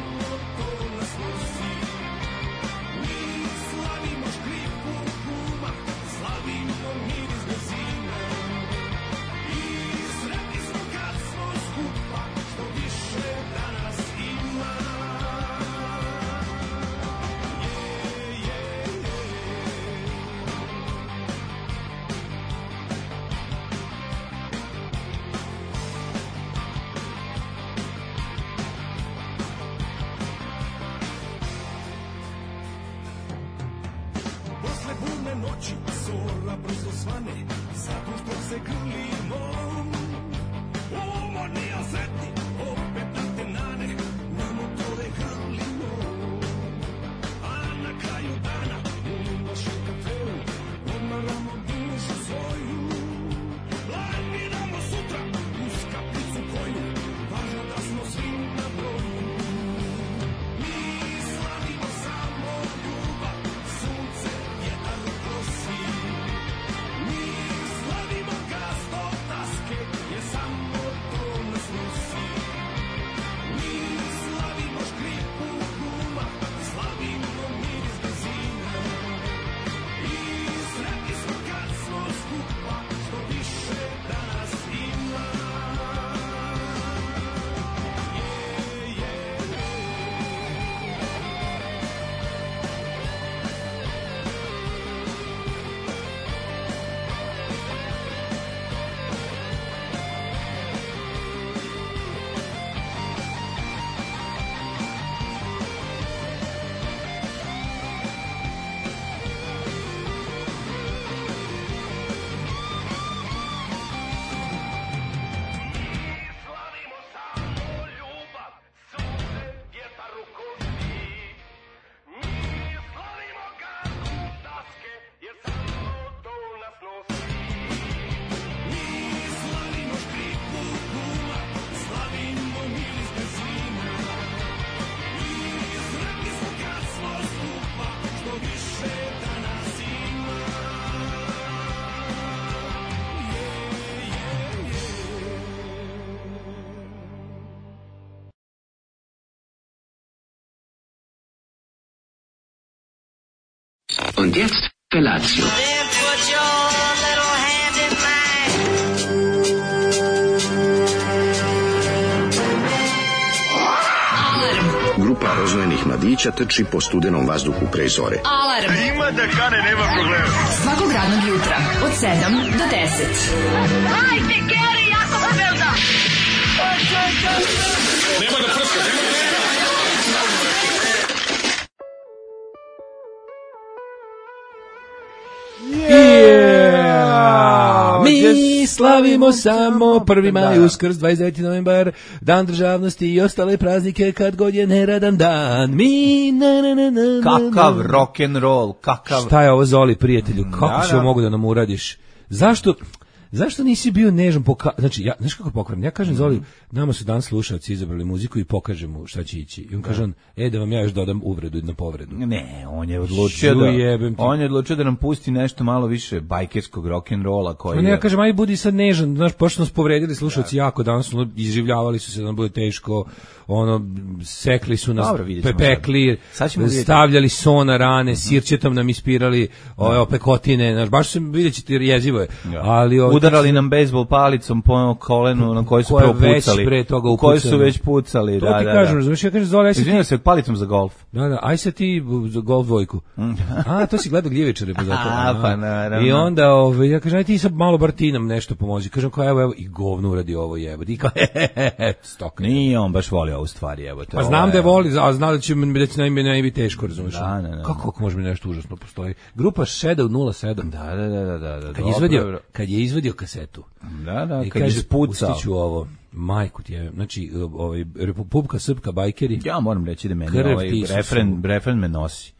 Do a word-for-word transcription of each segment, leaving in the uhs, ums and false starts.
Und jetzt Felatio. Grupa rozvojenih mladića trči po studenom vazduhu pre zore. Alarm! Ima da kane, nema problema. Svakog radnog jutra, od sedam do deset. Hajde, Geri, jako se velda! Nema da prska, nema da prska! Yeah! Mi slavimo samo prvi maj, Uskrs, dvadeset deveti novembar, Dan državnosti i ostale praznike kad god je neradan dan. Mi na na na na. Kakav rock and roll, kakav. Šta je ovo, Zoli, prijatelju? Kako da, se da. mogu da nam uradiš? Zašto Zašto nisi bio nežan? Poka... Znači, ja, znaš kako pokvaram? Ja kažem, Zoli, nama su dan slušalci izabrali muziku i pokažem mu šta će ići. I on kaže, on, e, da vam ja još dodam uvredu na povredu. Ne, on je odlučio da, on je odlučio da nam pusti nešto malo više bajkerskog rock'n'rolla koji on je... Ja kažem, aj budi sad nežan, znaš, pošto nas povredili slušalci jako, danas ono, izživljavali su se da nam bude teško, ono, sekli su nas, dobro, pepekli, stavljali so na rane, mm-hmm. sirćetom nam ispirali ove opekotine, znaš, baš se vidjet ćete jezivo je. Ja. Ali, o, udarali nam bejsbol palicom po kolenu na koji su prvo pucali. Pre toga u koji su već pucali, to da, ti da, kažem, da. razumiješ, ja kažem, Zoli, aj se Izvinjam se, palicom za golf. Da, da, aj se ti za golf dvojku. A, to si gledao Gljevičare, pa zato. A, pa naravno. I onda, ove, ja kažem, aj ti sad malo bar ti nam nešto pomozi. Kažem, kao, evo, evo, i govno uradi ovo, jebo. I kao, hehehe, stoka. Nije on baš volio ovu stvari, evo. Pa znam da je voli, a zna da će da će najmi najbi teško, razumiješ. Da, ne, ne. Kako, kako može mi nešto užasno postoji? Grupa Shadow nula sedam. Da, da, da, da, da. Kad je izvadio, kad je izvadio kasetu. Da, da, i kad je spucao. Pustiću ovo, majku ti je, znači, ovaj, Republika Srpska bajkeri. Ja moram reći da meni ovaj refren, refren me nosi.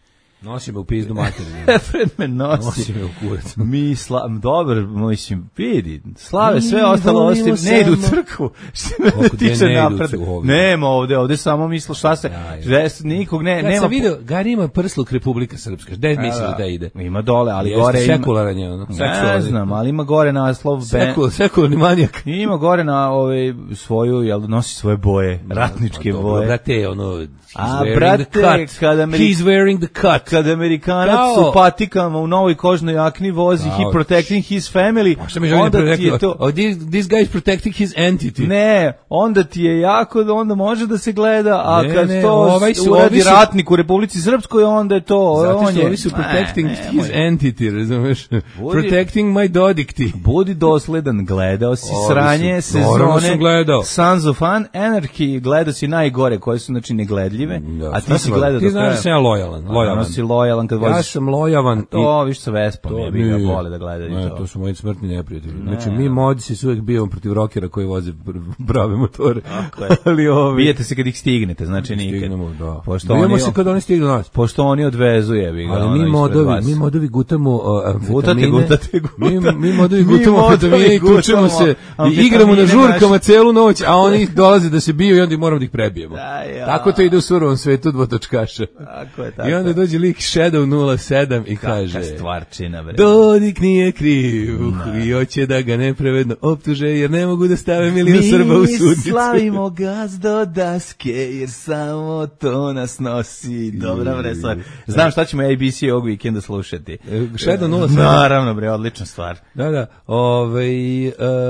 Nosi me u pizdu materinu. Efren me nosi. Nosi me u kurac. Mi sla, dobro, mislim, vidi, slave sve ostalo osim, ne idu u crkvu. Što me tiče napredak. Nema ovde, ovde samo mislo šta se, žest, nikog ne, kad nema. Sam vidio, Gari ima prsluk Republika Srpska, gde misli da ide? Ima dole, ali Jeste gore ima. Sekularan je ono. Ne znam, ali ima gore naslov. Sekul, sekularni manijak. Ima gore na ove svoju, jel nosi svoje boje, ratničke dobro, boje. Brate, ono, a brate, kada Ameri- he's wearing the cut. Kad Amerikanac kao, u patikama u novoj kožnoj jakni vozi, kao, he protecting his family, šta mi onda ti je to... Oh, this, this guy is protecting his entity. Ne, onda ti je jako, onda može da se gleda, a ne, kad ne, to ovaj su, uradi su, ratnik u Republici Srpskoj, onda je to... Zato što on je, ovi su protecting ne, his ne, entity, razumeš? Budi, protecting my dodicty. Budi dosledan, gledao si ovi sranje su, sezone Sons of Anarchy, gledao si najgore, koje su znači negledljive, da, a ti si gledao... Ti znaš da sam ja lojalan. Lojalan si lojalan kad voziš. Ja sam lojavan. To viš sa Vespom, je bi ga vole da gledaju ne, to. To su moji smrtni neprijatelji. Znači mi modci su uvijek bio protiv rokera koji voze brave motore. Ali ovi bijete se kad ih stignete, znači nikad. Stignemo, da. Pošto bijemo se kad oni stignu nas. Pošto oni odvezu je bi ga. Ali mi modovi, mi modovi gutamo amfetamine. Gutate, gutate, mi mi modovi gutamo amfetamine i tučemo se i igramo na žurkama celu noć, a oni dolaze da se biju i onda moramo da ih prebijemo. Tako to ide u surovom svetu dvotočkaša. Tako je, tako. I onda dođe lik Shadow nula sedam i kaže stvarčina, bre. Dodik nije kriv i hoće da ga nepravedno optuže jer ne mogu da stave milion Srba u sudnicu. Mi slavimo gaz do daske jer samo to nas nosi. Dobra bre stvar. Znam šta ćemo A B C ovog vikenda slušati. Shadow nula sedam. Naravno bre, odlična stvar. Da, da. Ovaj uh,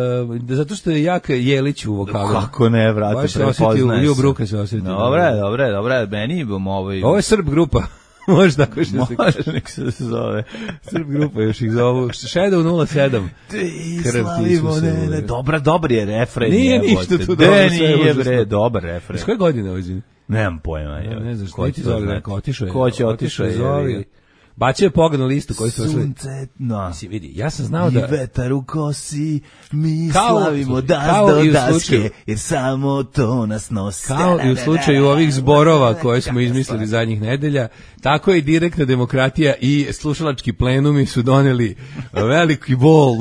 zato što je jak Jelić u vokalu. Kako ne, brate, prepoznaje se. Lio Bruka se osjeti. Dobre, dobre, dobre. Meni bom ovaj. Ovo je Srb grupa. Može tako što se kaže. Nek se zove. Srb grupa još ih zovu. Shadow nula sedam. Slavimo, ne, ne, dobra, dobar je refren. Nije ništa tu dobro. Nije, bre, dobar refren. S koje godine ođe? Nemam pojma. Ne, ne znaš, ko ti zove, rekao, otišao je. Ko će otišao je. Bacio je pogled na listu koji su sunce, no. Si vidi, ja sam znao da... I vetar u kosi, mi kao, slavimo das do daske, jer samo to nas nosi. Kao i u slučaju ovih zborova koje smo izmislili zadnjih nedelja, tako je i direktna demokratija i slušalački plenumi su doneli veliki bol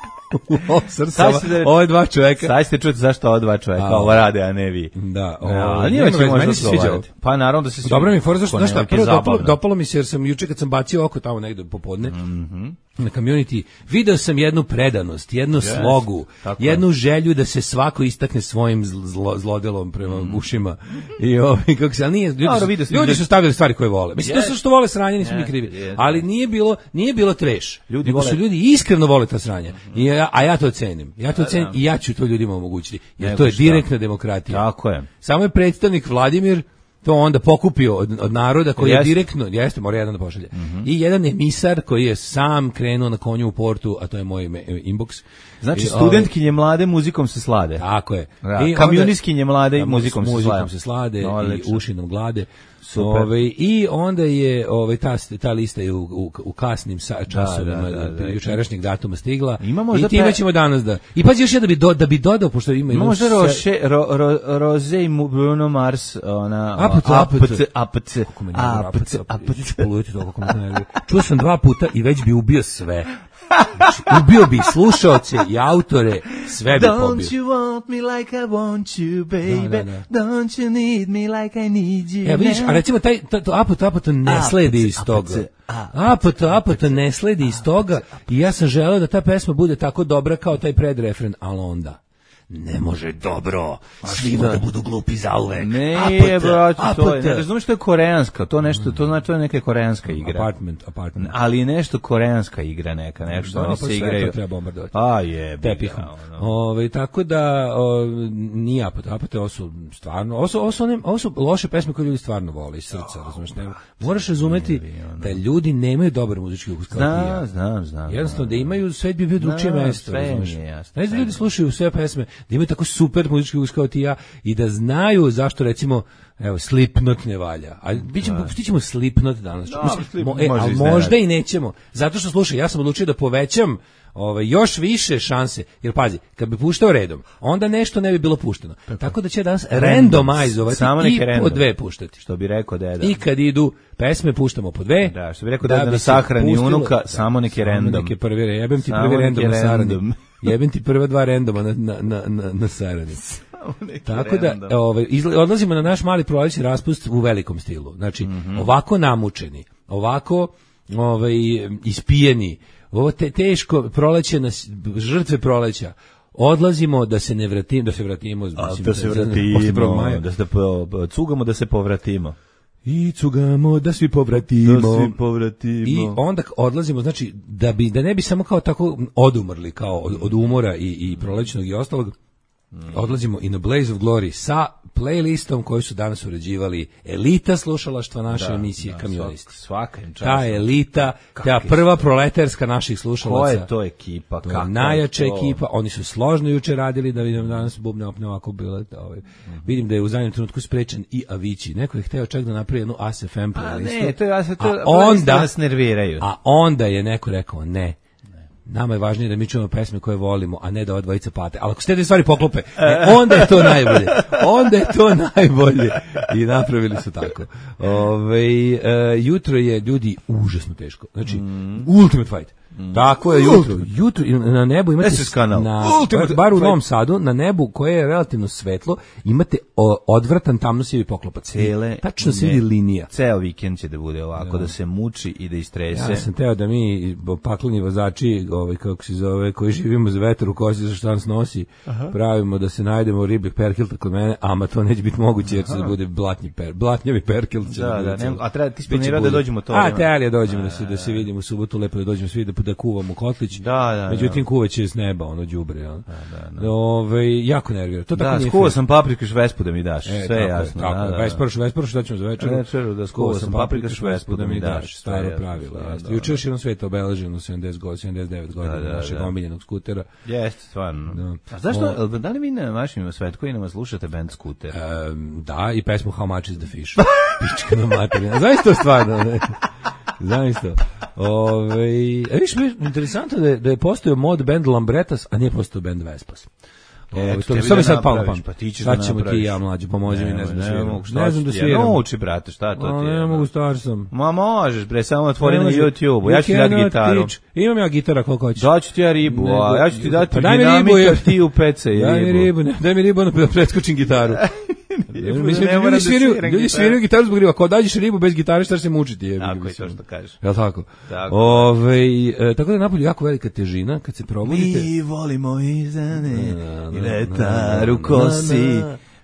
u srca ove dva čoveka. Sad ste čuti zašto ova dva čoveka ovo rade, a ne vi. Da. O, ali nije već možda sviđao. Pa naravno da se sviđa. Dobro mi for zašto, znaš šta, prvo dopalo, dopalo mi se jer sam juče kad sam bacio oko tamo negde popodne, mm-hmm. na community, video sam jednu predanost, jednu yes, slogu, jednu je. želju da se svako istakne svojim zlo, zlodelom prema mm. ušima. I ovi, kako se, ali nije, ljudi, Dobro, su, ljudi su stavili stvari koje vole. Mislim, yes. to su što vole sranje, nisu yes, mi krivi. Yes, ali nije bilo, nije bilo treš. Ljudi vole, su ljudi iskreno vole ta sranja. I ja, a ja to cenim. Ja to cenim i ja ću to ljudima omogućiti. Jer Nego to je šta? direktna demokratija. Tako je. Samo je predstavnik Vladimir to onda pokupio od, od naroda koji yes. je direktno, jeste, mora jedan da pošalje. Mm-hmm. I jedan emisar koji je sam krenuo na konju u portu, a to je moj inbox. Znači, studentkinje mlade muzikom se slade. Tako je. I kamioniskinje mlade da, muzikom, muzikom se slade. No, i ušinom glade. Super. Ove, I onda je ove, ta, ta lista je u, u, u kasnim sa, časovima da, da, da, da, jučerašnjeg datuma stigla i time ćemo danas da... I pazi još je da bi, do, da bi dodao, pošto ima... Ima možda Roše, ro, ro, Roze i Bruno Mars, ona... Apc, apc, apc, apc, apc. Čuo sam dva puta i već bi ubio sve. Znači, ubio bi slušaoce i autore, sve bi pobio. Don't you want me like I want you, baby. Da, da, da. Don't you need me like I need you. Ja vidiš, a recimo taj to, to apato apato ne sledi iz toga. Apato apato ne sledi iz toga i ja sam želeo da ta pesma bude tako dobra kao taj predrefren, ali onda ne može dobro, svi da budu glupi zauvek. Ne, brać, to je, ne razumiješ što je koreanska, to nešto, to znači to je neka koreanska igra. Apartment, apartment. Ali je nešto koreanska igra neka, nešto oni se igraju. Treba bombardovati. A je, tepihom. Ove, tako da o, nije apate, apate, ovo su stvarno, ovo su, ovo su, one, ovo su loše pesme koje ljudi stvarno vole iz srca, razumiješ, ne, moraš razumeti da ljudi nemaju dobar muzički ukus kao ti ja. Znam, znam, znam. Jednostavno da imaju, svet bi bio drugčije mesto, razumiješ. Ne znam, ljudi slušaju sve pesme. da imaju tako super muzički ukus kao ti ja i da znaju zašto recimo evo Slipknot ne valja. A bićemo pustit ćemo Slipknot danas. No, Mislim, Slip, mo, e, a možda i nećemo. Zato što slušaj, ja sam odlučio da povećam ovaj još više šanse. Jer pazi, kad bi puštao redom, onda nešto ne bi bilo pušteno. Tako, Tako da će danas randomizovati i random. Po dve puštati. Što bi rekao deda. I kad idu pesme puštamo po dve. Da, što bi rekao deda da na sahrani unuka, da, samo neke random. Samo neke prvi, jebem ti prvi random na sahrani. Jebem ti prva dva randoma na na na na, na sahrani. Tako da ovaj izla, odlazimo na naš mali prolećni raspust u velikom stilu. Znači, mm-hmm. ovako namučeni, ovako ovaj ispijeni, ovo te, teško proleće na žrtve proleća. Odlazimo da se ne vratimo, da se vratimo, mislim, da se vratimo, maja. da se da cugamo da se povratimo. I cugamo da svi povratimo. Da svi povratimo. I onda odlazimo, znači da bi da ne bi samo kao tako odumrli kao od, od umora i i prolećnog i ostalog. Mm. Odlazimo in a blaze of glory sa playlistom koju su danas uređivali elita slušalaštva naše da, emisije da, Kamionisti. Svaka im čast. Ta elita, ta prva proletarska naših slušalaca. Ko je to ekipa? To je najjača je to? ekipa. Oni su složno juče radili da vidim danas bubne opne ovako bile. Ovaj. Mm-hmm. Vidim da je u zadnjem trenutku sprečen i Avicii. Neko je hteo čak da napravi jednu A S F M playlistu. A ne, to je A S F M, a onda nas nerviraju. A onda je neko rekao ne. Nama je važnije da mi čujemo pesme koje volimo, a ne da ova dvojica pate. Ali ako ste te stvari poklope, e, onda je to najbolje. Onda je to najbolje. I napravili su tako. Ove, e, jutro je ljudi užasno teško. Znači, mm. ultimate fight. Mm. Tako je jutro. Jutro na nebu imate na ultimate bar u Novom Sadu, na nebu koje je relativno svetlo, imate o, odvratan tamno-sivi poklopac. Cele, tačno se vidi linija. Ceo vikend će da bude ovako, da, da se muči i da istrese. Ja sam teo da mi pakleni vozači, ovaj kako se zove, koji živimo za vetar u kosi za šta nas nosi, aha, pravimo da se najdemo u ribljeg perkilta kod mene, ama to neće biti moguće jer će da bude blatnji per, blatnjavi perkilt. Da, da, da, ne, a treba ti splanirati da dođemo to. A te dođemo da se da se vidimo u subotu, lepo da dođemo svi da da kuvamo kotlić. Da, da, međutim da. kuvaće s neba ono đubre, ja. Da, da, da. Ove, jako nervira. To tako da, nije. Skuvao sam paprikaš vespu da mi daš. E, sve je jasno. Tako, da, da. Vesprš, vesprš, šta ćemo za večer? Večeru da skuvao sam paprikaš vespu da mi daš. Staro pravilo. Juče još jednom svet obeleženo sedamdeset godina, sedamdeset devet godina našeg omiljenog skutera. Jeste, stvarno. A zašto, da li vi na vašim svetkovinama slušate band Skuter? Da, i pesmu How Much is the Fish. Pička na materina. Zaista stvarno, ne? Zaista. Ove, a viš, interesantno da je, da je postojao mod band Lambretas, a nije postojao band Vespas. E, to mi sad palo pam. Pa ti ćeš sad da ćemo napraviš. Ti ja mlađe, pomozi mi, ne znam da sviram. Ne, ne znam da sviram. No, uči, brate, šta to ti je? Ne mogu, star sam. Ma možeš, bre, samo otvori na YouTube-u. Ja ću ti dati gitaru. Teach. Imam ja gitara koliko hoćeš. Daću ti ja ribu, a ja ću ti dati pa dinamika, ti u pece i ribu. Daj mi ribu, ne, daj mi ribu, ono preskočim gitaru. Mislim, ljudi sviraju, ljudi sviraju gitaru zbog riba. Ako dađeš ribu bez gitare, šta se mučiti? Je, tako je to što kažeš. Jel tako? Tako. Ove, e, tako da je napolju jako velika težina kad se probudite. Mi volimo izane i letar u kosi.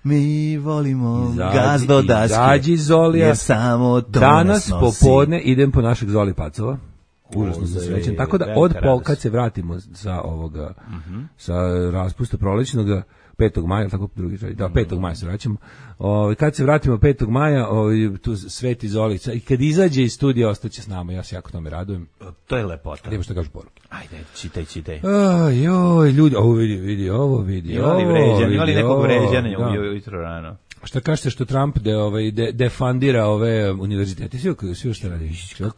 Mi volimo izađi, gazdo daske. Izađi Zolija. Jer samo to danas popodne idem po našeg Zoli Pacova. Užasno sam srećan. Tako da od pol, kad se vratimo sa ovoga, uh-huh. sa raspusta prolećnoga, petog maja, tako drugi, da, petog maja se vraćamo. O, kad se vratimo petog maja, o, tu Sveti Zolica, i kad izađe iz studija, ostaće s nama, ja se jako tome radujem. To je lepota. Idemo što kažu poruke. Ajde, čitaj, čitaj. Aj, joj, ljudi, ovo vidi, vidi, ovo vidi, ovo vidi. Vređan, imali nekog vređanja ujutro rano. Šta kažete što Trump de ovaj de, defundira ove univerzitete, sve sve što radi.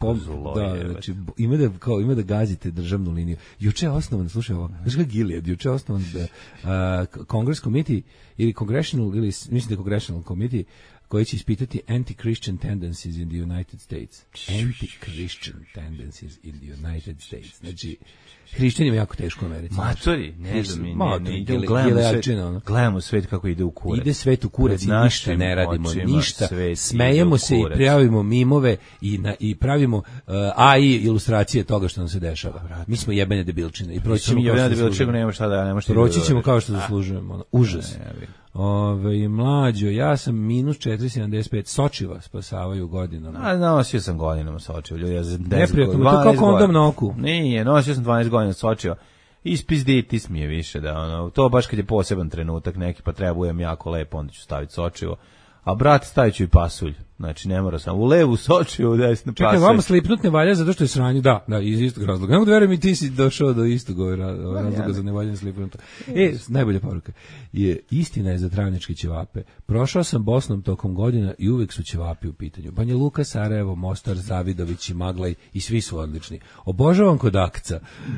Da, znači ima da kao ima da gazite državnu liniju. Juče je osnovan, slušaj ovo. Znači kako Gilead, juče je osnovan da uh, Congress Committee ili Congressional ili mislim da Congressional Committee koji će ispitati anti-Christian tendencies in the United States. Anti-Christian tendencies in the United States. Znači hrišćanima jako teško u Americi. Matori, ne znam, mi ne, ne, idemo, gledamo, svet, gledamo svet kako ide u kurac. Ide svet u kurac i ništa ne radimo, ništa. Smejemo se i pravimo mimove i, na, i pravimo uh, A I ilustracije toga što nam se dešava. Mi smo jebene debilčine. I proći ćemo kao što zaslužujemo. Nema šta da, nema šta proći ćemo kao što zaslužujemo. Ono, užas. Ove, mlađo, ja sam minus četiri zarez sedamdeset pet, Sočiva spasavaju godinama. A, nosio sam godinama Sočiva, ljudi, ja sam neprijatno, to kao kondom na oku. Nije, nosio sam dvanaest godina Sočiva. Ispizditi mi je više, da ono, to baš kad je poseban trenutak neki, pa treba budem jako lepo, onda ću staviti Sočivo. A brat, stavit ću i pasulj. Znači, ne mora sam u levu Soči, u desnu Paselj. Čekaj, vama Slipknot ne valja zato što je sranje, da, da, iz istog razloga. Ne mogu da verujem i ti si došao do istog ovaj razloga za nevaljanje Slipknota. E, najbolja poruka je, istina je za travničke ćevape. Prošao sam Bosnom tokom godina i uvek su ćevapi u pitanju. Banja Luka, Sarajevo, Mostar, Zavidović i Maglaj i svi su odlični. Obožavam kod Akca.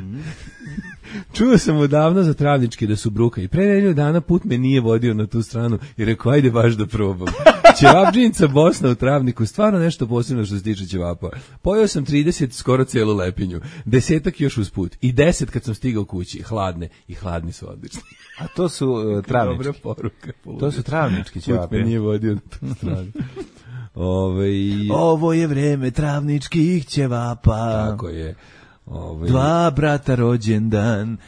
Čuo sam odavno za travnički da su bruka i pre nedelju dana put me nije vodio na tu stranu i rekao, ajde baš da probam. Ćevapđinica Bosna u Travniku, stvarno nešto posebno što se tiče ćevapa. Pojeo sam trideset, skoro celu lepinju, desetak još uz put i deset kad sam stigao kući, hladne i hladni su odlični. A to su uh, travnički. Dobra poruka. To su travnički ćevapi. Put me nije vodio na tu stranu. Ove, Ovo je vreme travničkih ćevapa. Tako je. Ove, Dva brata rođendan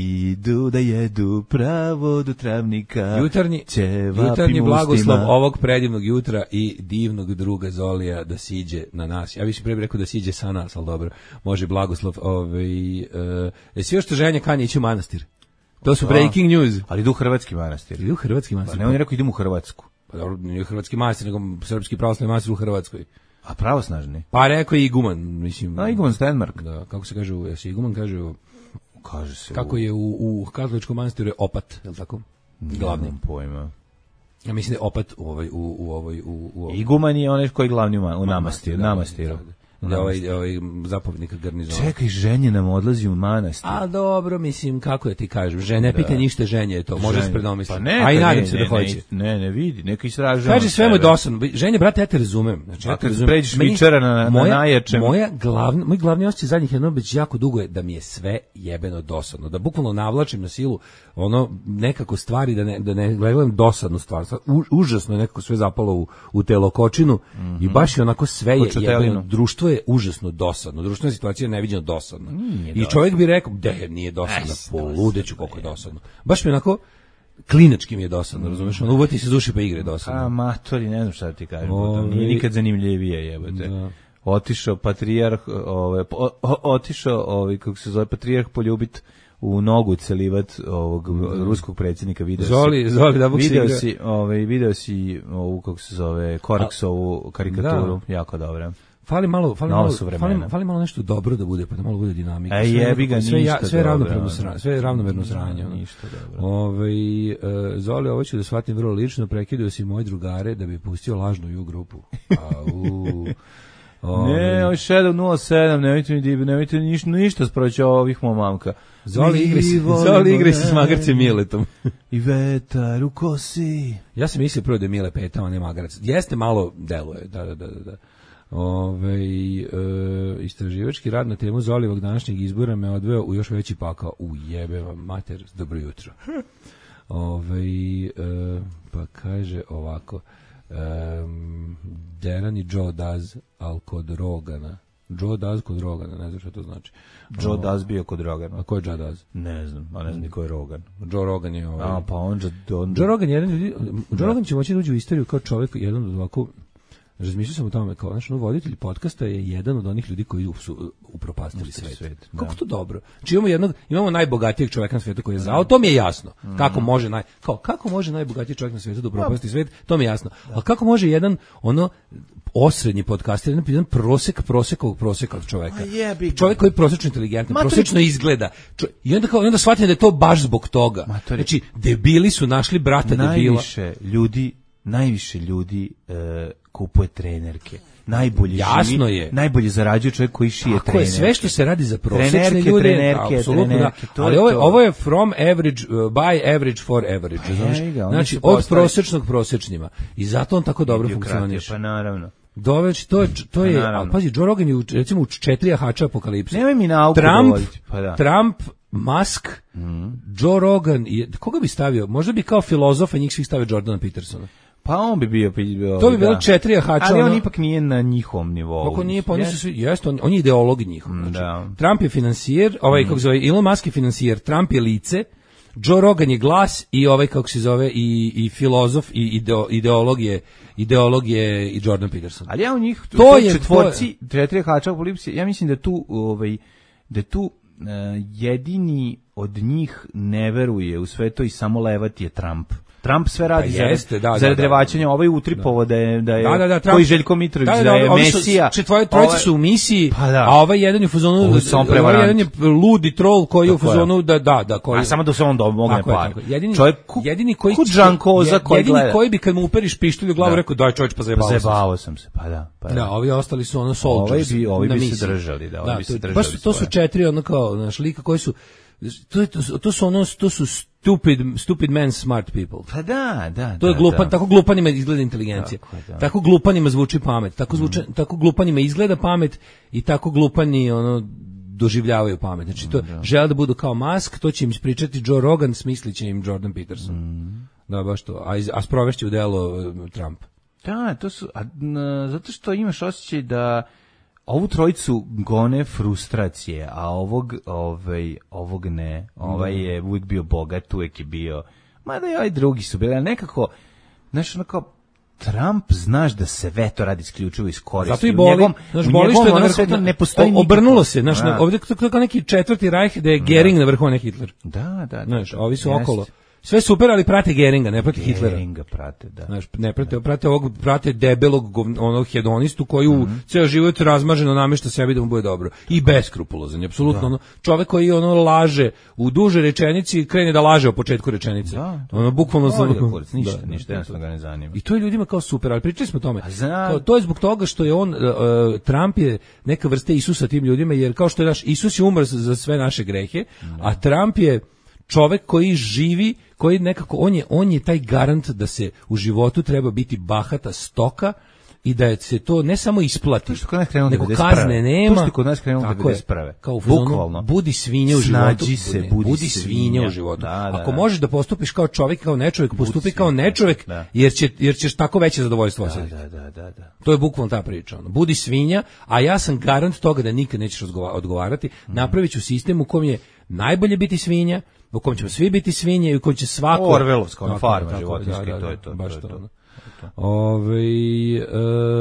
idu da jedu pravo do travnika. Jutarnji, jutarnji blagoslov ovog predivnog jutra i divnog druga Zolija da siđe na nas. Ja više pre bih rekao da siđe sa nas, ali dobro. Može blagoslov. Ovaj, uh, je svi još što ženja kanje ići u manastir? To su breaking news. Ali idu u hrvatski manastir. Idu u hrvatski manastir. Pa ne, on je rekao idemo u Hrvatsku. Pa dobro, nije hrvatski manastir, nego srpski pravoslavni manastir u Hrvatskoj. A pravosnažni? Pa rekao je iguman, mislim. A iguman Stenmark. Da, kako se kaže, jesi iguman kaže, kaže se. Kako u... je u, u katoličkom manastiru je opat, je li tako? Glavni. Nemam pojma. Ja mislim da je opat u ovoj u u ovoj u, u ovoj. Iguman je onaj koji je glavni u, u namastiru, namastiru. Da, ovaj, ovaj zapovjednik garnizona. Čekaj, ženje nam odlazi u manastir. A dobro, mislim, kako da ti kažem, žene, ne pita ništa, ženje je to, može se predomisliti. Pa ne, a i nadam ne, se ne, da hoće. Ne, ne, vidi, neka istražuje. Kaže, sve mu je dosadno. Ženje, brate, ja te razumem. Znači, ja te razumem. Pređeš Fičera na, na moja, najjačem. Moja glavna, moj glavni osjećaj zadnjih jedno već jako dugo je da mi je sve jebeno dosadno. Da bukvalno navlačim na silu ono nekako stvari, da ne, da ne gledam dosadnu stvar. U, užasno je nekako sve zapalo u, u telokočinu mm -hmm. i baš je onako sve je jebeno. Društvo je užasno dosadno. Društvena situacija je neviđeno dosadna. Nije I dosadno. Čovjek bi rekao, da nije dosadno, poludeću koliko je dosadno. Baš mi onako, klinački mi je dosadno, razumeš? On uvati se duši pa igre dosadno. A matori, ne znam šta ti kažem. Ovi... Nije nikad zanimljivije, jebate. Da. Otišao patrijarh, ove, o, o, otišao, ovi, kako se zove, patrijarh poljubit u nogu celivat ovog mm. ruskog predsjednika. Video Zoli, si, Zoli, da video si, ovaj, video si ovu, kako se zove, Korksovu karikaturu, da. Jako dobra. Fali malo, fali malo, fali, fali malo nešto dobro da bude, pa da malo bude dinamika. E, jebi ga, sve, ništa sve dobro. Ravnopravno sranje, sve je ravnomerno sranje. No, ništa dobro. Ovaj uh, Zoli, ovo ću da shvatim vrlo lično, prekidio si moje drugare da bi pustio lažnu ju grupu. Au. Ove. Ne, ovo je Shadow nula sedam, nemojte mi dibe, nemojte ništa, ništa sproći ovih momamka. Zoli igre se, Zoli igre se s Magarcem Miletom. I vetar u kosi. Ja sam mislio prvo da je Mile Peta, a ne Magarac. Jeste malo deluje, da, da, da, da. Ove, e, istraživački rad na temu Zolijevog današnjeg izbora me odveo u još veći pakao. Ujebe vam mater, dobro jutro. Ove, e, pa kaže ovako, Um, Deran i Joe Daz, al kod Rogana. Joe Daz kod Rogana, ne znam što to znači. Joe o, Daz bio kod Rogana. A ko je Joe Daz? Ne znam, a ne znam ni ko je Rogan. Joe Rogan je ovaj. A, pa on, on Joe Rogan je jedan ljudi, Joe Rogan će moći da uđe u istoriju kao čovjek, jedan od ovako, razmišljao sam o tome, kao, znaš, no, voditelj podcasta je jedan od onih ljudi koji su upropastili svet. svet Kako to dobro? Znači imamo jednog, imamo najbogatijeg čovjeka na svijetu koji je zao, to mi je jasno. Mm. Kako može naj, kao, kako može najbogatiji čovjek na svijetu da upropasti svet, to mi je jasno. Da. Ali kako može jedan, ono, osrednji podcaster, jedan, jedan prosek prosekovog proseka od čovjeka. Čovjek koji je prosečno inteligentan, Matori... prosečno izgleda. Čo, I onda kao, i onda shvatim da je to baš zbog toga. Matori... Znači, debili su našli brata debila. Najviše ljudi, najviše ljudi e, kupuje trenerke. Najbolje Jasno živi, je. najbolje zarađuje čovjek koji šije Tako trenerke. Je, sve što se radi za prosječne trenerke, ljude, trenerke, apsolutno trenerke, da. Ali ovo je, ovo je from average, uh, by average for average. Pa znaš? Ga, znači, od postavi... prosječnog prosječnjima. I zato on tako dobro funkcioniše. Pa naravno. Doveć, to je, to je, pa ali pazi, Joe Rogan je, recimo, u četiri jahača apokalipse. Nemoj mi nauku Trump, pa da. Trump, Musk, mm. Joe Rogan, je, koga bi stavio? Možda bi kao filozofa njih svih stavio Jordana Petersona. Pa on bi bio, bio to bi bilo da. četiri jahača. Ali on ono, ipak nije na njihovom nivou. Kako nije, pa oni su svi, jeste, on, on je ideolog njihov. Znači, da. Trump je finansijer, ovaj, mm. kako se zove, Elon Musk je finansijer, Trump je lice, Joe Rogan je glas i ovaj, kako se zove, i, i filozof, i ideo, ideolog je, ideolog je i Jordan Peterson. Ali ja u njih, to, to je četvorci, četiri jahača u polipsi, ja mislim da tu, ovaj, da tu uh, jedini od njih ne veruje u sve to i samo levat je Trump. Trump sve radi Pa za, jeste, da, za da, da. revačenje, ovaj utripovo da je, da je Da, da, da, Trump- koji Željko Mitrović da, Da, da, je ovi su- mesija. či tvoje trojice Ovaj- su u misiji, Pa da. a ovaj jedan je u fazonu, Ovo su samo ovaj prevaranti. jedan je ludi trol koji je u Tako je. fazonu da, da, da, koji A samo da se on domogne Tako je, par. tako je. Jedini, Čovjek ku- jedini koji ku Žankoza je- koji jedini gleda. koji bi kad mu uperiš pištolj u glavu Da. rekao daj čovječ pa zajebao sam se. Zajebao sam se, pa da. Pa da. Da, ovi ostali su ono soldiers. Ovi bi- ovi na bi se misiji. držali, da, ovi bi se to- držali baš su- to su svoje. četiri ono kao, znaš, lika koji su to, je- to, su- to su ono, to su stupid, stupid men smart people. Pa da, da. To je da, glupan, da. tako glupanima izgleda inteligencija. Tako je, da. Tako glupanima zvuči pamet, tako zvuče, tako glupanima izgleda pamet i tako glupani ono doživljavaju pamet. Znači to žele da budu kao Musk, to će im ispričati Joe Rogan, smisliće im Jordan Peterson. Da, baš to. A, iz- a sprovešće u delo e, Trump. Da, to su, a, n, zato što imaš osjećaj da ovu trojicu gone frustracije, a ovog, ovaj, ovog ne. Ovaj je uvijek bio bogat, uvijek je bio, mada i ovaj drugi su bili, ali nekako, znaš, ono kao, Trump, znaš da se sve to radi isključivo iz koristi. Zato i U boli, njegovom- znaš, u boli što je njegovom na ono vrhu, svetu ne postoji o- nikako. obrnulo se, znaš, Da. ovdje to je kao neki četvrti Reich da je Gering na vrhu, a ne Hitler. Da, da, da. Znaš, da, ovi su jeste. okolo. Sve super, ali prate Geringa, ne prate Hitlera. Geringa prate, da. Znaš, ne prate, prate ovog, prate debelog govn- onog hedonistu koji u ceo život razmaženo namešta sebi da mu bude dobro. I beskrupulozan, je apsolutno ono, čovek koji ono laže u duže rečenici i krene da laže o početku rečenice. Da, Ono bukvalno Voli sam ga kurac, ništa, Da, ništa, da, jednostavno ga ne zanima. I to je ljudima kao super, ali pričali smo o tome. A znam. Kao, to je zbog toga što je on, uh, uh, Trump je neka vrsta Isusa tim ljudima, jer kao što je naš, Isus je umro za za sve naše grehe, a Trump je čovek koji živi, koji nekako, on je, on je taj garant da se u životu treba biti bahata stoka i da se to ne samo isplati, To što kod nas krenulo nego devedeset prve. kazne nema. To što kod nas krenulo Tako je. devedeset prve. Kao u fazonu, Bukvalno. budi svinja u Snađi životu. se, Ne, budi budi svinja. svinja u životu. Da, da, Ako da. možeš da postupiš kao čovjek, kao nečovjek, postupi kao svinja, nečovjek, da. jer, će, jer ćeš tako veće zadovoljstvo osjetiti. Da, da, da, da. To je bukvalno ta priča. Ono. Budi svinja, a ja sam garant toga da nikad nećeš razgova- odgovarati. Napravit ću sistem u kom je najbolje biti svinja, u kom ćemo svi biti svinje i u kom će svako... Orvelovska, ono, Tako je, farma tako je, životinjska, da, da, to je da, to, baš to je to. to. ono. Ovaj, e,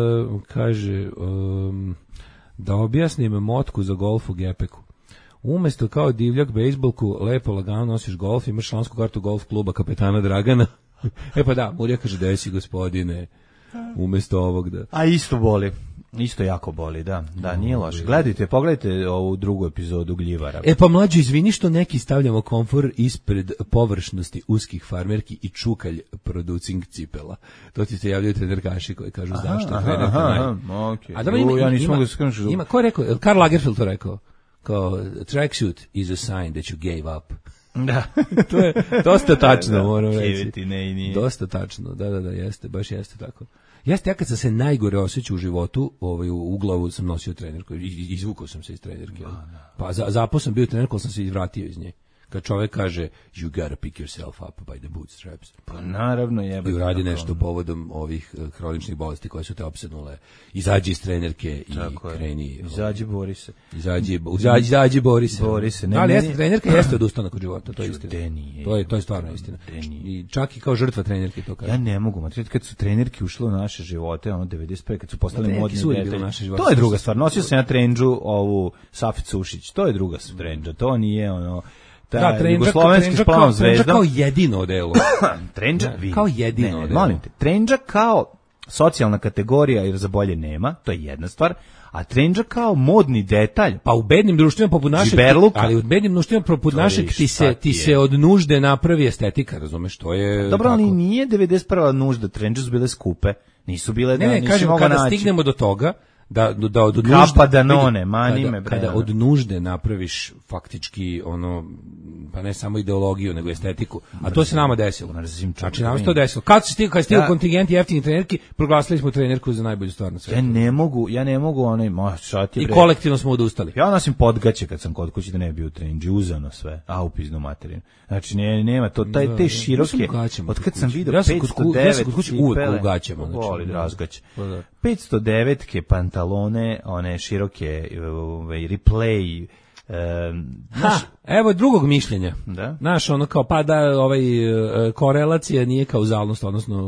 kaže, um, da objasnim motku za golf u Gepeku. Umesto kao divljak bejsbolku, lepo lagano nosiš golf, imaš člansku kartu golf kluba kapetana Dragana. E pa da, Murija kaže, gde si gospodine, umesto ovog da... A isto boli. Isto jako boli, da. Da, nije loše. Gledajte, pogledajte ovu drugu epizodu Gljivara. E pa mlađo, izvini što neki stavljamo komfor ispred površnosti uskih farmerki i čukalj producing cipela. To ti se javljaju trenerkaši koji kažu zašto je trenerka naj... okay. A dobro, ima, U, ja nisam ima, mogao skrenuti. ima, ko je rekao, je li Karl Lagerfeld to rekao? Kao, tracksuit is a sign that you gave up. Da. To je dosta tačno, Da, moram reći. keviti, ne i nije. Dosta tačno, da, da, da, jeste, baš jeste tako. Jeste, ja kad sam se najgore osjećao u životu, ovaj, u, u glavu sam nosio trenerku, i, i, izvukao sam se iz trenerke. Pa za, zapao sam bio trenerku, ali sam se izvratio iz nje. Kad čovjek kaže, you gotta pick yourself up by the bootstraps. Pa naravno jebe. I uradi nešto povodom ovih uh, hroničnih bolesti koje su te opsednule. Izađi iz trenerke i Tako je. kreni. Izađi, bori se. Izađi, izađi, izađi, bori se. Bori se. Ne, ali meni- jeste, trenerka jeste odustanak od života, to je istina. Gde nije? To je, to je stvarno istina. Gde nije? I čak i kao žrtva trenerke to kaže. Ja ne mogu, matri, kad su trenerke ušle u naše živote, ono devedeset prve kad su postale Trenerke modni su uvijek bile detalji. u naše živote. To je druga stvar. Nosio sam ja trendžu ovu Saficu Ušić. To je druga trendža. To nije ono ta Da, trendža, jugoslovenski trendža s plavom kao, trendža zvezdom. kao jedino odelo. Trendža, Da, vidi. kao jedino Ne, ne, odelo. molim te, trendža kao socijalna kategorija, jer za bolje nema, to je jedna stvar, a trendža kao modni detalj. Pa u bednim društvima poput našeg, Džiberluka. ali u bednim društvima poput To je našeg ti šta se ti ti je. se od nužde napravi estetika, razumeš, to je Dobro, ali tako. nije devedeset prva nužda, trendže su bile skupe. Nisu bile da Ne, ne, nisi kažem, mogao kada naći. stignemo do toga, da, da od nužde... Kapa Danone, vidi, mani kada, me, bre, Kada ono. od nužde napraviš faktički ono, pa ne samo ideologiju, nego estetiku, a to se nama desilo. Mrzim čovjeka. Znači, nama se to desilo. Kad se stigao, kad je stigao Ja- kontingent jeftini trenerki, proglasili smo trenerku za najbolju stvar na Ja svijetu. ne mogu, ja ne mogu onaj, ma šta ti I bre. kolektivno smo odustali. Ja nosim podgaće kad sam kod kuće da ne bi u trendži, uzano sve, a upiznu materinu. Znači, ne, nema to, taj, Da, te da. široke, Ja sam u gaćama od kod kad sam kuće. vidio Ja sam kod petsto ku- devet ja sam kod kuće uvek cipele, u gaćama, znači, voli da. razgaće. Pa da. petsto devetke pantalone, one široke, ovaj, replay, um, Ha, evo drugog mišljenja. Da. Znaš, ono kao, pa da, ovaj, e, korelacija nije kauzalnost, odnosno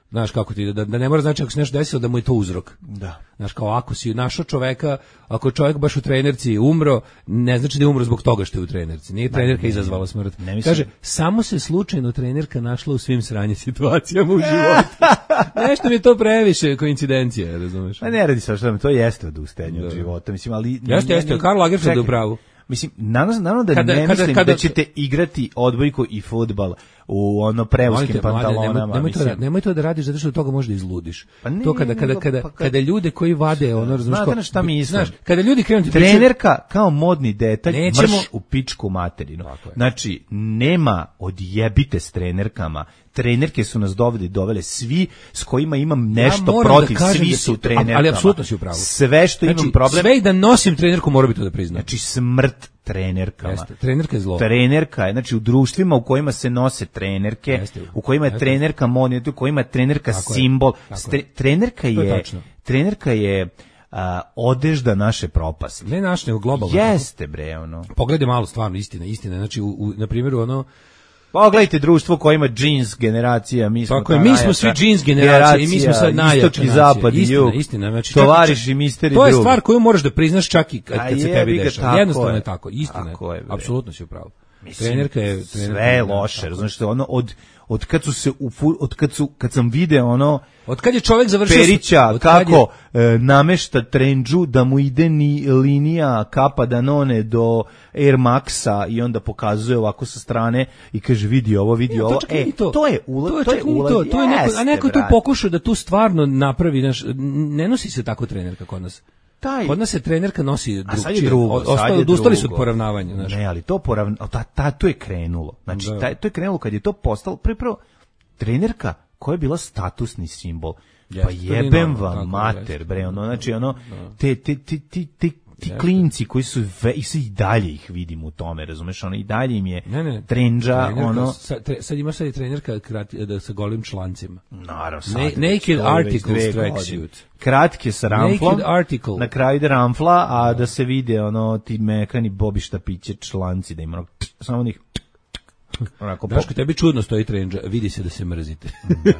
Znaš kako ti, da, da ne mora znači ako se nešto desilo da mu je to uzrok. Da. Znaš, kao ako si našao čoveka, ako čovjek baš u trenerci umro, ne znači da je umro zbog toga što je u trenerci. Nije trenerka ne, izazvala smrt. Ne, Kaže, samo se slučajno trenerka našla u svim sranje situacijama u životu. Nešto mi je to previše koincidencije, razumeš? Pa ne radi se što to jeste odustajanje od života, mislim, ali jeste, jeste, Karl Lagerfeld je u pravu. Mislim, naravno da kada, ne kada, mislim kada, da ćete igrati odbojku i fudbal u ono preuskim pantalonama. Nemoj, nemoj, to, nemoj to da radiš zato što od toga možda izludiš. Pa ne, to kada, kada, kada, pa kada, kada ljude koji vade, ono, razumiješ, znate na šta mi znaš, kada ljudi krenu ti trenerka priču, kao modni detalj, nećemo, mrš u pičku materinu. Znači, nema odjebite s trenerkama. Trenerke su nas doveli, dovele svi s kojima imam nešto ja protiv, da svi su trenerkama. Ali apsolutno si u pravu. Sve što znači, imam problem. Sve i da nosim trenerku mora bi to da priznam. Znači smrt trenerkama. Jeste, trenerka je zlo. Trenerka je, znači u društvima u kojima se nose trenerke, jeste, u kojima je jeste. trenerka monument, u kojima je trenerka tako simbol. Je, Tre, trenerka je, je trenerka je a, odežda naše propasti. Ne naše, nego globalno. Jeste bre, ono. Pogledaj malo stvarno, istina, istina. Znači, u, u, na primjeru, ono, pogledajte društvo koje ima džins generacija, mi smo tako je, mi smo svi džins generacija i mi smo sad najjača istoki, zapad i jug. Istina, znači tovariši, misteri to drug. je stvar koju moraš da priznaš čak i kad, kad se tebi dešava. Jednostavno je tako, istina je. Apsolutno si u pravu. Trenerka je trenerka sve je loše, znači ono od od kad su se u od kad su kad sam video ono od kad je čovjek završio Perića kako je, e, namešta trendžu da mu ide ni linija Kapa Danone do Air Maxa i onda pokazuje ovako sa strane i kaže vidi ovo vidi ovo e to. to je ulaz to je ulaz to, to je neko a neko tu pokušao da tu stvarno napravi naš ne nosi se tako trenerka kod nas. Taj. Kod nas se trenerka nosi drugčije. Ostali odustali su od poravnavanja, znači. Ne, ali to poravna, ta, ta to je krenulo. Znači taj, to je krenulo kad je to postalo prvo trenerka koja je bila statusni simbol. Yes, pa jebem vam mater, bre, ono, znači ono te te ti ti ti ti klinci koji su ve, i se i dalje ih vidim u tome, razumeš, ono i dalje im je ne, ne, trendža, trenerka, ono sad, tre, sad ima sad i trenerka krat, da sa golim člancima. Naravno, sad. Na, naked article tracksuit. Kratke sa ramflom, na kraju ide ramfla, a da se vide ono ti mekani Bobi štapiće članci, da ima samo onih onako Daško, tebi čudno stoji trendža, vidi se da se mrzite.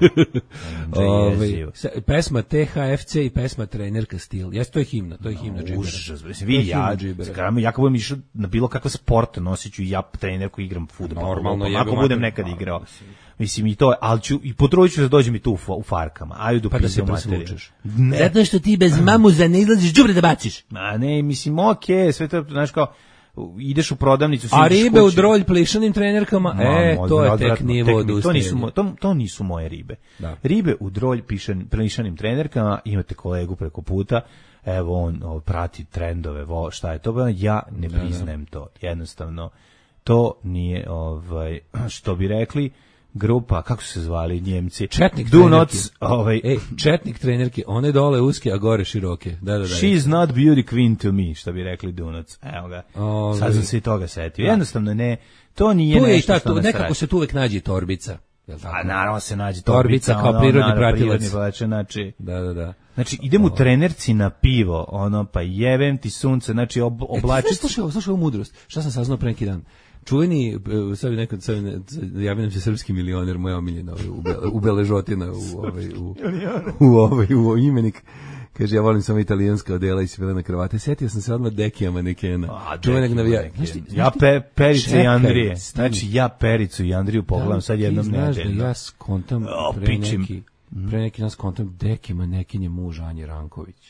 Ove, pesma T H F C i pesma Trenerka stil. Jes, to je himna, to je himna džibera. Užas, vidi, ja, zgramo, ja kako budem išao na bilo kakav sport, nosit ću ja trenerku, igram fudbal. Normalno, ako budem nekad igrao. Mislim i to, ali ću, i potrudit ću da dođem i tu u, u farkama. Ajde, pa da se presvučeš. Zato što ti bez mamuza ne izlaziš, đubre da baciš. A ne, mislim, okej, okay, sve to, znaš kao, ideš u prodavnicu, a ribe u drolj plišanim trenerkama, no, e, to je tek nivo odustajanja. To nisu, to, to nisu moje ribe. Da. Ribe u drolj plišanim trenerkama, imate kolegu preko puta, evo on o, prati trendove, vo, šta je to, ja ne priznajem to, jednostavno, to nije, ovaj, što bi rekli, grupa, kako su se zvali Njemci? Četnik Do not, ovaj, ej, četnik trenerke, one dole uske, a gore široke. Da, da, da. She's not beauty queen to me, što bi rekli Do nots. Evo ga. Ove, sad sam se i toga setio. Da. Jednostavno ne, to nije tu nešto je što nas nekako radi. se tu uvek nađe torbica. Jel tako? A naravno se nađe torbica, torbica kao ono, prirodni pratilac. Znači, da, da, da. Znači, idem u trenerci na pivo, ono, pa jebem ti sunce, znači, ob, oblačiti. E, slušaj, slušaj ovu mudrost. Šta sam saznao pre neki dan? Čuveni, sad bi nekad, sad javio nam se srpski milioner, moja omiljena, u Beležotina, u ovaj, u, u ovaj, u imenik. Kaže, ja volim samo italijanska odela i svelena kravate. Setio sam se odmah Dekija manekena. Čuvenog navija. Ja pe, Pericu i Andrije. Znači, ja Pericu i Andriju pogledam sad jednom nedeljno. Ti znaš da ja skontam pre neki, pre neki nas skontam Deki manekinje muž Anje Ranković.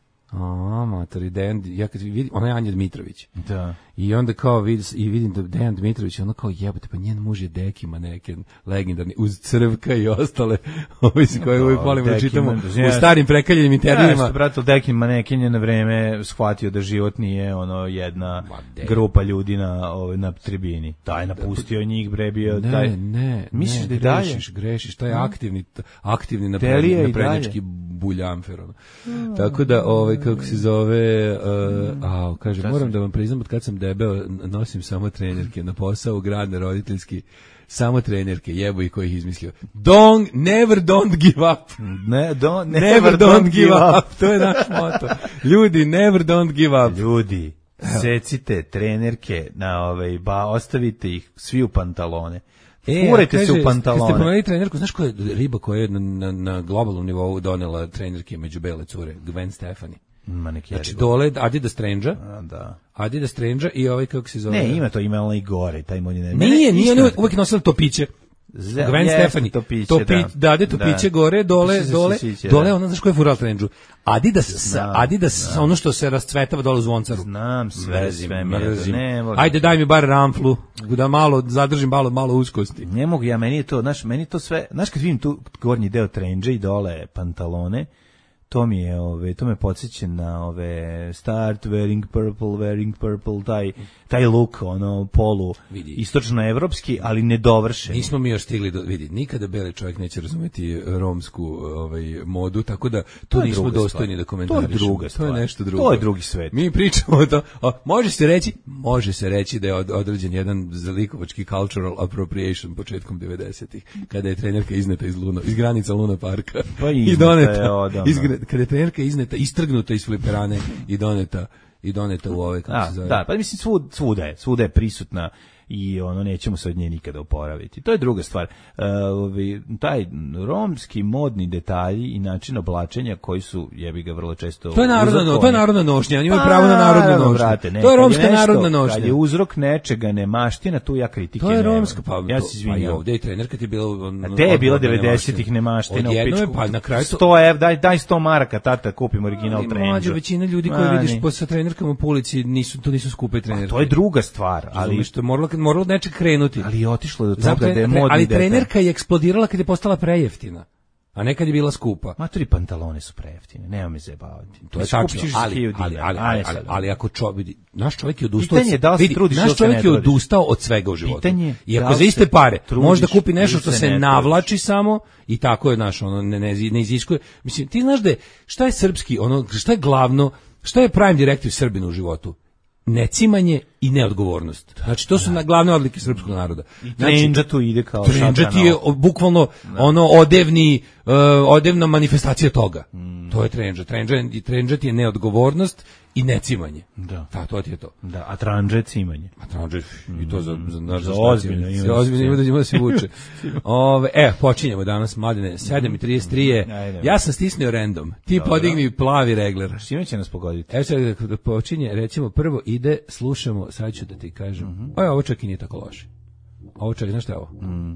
A, mater, Dejan, ja kad vidim, ona je Anja Dmitrović. Da. I onda kao vidim, i vidim da Dejan Dmitrović, ona kao jebote, pa njen muž je Deki maneken, legendarni, uz Crvka i ostale, ovi se koje uvijek volimo da čitamo u starim prekaljenim intervjuima. Jeste, brato, Deki maneken je na vreme shvatio da život nije ono jedna grupa ljudi na, ove, na tribini. Taj napustio njih, bre, bio ne, taj... Ne, ne, misliš ne, da grešiš, dalje? grešiš, taj je aktivni, aktivni naprednjački buljamfer, ono. Mm. Tako da, ovaj, kako se zove, uh, a, kaže, moram da vam priznam, od kad sam debeo, nosim samo trenerke na posao, grad, roditeljski, samo trenerke, jebo i ko ih izmislio. Don't, never don't give up. Ne, don't, never, never don't, don't give up. up. To je naš moto. Ljudi, never don't give up. Ljudi, secite trenerke na ovaj, ba, ostavite ih svi u pantalone. E, Furajte kaže, se u Ste pantalone. pomenuli trenerku, znaš koja je riba koja je na, na, na globalnom nivou donela trenerke među bele cure? Gwen Stefani. Ma neki Znači riba. dole Adidas Strange, A, da. Adidas Strange i ovaj kako se zove. Ne, ima to, ima ono i gore, taj moj ne. Nije, nije, oni uvijek nosili topiće. Za- Gwen jeste, Stefani, topiće, topi, da. dade topiće Da. gore, dole, Više se dole, siće, dole, da. ona, znaš ko je fural trendžu? Adidas, sa, Znam, Adidas, znam. ono što se rascvetava dole u Zvoncaru. Znam sve, Mrzim, sve mi je, mrzim. ne volim. Ajde, daj mi bar ramflu, da malo, zadržim malo, malo uskosti. Ne mogu ja, meni je to, znaš, meni to sve, znaš kad vidim tu gornji deo trendže i dole pantalone, to mi je, ove, to me podsjeća na ove start wearing purple, wearing purple, taj, taj look, ono, polu, Vidi. istočno-evropski, ali nedovršen. Nismo mi još stigli do vidi, nikada beli čovjek neće razumeti romsku ovaj modu, tako da to, je nismo druga dostojni stvar. da komentarišemo. To je druga To stvar. je nešto drugo. To je drugi svet. Mi pričamo o to. A, može se reći, može se reći da je od, određen jedan zalikovački cultural appropriation početkom devedesetih, kada je trenerka izneta iz Luna, iz granica Luna parka. Pa i izneta doneta je odavno. iz, kada je trenerka izneta, istrgnuta iz fliperane i doneta i doneta u ove kako A, se zove. da, pa mislim svud, svuda je, svuda je prisutna i ono nećemo se od nje nikada oporaviti. To je druga stvar. E, ovi, taj romski modni detalji i način oblačenja koji su jebi ga vrlo često To je narodna, no, to je narodna nošnja, oni imaju Pa, pravo na narodnu naravno, nošnju. brate, ne, To je kad romska nešto- narodna nošnja. Kad je uzrok nečega nemaština, tu ja kritike To je nemam. romska, pa ja to- se pa i izvinjam. ovde i trenerka ti je bila... on- A gde je bila odgovorna devedesetih nemaština u Odjednom je, pičku? pa na kraju to- sto evra, daj, daj sto maraka, tata, kupim original Ali trendžu. mlađe, većina ljudi koji Ma, vidiš ne. po sa trenerkama po ulici nisu to nisu skupe trenerke. To je druga stvar, ali ali što je moralo moralo od nečeg krenuti. ali je otišlo do Zato toga je- da je tre- modni ali detalj. trenerka je eksplodirala kad je postala prejeftina, a ne kad je bila skupa. Maturi pantalone su prejeftine, nema me zajebavati. To je Skupit tačno, ćeš za ali, hiljadu ali, dinara. ali, Ajde ali, sad. ali ako čovjek, naš čovjek je odustao, Pitanje je da li se vidi, trudiš naš ili se čovjek ne je trudiš. odustao od svega u životu. Pitanje je I da ako li za iste se pare trudiš možda kupi nešto ili što se se ne navlači samo i tako je naš, ono ne, ne, ne iziskuje. Mislim, ti znaš da je, šta je srpski, ono, šta je glavno, šta je prime directive Srbina u životu? Necimanje i neodgovornost. Znači, to su na glavne odlike srpskog naroda. I Znači, trendža tu ide kao Trendža ti je o- bukvalno ono odevni uh, odevna manifestacija toga. To je trendža. Trendža i trendža ti je neodgovornost i necimanje. Da. Da, to ti je to. Da, a tranže cimanje. A trendža i to za za naš Za za ozbiljno ima ima da ozbiljno se- ima da ima da se vuče. Ove, e, počinjemo danas mladine sedam i trideset tri je. Ajde. Ja sam stisnuo random. Ti podigni plavi regler. Svime će nas pogoditi. Evo sad da- da počinje, recimo prvo ide, slušamo, sad ću da ti kažem. Mhm. Oj, ovo čak i nije tako loše. Ovo čak, znaš šta je ovo? Mhm.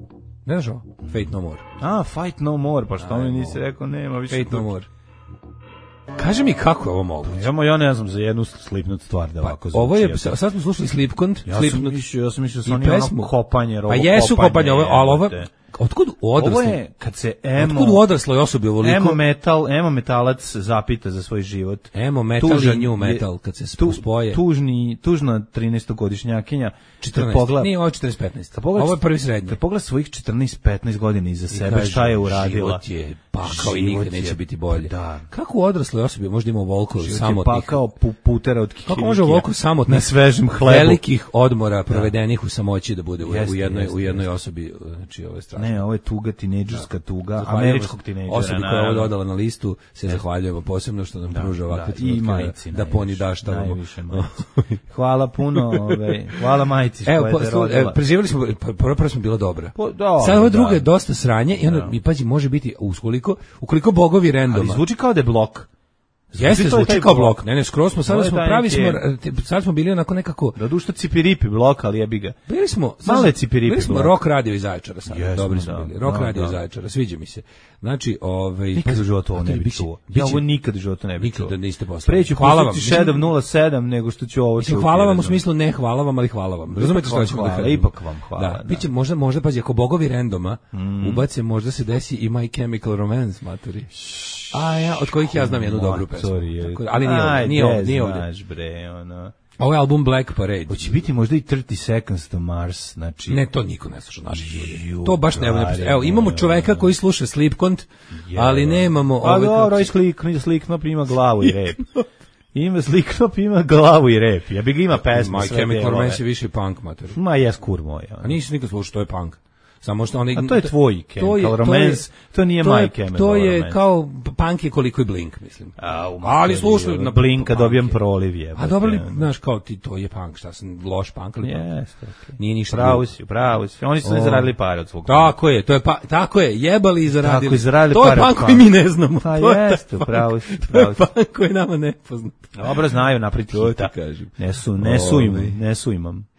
Ne znaš ovo? Fate No More. A, Fight No More, pa što mi nisi rekao, nema više. Fate No More. Kaži mi kako je ovo moguće? Ja, ja ne znam za jednu slipnut stvar da ovako zvuči. Ovo je, ja to- sad smo slušali Slipkont, Ja sam Slipknot mislio, ja sam mislio da su i oni ono pesmu. kopanje, rovo Pa jesu kopanje, ovo, ali ovo, jebote. otkud u Ovo odraslim? je, kad se emo... Otkud u odrasloj osobi ovoliko? Emo metal, emo metalac zapita za svoj život. Emo metal Tužan i new je- metal, kad se tu, spoje. Tužni, tužna trinaestogodišnjakinja. četrnaest, Pogleda, nije ovo četrnaest petnaest. kad pogleda- Ovo je prvi srednji. Kad pogleda svojih četrnaest petnaest godina iza sebe, Kaže, šta je uradila. Život je pakao i Život nikad je- neće biti bolje. Da. Kako u odrasloj osobi možda ima ovoliko Život je samotnih... pakao pu, putera od Kako može ovoliko samotnih na svežem hlebu. velikih odmora provedenih u samoći da bude u, Jeste, u jednoj jeste, u jednoj osobi, znači ove strašno. Ne, ovo je tuga, tinejdžerska tuga, Zahvaljujemo američkog tinejdžera. osobi koja je ovo naravno. dodala na listu, se zahvaljujemo posebno što nam pruža ovakve Da, i trenutke majici da, da poni najviše, daštavamo. najviše majici. Hvala puno, ovaj, hvala majici što Evo, je po, te slu- rodila. e, preživjeli smo, pa, prvo prvo smo bila dobra. Po- dobro, Sad ovo drugo da. je dosta sranje i onda, mi pazi, može biti, ukoliko, ukoliko bogovi Ali randoma. zvuči kao da je blok. Jeste, to je zvuči taj kao blok. blok. Ne, ne, skroz smo, sada To je smo, taj pravi smo, neki- sad smo bili onako nekako, Da dušta cipiripi blok, ali jebi ga. bili smo, Malo je cipiripi bili smo blok. rock radio iz Zaječara sad, Jesmo, dobri smo da, bili, rock da, radio da. iz Zaječara, sviđa mi se. Znači, ovaj... Nikad u životu ovo ne Mater, bi biće- čuo. biće- Ja ovo nikad u životu ne bi čuo. Nikada niste poslali. Preću Hvala vam. pustiti sedam nula sedam nego što ću ovo Mislim, čuti. hvala vam u jedno. smislu ne hvala vam, ali hvala vam. Razumete što vam ćemo da hvala, kažemo? ipak vam hvala, Da, da. biće možda, možda, pazi, ako bogovi randoma ubace, možda se desi i My Chemical Romance, maturi. A ja, od kojih ja znam jednu dobru pesmu. Sorry, je. Tako da- ali nije ovdje, Ajde, nije ovdje, nije ovdje. znaš, bre, ono. Ovo je album Black Parade. Hoće biti možda i trideset Seconds to Mars, znači... Ne, to niko ne sluša naših ljudi. Ju, To baš ne ne gare, Evo, imamo ne, čoveka koji sluša Slipkont, ali nemamo... A ovaj, kako dobro, se- aj slik, sliknop ima glavu i rep. Ima sliknop, ima glavu i rep. Ja bi ga ima pesma, My sve Chemical delove. Romance je više punk, mater. Ma jes kur moj. ono. A nisi nikad slušao, to je punk. Samo što onaj, a to je tvoj Chemical Romance, to nije to my je, Chemical to je Romance. kao punk je koliko i Blink, mislim. A, ali slušaj, na Blinka dobijem proliv je. A dobro li, znaš, kao ti, to je punk, šta sam, loš punk ali punk? Jeste, okay. Nije ništa. Pravo si, pravo si. Oni su ne zaradili pare od svog. Tako je, to je pa, tako je, jebali i zaradili. Tako je, zaradili to pare. To je punk koji mi ne znamo. Pa to jeste, je pravo si, pravo si. To je punk koji nama nepoznat. Dobro znaju napriti hita. Ne su, ne su im, ne su imam.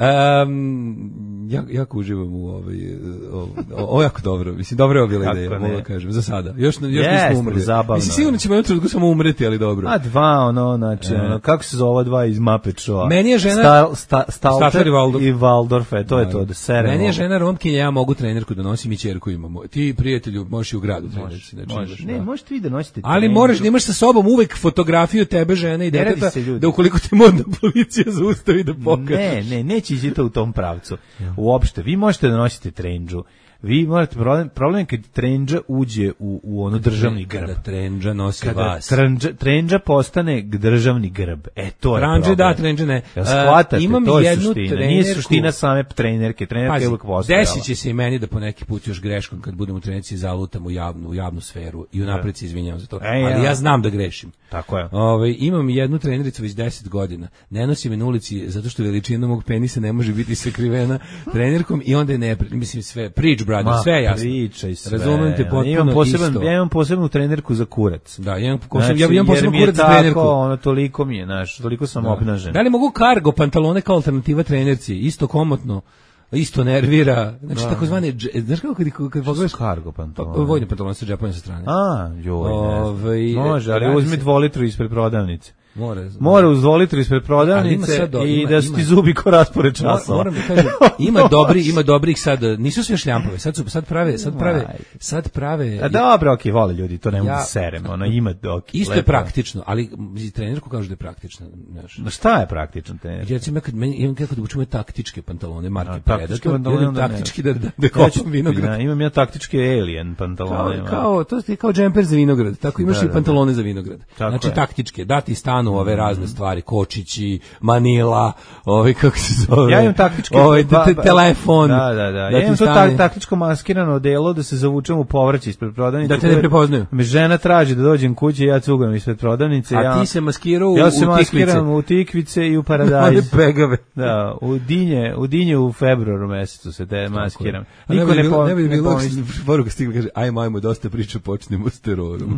Um, ja, jako uživam u ovaj, ovo, ovo jako dobro, mislim, dobro je bila ideja, mogu da kažem, za sada. Još, još yes, nismo umrli. Zabavno. Mislim, sigurno ćemo jednom trenutku samo umreti, ali dobro. A dva, ono, znači, e. ono, kako se zove dva iz Muppet Showa? Meni je žena... Stal, sta, Stalter i Waldorf. I Waldorf, e, to je to, da seremo. Meni je žena Romkinja, ja mogu trenerku da nosim i ćerku imamo. Ti, prijatelju, možeš i u gradu trenerci. Znači, možeš, ne, možeš ti da nosite ali trenerku. Moraš, nemaš sa sobom uvek fotografiju tebe, žene i deteta, da ukoliko te modna policija zaustavi da pokažeš. Ne, ne, neće ići to u tom pravcu. Uopšte, vi možete da nosite trendžu. Vi morate, problem, problem je kad trendža uđe u, u ono državni grb. Kada trendža nosi kada vas. Trendža, trendža postane državni grb. E, to je Tranže, problem. da, trendža ne. Ja shvatate, imam to je jednu suština. trenerku. Nije suština same trenerke. Trenerke je uvijek postojala. Desit će se i meni da po neki put još greškom kad budem u trenerci zalutam u javnu, u javnu sferu i unapred se izvinjavam za to. E, ja. Ali ja znam da grešim. Tako je. Ove, imam jednu trenericu već deset godina. Ne nosi me na ulici zato što veličina mog penisa ne može biti sakrivena trenerkom i onda je ne, mislim sve, preach brother, Ma, sve je jasno. Pričaj sve. Razumem te potpuno imam poseban, isto. Ja imam posebnu trenerku za kurac. Da, ja imam, posebno, znači, ja imam posebnu kurac za trenerku. Ono, toliko mi je, znaš, toliko sam da. Obnažen. Da li mogu kargo pantalone kao alternativa trenerci? Isto komotno, isto nervira. Znači, da. Takozvane, znaš kako kad, kad pogledaš? Kargo pantalone? Vojni pantalone sa džepovima sa strane. A, joj, Ove, ne znam. Može, ali uzmi dvolitru ispred prodavnice. Mora, mora uz dvolitru ispred prodavnice do, i ima, da sti zubi ko raspored časova. Moram da kažem, ima dobri, ima dobrih sad, nisu sve šljampove, sad su sad prave, sad prave, sad prave. A dobro, okej, vole ljudi, to ne mogu ja, serem, ono ima dok. Isto lepo. Je praktično, ali trenerku kaže da je praktično, znaš. No šta je praktično trener? Ja recimo kad meni imam kako da učimo taktičke pantalone marke Predator, pantalone taktički da da, da kopam vinograd. Ja, imam ja taktičke Alien pantalone. Kao, kao to je kao džemper za vinograd, tako imaš da, i pantalone da, za vinograd. Znači taktičke, dati stan ove razne stvari, kočići, manila, ovaj kako se zove. Ja imam taktički ovaj te, te, telefon. Da, da, da. Ja imam to tak, taktičko maskirano delo da se zavučem u povrće ispred prodavnice. Da te ne prepoznaju. Me žena traži da dođem kući, ja cugam ispred prodavnice. A ja, ti se maskirao u, ja se u maskiram u tikvice i u paradajz. Pegave. Da, u dinje, u dinje u februaru mesecu se te maskiram. Niko ne po, ne bi bilo poruka stigla kaže ajmo ajmo dosta priča počnemo s terorom.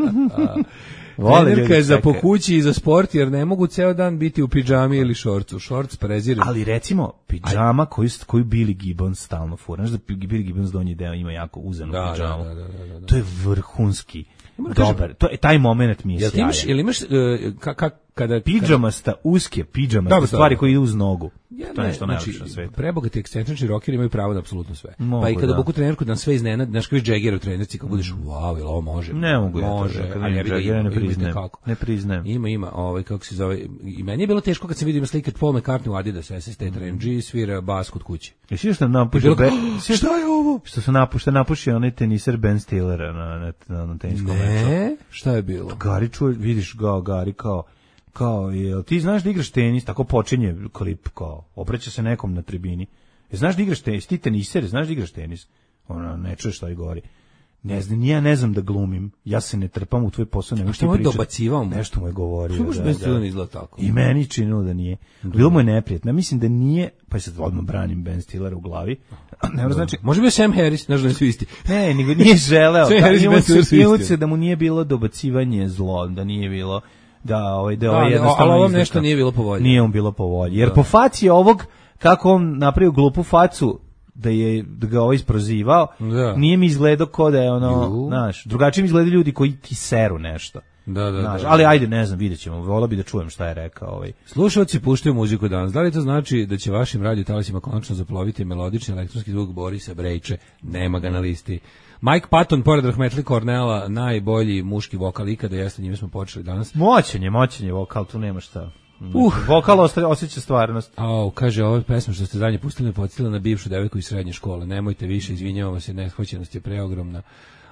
Trenerka je za po kući i za sport, jer ne mogu ceo dan biti u pidžami ili šorcu. Šorc prezirem. Ali recimo, pidžama koju, koju Billy Gibbons stalno fura. Znaš da Billy Gibbons donji deo ima jako uzenu da, pidžamu. Da, da, da, da, da. To je vrhunski. Dobar. To je, taj moment mi je jel sjajan. Imaš, jel imaš, uh, ka, ka, kada... Pidžamasta, uske pidžamaste stvari koje idu uz nogu. Ja, to je nešto znači, najlepše na svetu. Prebogati ekscentrični rockeri imaju pravo na apsolutno sve. Mogu, pa i kada da. buku trenerku da nam sve iznenad, znaš kao Jagger u trenerci, kao budeš, wow, ili ovo može? Ne mogu može, ja to, ali ja bih Jaggera ne priznajem. Kako. Ne priznajem. Ima, ima, ovaj, kako se zove, i meni je bilo teško kad sam vidio slike Paul McCartney u Adidas, S S T Trendy, svira bas kod kuće. Jesi što napušio? Šta je ovo? Što su napušio, napušio onaj teniser Ben Stillera na, na, na, na teniskom meču. Ne, šta je bilo? Gari čuje, vidiš ga, Gari kao, kao, jel ti znaš da igraš tenis, tako počinje klip, kao, obraća se nekom na tribini. E, znaš da igraš tenis, ti teniser, znaš da igraš tenis? Ona, ne čuješ šta je govori. Ne znam, ja ne znam da glumim, ja se ne trpam u tvoj posao, nego što ti pričaš. Dobacivao mu. Nešto mu je govorio. Što možeš bez Stillera izgleda tako? I meni činilo da nije. Bilo mu je neprijatno. Ja mislim da nije, pa sad odmah branim Ben Stillera u glavi. Ne znači, može bi Sam Harris, znaš da su isti. Ne, nego nije želeo. Sam Harris i Ben Stiller su isti. Da mu nije bilo dobacivanje zlo, da nije bilo da ovaj da, da ovaj jednostavno ali ovom nešto nije bilo po volji. Nije on bilo po volji. Jer da. Po faci ovog kako on napravio glupu facu da je da ga ovaj isprozivao, da. Nije mi izgledao kao da je ono, znaš, drugačije mi izgledaju ljudi koji ti seru nešto. Da, da, znaš, da, ali da. Ajde, ne znam, videćemo. Voleo bi da čujem šta je rekao ovaj. Slušalci puštaju muziku danas. Da li to znači da će vašim radio talasima konačno zaploviti melodični elektronski zvuk Borisa Brejče? Nema ga na listi. Mike Patton, pored rahmetli Cornela, najbolji muški vokal ikada, jeste, njime smo počeli danas. Moćan je, moćan je vokal, tu nema šta. Uh, vokal osjeća stvarnost. Au, kaže, ova pesma što ste zadnje pustili me podsjetila na bivšu devojku iz srednje škole. Nemojte više, izvinjavam se, neshvaćenost je preogromna.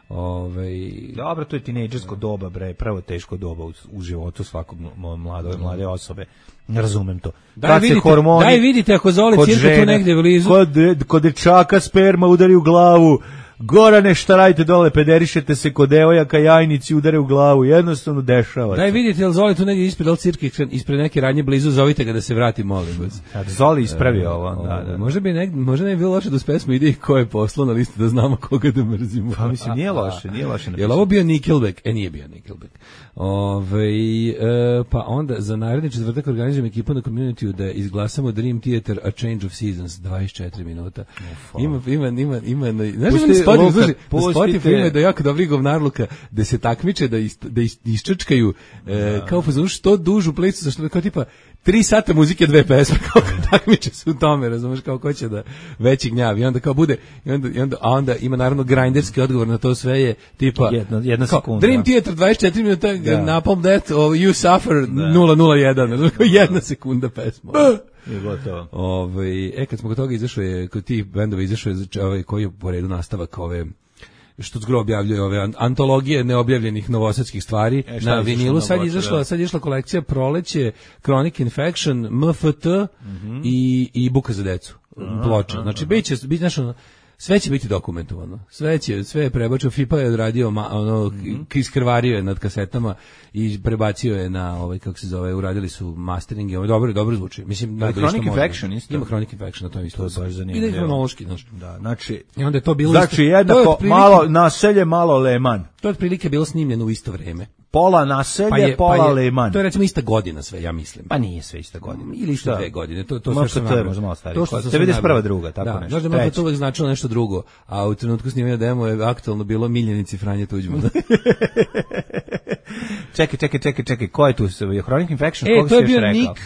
Ovaj Dobro, to je tinejdžersko doba, bre, prvo teško doba u, u životu svakog mlade mlade osobe. Ne razumem to. Daj vidite, hormoni, daj vidite ako Zoli cirka tu negde blizu. Kod, kod dečaka sperma udari u glavu. Gorane, šta radite dole, pederišete se kod devojaka, jajnici udare u glavu, jednostavno dešava. Daj vidite, jel Zoli tu negdje ispred, ali cirke, ispred neke radnje blizu, zovite ga da se vrati, molim vas. Kad Zoli ispravi e, ovo, da, da. Možda bi ne, možda ne bi bilo loše da uz pesmu ide ko je poslao na listu da znamo koga da mrzimo. Pa mislim, nije loše, nije loše. Jel ovo bio Nickelback? E, nije bio Nickelback. Ove, e, pa onda, za naredni četvrtak organizujem ekipu na community-u da izglasamo Dream Theater A Change of Seasons, dvadeset četiri minuta. Oh, ima, ima, ima, ima, ima, znaš ima Spotify, služi, na Spotify ima da jako dobri govnarluka da se takmiče, da, ist, da ist, iščačkaju e, kao fazonu što dužu playlistu, za što kao tipa tri sata muzike, dve pesme, kao takmiče se u tome, razumeš, kao ko će da veći gnjav, i onda kao bude, i onda, i onda, a onda ima naravno grinderski odgovor na to sve je tipa, jedna, jedna kao, sekunda. Dream Theater dvadeset četiri minuta, da. Napalm Death, oh, You Suffer, nula nula jedan, jedna sekunda pesma. Je gotovo. Ovaj, e, kad smo kod toga izašao je, kod tih bendova izašao je ovaj, koji je po redu nastavak ove, što zgro objavljuje ove antologije neobjavljenih novosadskih stvari e, na vinilu. Sad je izašla, sad je išla kolekcija Proleće, Chronic Infection, M F T mm-hmm. i, i Buka za decu. Ploča. Znači, bit će, bit, znaš, ono, sve će biti dokumentovano. Sve će, sve je prebačio, Fipa je odradio, ma, ono, mm-hmm. iskrvario je nad kasetama i prebacio je na, ovaj, kako se zove, uradili su mastering i ovaj, dobro, dobro zvuči. Mislim, da, Chronic Infection isto. Ima Chronic Infection, na to isto. To je baš zanimljivo. Ide hronološki, znači. Da, znači, i onda je to bilo znači, isto. jednako, otprilike, malo naselje, malo Leman. To je otprilike bilo snimljeno u isto vreme. Pola naselje, pa je, pola pa je, Leman. To je recimo ista godina sve, ja mislim. Pa nije sve ista godina. Ili isto dve godine. To, to sve što je možda malo starije. devedeset prva druga, tako da, nešto. Da, možda to uvek značilo nešto drugo, a u trenutku snimanja demo je aktualno bilo Miljenici Franje Tuđmana. čekaj, čekaj, čekaj, čekaj, ko je tu? Chronic Infection? E, to je bio Nick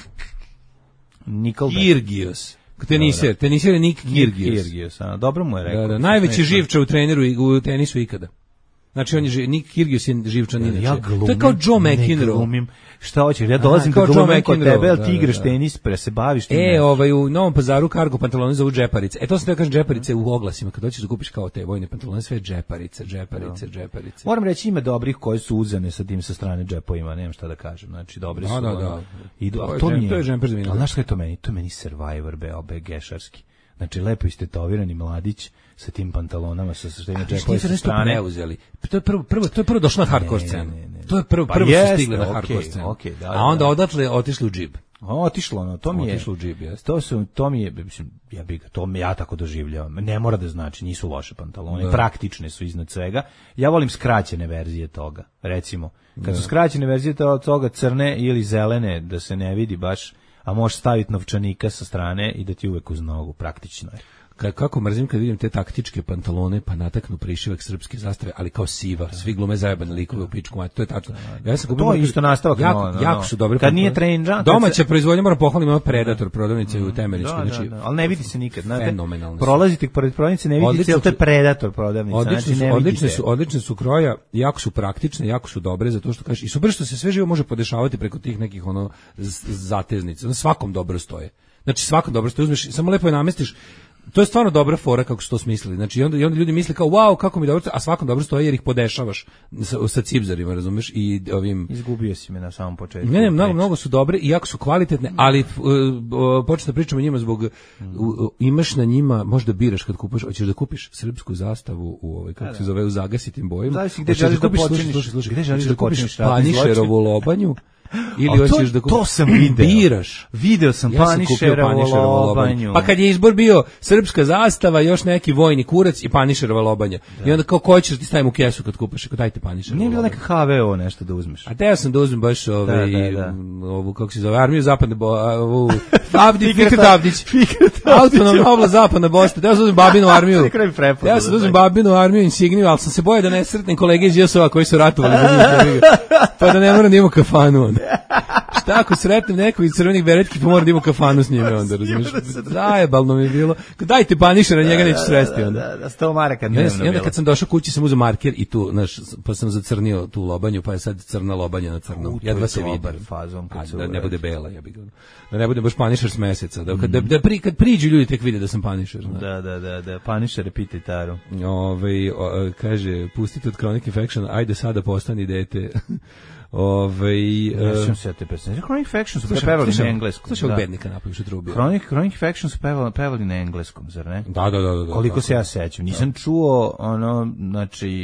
Kyrgios. Tenisir, tenisir je Nick Kyrgios. Kyrgios, a dobro mu je rekao. Da, da, najveći živča u treneru i u tenisu ikada. Znači on je živ, Nick Kyrgios je živčan inače. Ja glumim, to je kao Joe McEnroe. Šta hoćeš? Ja dolazim da glumim kod tebe, ali ti igraš tenis, pre se baviš tim. E, ovaj u Novom Pazaru kargo pantaloni zovu džeparice. E to se da kažem džeparice u oglasima kad hoćeš da kupiš kao te vojne pantalone, sve džeparice, džeparice, džeparice. Moram reći ima dobrih koji su uzane sa tim sa strane džepovima, nemam šta da kažem. Znači dobri su. Da, da, da. I to, to mi je. To je džemper za vino. Al znaš šta je to meni? To je meni Survivor be obe gešarski. Znači lepo istetovirani mladić sa tim pantalonama sa sa tim džepovima sa strane preuzeli. To je prvo prvo to je prvo došlo na hardcore scenu. To je prvo prvo su stigli na hardcore scenu. Okay, da, a onda odatle otišli u džib. Otišlo, no, to mi je otišlo u džib, jeste. To su to mi je, mislim, ja bih to ja tako doživljavam. Ne mora da znači nisu loše pantalone, da. Praktične su iznad svega. Ja volim skraćene verzije toga. Recimo, kad da. Su skraćene verzije toga crne ili zelene da se ne vidi baš, a možeš staviti novčanika sa strane i da ti uvek uz nogu, praktično je. Kako mrzim kad vidim te taktičke pantalone pa nataknu prišivak srpske zastave, ali kao siva, svi glume zajebane likove u pičku mati, to je tačno. Ja sam to je isto nastavak, jako, no, no, jako su dobre. Kad nije trendža, domaća se... proizvodnja, moram pohvaliti, ima Predator prodavnice mm, u Temeričkoj, znači, da, da, ali ne vidi se nikad, znate. Fenomenalno. Prolazite pored prodavnice, ne vidi se, to je Predator prodavnica, odlične znači ne su, odlične su, odlične su kroja, jako su praktične, jako su dobre zato što kažeš i super što se sve živo može podešavati preko tih nekih ono zateznica. Na svakom dobro stoje. Znači svakom dobro stoje, uzmeš, samo lepo je namestiš. To je stvarno dobra fora kako su to smislili. Znači i onda, i onda ljudi misle kao wow, kako mi dobro, a svakom dobro stoji jer ih podešavaš sa, sa cipzarima, razumeš, i ovim izgubio si me na samom početku. Ne, ne, mnogo, mnogo su dobre i jako su kvalitetne, ali uh, uh, početi da pričamo o njima zbog uh, uh, imaš na njima, možda biraš kad kupuješ, hoćeš da kupiš srpsku zastavu u ovaj kako se zove u zagasitim bojama. Zavisi gde želiš da počneš, slušaj, slušaj, gde želiš da počneš Panišerovu lobanju. Ili to, hoćeš da kupiš, to sam video. Biraš. Video sam ja Panišerovu lobanju. Pa kad je izbor bio srpska zastava, još neki vojni kurac i Panišerova lobanja. Da. I onda kao ko ćeš ti stavim u kesu kad kupiš, ako dajte Panišerovu. Nije bilo neka ha ve o nešto da uzmeš. A te ja sam da uzmem baš ovaj, da, da, da. ovu, kako se zove, armiju zapadne bo, ovu, Avdić, Fikret Avdić. Autonomna oblast zapadna Bosna. Ja sam uzmem babinu armiju. Ja sam uzmem babinu armiju insigniju, ali sam se bojao da ne sretnem kolege iz J S O-a koji su ratovali za njih. Pa da ne moram da imamo kafanu onda. Tako sretnem nekog iz crvenih beretki, pa moram da imam kafanu s njime onda, razumiješ? Zajebalno mi je bilo. Dajte Panišera, njega neću sresti onda. Da, da, sto maraka dnevno bilo. I onda kad sam došao kući sam uzeo marker i tu, znaš, pa sam zacrnio tu lobanju, pa je sad crna lobanja na crnom. Jedva se vidi. Fazom, da ne bude bela, ja bih ga. Da ne bude baš Panišer s meseca. Da, kad, da, da pri, kad priđu ljudi tek vide da sam Panišer. Znaš. Da, da, da, da. Panišer pita taru. Ove, o, kaže, pustite od Chronic Infection, ajde sada postani dete. Ove, ne sam se te pesme. Chronic Infection su pevali na engleskom. Slušaj ovog bednika napraviš u trubi. Chronic, Chronic Infection su pevali, pevali na engleskom, zar ne? Da, da, da. da Koliko da, se ja sećam. Nisam da. čuo, ono, znači,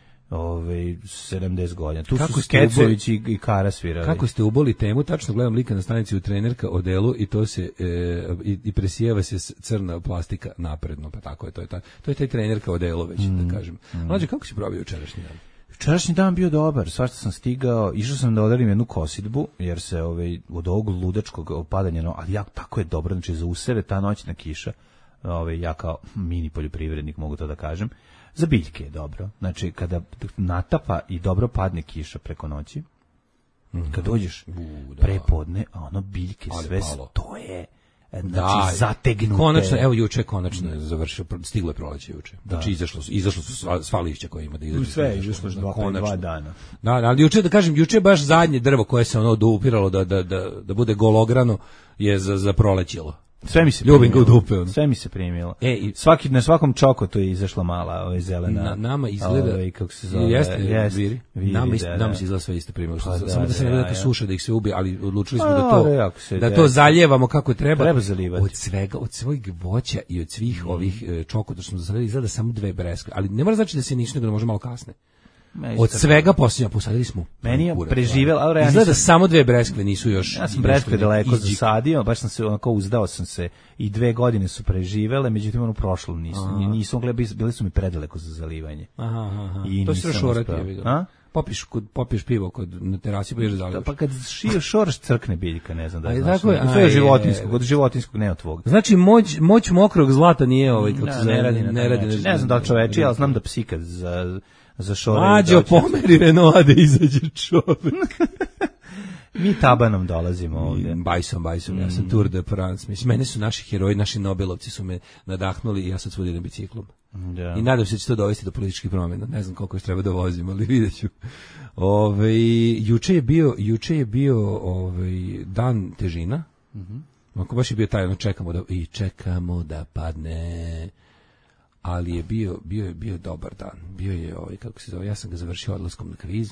ove, sedamdeset godina. Tu kako su Skecević i, i Kara svirali. Kako ste uboli temu, tačno gledam lika na stanici u trenerka o delu i to se, e, i, i presijeva se crna plastika napredno, pa tako je, to je taj, to je taj trenerka o delu već, mm. da kažem. Mm. Mlađe, kako si probio jučerašnji dan? Včerašnji dan bio dobar, svašta sam stigao, išao sam da odarim jednu kosidbu, jer se ovaj, od ovog ludačkog opadanja, no, ali ja, tako je dobro, znači za useve ta noćna kiša, ovaj, ja kao mini poljoprivrednik mogu to da kažem, za biljke je dobro, znači kada natapa i dobro padne kiša preko noći, mm-hmm. kad dođeš U, da. prepodne, a ono biljke ali sve palo. stoje, znači da, zategnute. Konačno, evo juče konačno je završio, stiglo je proleće juče. Znači izašlo su, izašlo su sva, sva lišća koje ima da izađu. Sve izašlo dva, dva dana. Da, ali juče da kažem, juče baš zadnje drvo koje se ono doupiralo da da da da bude golograno je za za prolećilo. Sve mi se ljubim ga u dupe. Ono. Sve mi se primilo. E, i svaki na svakom čokotu je izašla mala, ovaj zelena. Na, nama izgleda ovaj, kako se zove, jeste, jest, viri. viri. Nama ist, da, nama da. se izgleda sve isto primilo. Pa, Samo da, da se ne da, neka ja. suša da ih se ubije, ali odlučili smo A, da to da, se, da to zalijevamo kako treba. Treba zalivati. Od svega, od svojeg voća i od svih mm. ovih čokota što smo zasadili izgleda samo dve breskve, ali ne mora znači da se ništa, nego da može malo kasne. Od svega posljednja posadili smo. Meni je preživela, ali ja izgleda samo dve breskve nisu još. Ja sam breskve daleko zasadio, baš sam se onako uzdao sam se i dve godine su preživele, međutim ono prošlo nisu. Nisu mogle, bili su mi predaleko za zalivanje. Aha, aha. I to se šorati. A? Popiš kod popiješ pivo kod na terasi pa ješ zalivaš. Pa kad šije šoraš crkne biljka, ne znam da je. Znaš. To je životinjsko, kod životinjskog ne od tvog. Znači moć moć mokrog zlata nije ovaj kako se ne radi, ne radi. Ne znam da li čoveči, ali znam da psi kad za za šore. Mađo, pomeri Renault da izađe čovjek. Mi tabanom dolazimo ovdje. Bajsom, bajsom, ja sam Tour de France. Mislim, mene su naši heroji, naši Nobelovci su me nadahnuli i ja sad svud idem biciklom. Da. I nadam se da će to dovesti do političkih promjena. Ne znam koliko još treba da vozim, ali vidjet ću. Ove, juče je bio, juče je bio ove, dan težina. Mm-hmm. Ako baš je bio taj, ono čekamo da, i čekamo da padne... ali je bio bio je bio dobar dan. Bio je ovaj kako se zove, ja sam ga završio odlaskom na kviz.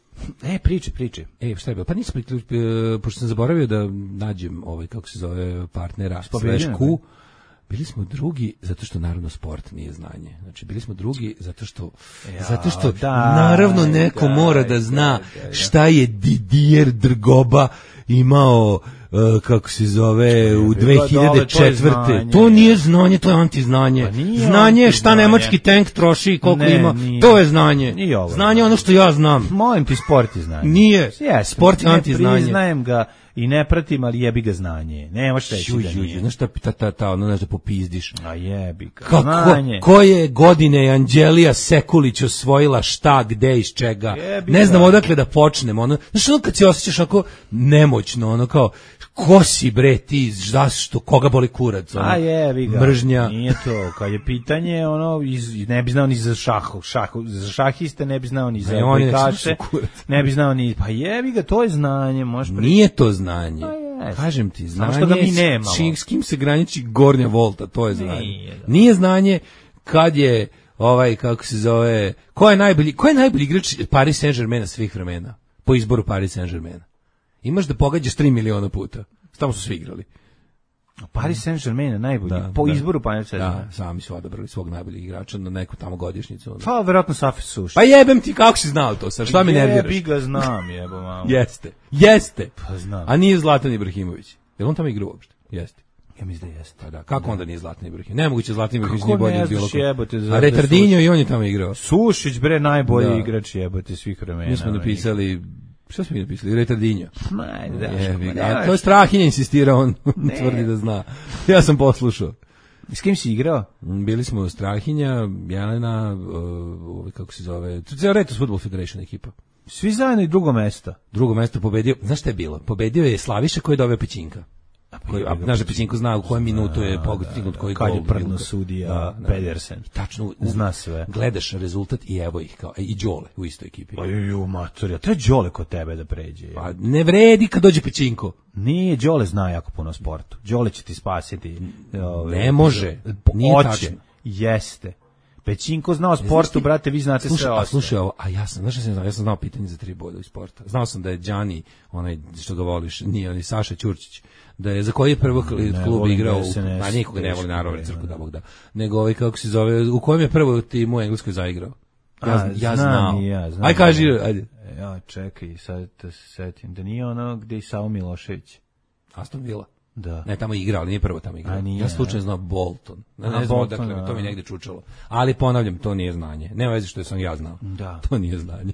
E, priče, priče. E, šta je bilo? Pa nisam pošto sam zaboravio da nađem ovaj kako se zove partnera Svešku. Bili smo drugi zato što naravno sport nije znanje. Znači bili smo drugi zato što ja, zato što da, naravno neko da, mora da zna da, da, da. šta je Didier Drgoba imao Uh, kako se zove u dve hiljade četvrte. To, to nije znanje, to je antiznanje. Pa znanje je šta nemački tank troši i koliko ne, ima. Nije. To je znanje. Znanje je ono što ja znam. Molim ti, sport je znanje. Nije. Yes, sport je antiznanje. Priznajem ga i ne pratim, ali jebi ga znanje. Nemaš reći da nije. Znaš šta ta, ta, ta, ono, znaš da popizdiš. A jebi ga. Kako, znanje. Koje godine je Anđelija Sekulić osvojila šta, gde, iz čega. Jebi ne znam ga. Odakle da počnemo. Ono, znaš ono kad se osjećaš ako nemoćno, ono kao, ko si bre ti, zašto, koga boli kurac, ono, a jebi ga, mržnja. Nije to, kad je pitanje, ono, iz, ne bi znao ni za šah, šah, za šahiste, ne bi znao ni za bojkaše, ne bi znao ni, pa jebi ga, to je znanje, možeš pri... Nije to znanje, pa kažem ti, znanje što ga mi nemamo. Či, s kim se graniči gornja volta, to je znanje. Nije, Nije znanje kad je, ovaj, kako se zove, ko je najbolji, ko je najbolji igrač Paris Saint-Germaina svih vremena, po izboru Paris Saint-Germaina? Imaš da pogađaš tri miliona puta. Tamo su svi igrali. Paris Saint-Germain je najbolji. Da, po da. izboru Paris Saint-Germain. Da, sami su odabrali svog najboljeg igrača na neku tamo godišnjicu. Pa, verovatno Safi Suš. Pa jebem ti, kako si znao to sad? Šta mi nerviraš? Jebi ga znam, jebo malo. Jeste. Jeste. Pa znam. A nije Zlatan Ibrahimović. Jel on tamo igra uopšte? Jeste. Ja mislim da jeste. Pa da, kako da. Onda nije Zlatan Ibrahimović? Nemoguće Zlatan Ibrahimović nije bolji bolji od bilo koga. A Retardinho i on je tamo igrao. Sušić bre najbolji da. Igrač jebote svih vremena. Mi smo napisali Šta smo mi napisali? Retardinho. Ajde, da. Je, a to je Strahinja insistira, on tvrdi da zna. Ja sam poslušao. S kim si igrao? Bili smo Strahinja, Jelena, uh, kako se zove, Red Football Federation ekipa. Svi zajedno i drugo mesto. Drugo mesto pobedio, znaš šta je bilo? Pobedio je Slaviša koji je doveo Pećinka. Koji, a, znaš da Pećinko zna u kojem minutu je postignut koji gol. Kad je prdno sudija da, da, Pedersen. Tačno, u, zna sve. Gledaš rezultat i evo ih, kao, i Đole u istoj ekipi. Ojuju, matorija, to je Đole kod tebe da pređe. Pa ne vredi kad dođe Pećinko. Nije, Đole zna jako puno o sportu. Đole će ti spasiti. Ove, ne može, nije oće, tačno. Jeste. Pećinko znao o sportu, brate, vi znate slušaj, sve ostalo. A slušaj ovo, a ja sam, znaš šta sam znao, ja sam znao pitanje za tri boda iz sporta. Znao sam da je Đani, onaj što ga voliš, nije, onaj Saša Ćurčić, da je za koji je prvo klub igrao, a nikoga ne voli naravno crku da Bog da, nego ovaj kako se zove, u kojem je prvo tim u Engleskoj zaigrao. Ja, a, ja znam, znao. Ja, znam, aj kaži, ajde. Ja, čekaj, sad da se setim, da nije ono gde i Savo Milošević. Aston Villa. Da. Ne, tamo je igrao, ali nije prvo tamo igrao. Nije, ja slučajno znao Bolton. Ne, ne a, znam Bolton, odakle, da. to mi negde čučalo. Ali ponavljam, to nije znanje. Nema veze što sam ja znao. Da. To nije znanje.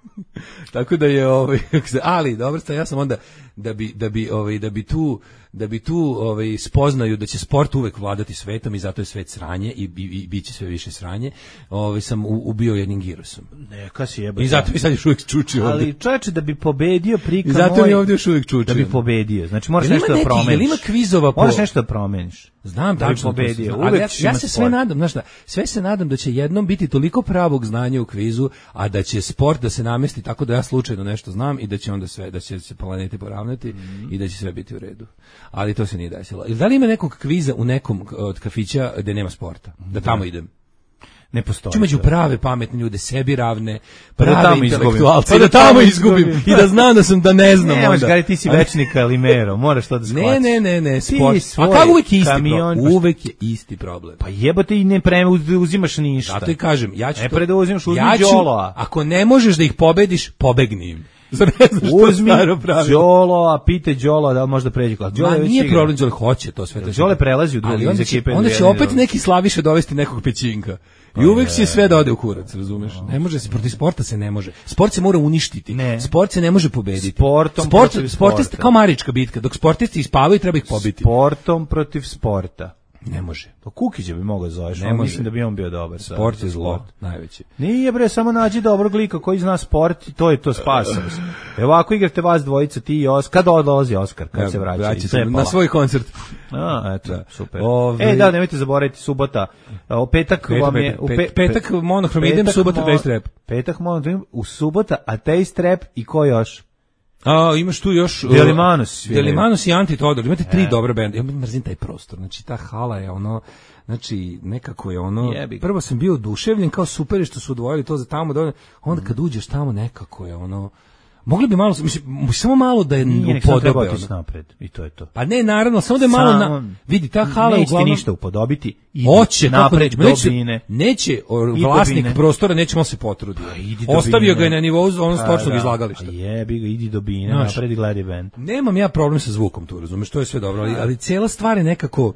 Tako da je ovaj ali dobro sta ja sam onda da bi da bi ovaj da bi tu da bi tu ovaj spoznaju da će sport uvek vladati svetom i zato je svet sranje i, i, i biće sve više sranje. Ovaj sam u, ubio jednim girosom. Neka si jebote. I zato mi sad još uvijek čuči ovdje. Ali čoveče da bi pobedio prika moj. I zato mi ovdje još uvijek čuči. Da bi pobedio. Znači moraš nešto neki, da promeniš. Ima kvizova po... Moraš nešto da promeniš. Znam da bi pobedio. Znam, ali ja, ja se sve nadam, znaš šta, sve se nadam da će jednom biti toliko pravog znanja u kvizu, a da će sport da se namesti tako da ja slučajno nešto znam i da će onda sve, da će se planeti poravnati mm. i da će sve biti u redu. Ali to se nije desilo. Da li ima nekog kviza u nekom od kafića gde nema sporta? Da tamo da. idem. Ne postoji. Ču među prave pametne ljude, sebi ravne, prave pa da tamo intelektualce, pa da tamo izgubim i da znam da sam da ne znam. Ne, možeš gari ti si večnika Limero, moraš to da shvatiš. Ne, ne, ne, ne, sport. A kako uvek isti kamion, problem? Uvek je isti problem. Pa jebote i ne preuzimaš ništa. Zato i kažem, ja ću ne to... preduzimaš, uzmi ja ću, Đolo. Ako ne možeš da ih pobediš, pobegni im. Zar ne znaš što uzmi pravilo? Đolo, a pite Đolo da li može da pređe klas. Ma nije problem, Đolo hoće to sve. Đole prelazi u drugi iz ekipe. Onda će opet neki Slaviša dovesti nekog Pećinka. I uvek će sve da ode u kurac, razumeš? Ne može se, protiv sporta se ne može. Sport se mora uništiti. Ne. Sport se ne može pobediti. Sportom Sport, protiv sportista, sporta. kao Marička bitka, dok sportisti ispavaju treba ih pobiti. Sportom protiv sporta. Ne može. Pa Kukića bi mogao zoveš, ne može. Mislim da bi on bio dobar. Sport je zlo, sport. Najveći. Nije bre, samo nađi dobrog lika koji zna sport i to je to spasao. Evo ovako igrate vas dvojica, ti i Oskar. Kada odlazi Oskar, kad ja, se vraća? Vraća na svoj koncert. A, eto, da. Super. Ove... E, da, nemojte zaboraviti, subota. O petak petak, vam je... U pe, petak Monohrom idem, subota Taste Rap. Petak Monohrom u subota, a Taste Rap i ko još? A, imaš tu još Delimanus, Delimanus i Antitodor. Imate tri e. dobre bende. Ja mrzim taj prostor. Znači ta hala je ono, znači nekako je ono. Jebik. Prvo sam bio oduševljen kao super što su odvojili to za tamo da onda kad uđeš tamo nekako je ono. Mogli bi malo, mislim, samo malo da je upodobe. Napred, i to je to. Pa ne, naravno, samo da je malo na, vidi, ta hala neće uglavnom... ništa upodobiti, Oće, napred, kako neće, dobine. Neće, vlasnik dobine. prostora neće malo se potrudi. Ostavio ga je na nivou ono stočnog da. izlagališta. A jebi ga, idi dobine, Znaš, napred i gledaj band. Nemam ja problem sa zvukom tu, razumeš, to je sve dobro, ali, ali cijela stvar je nekako...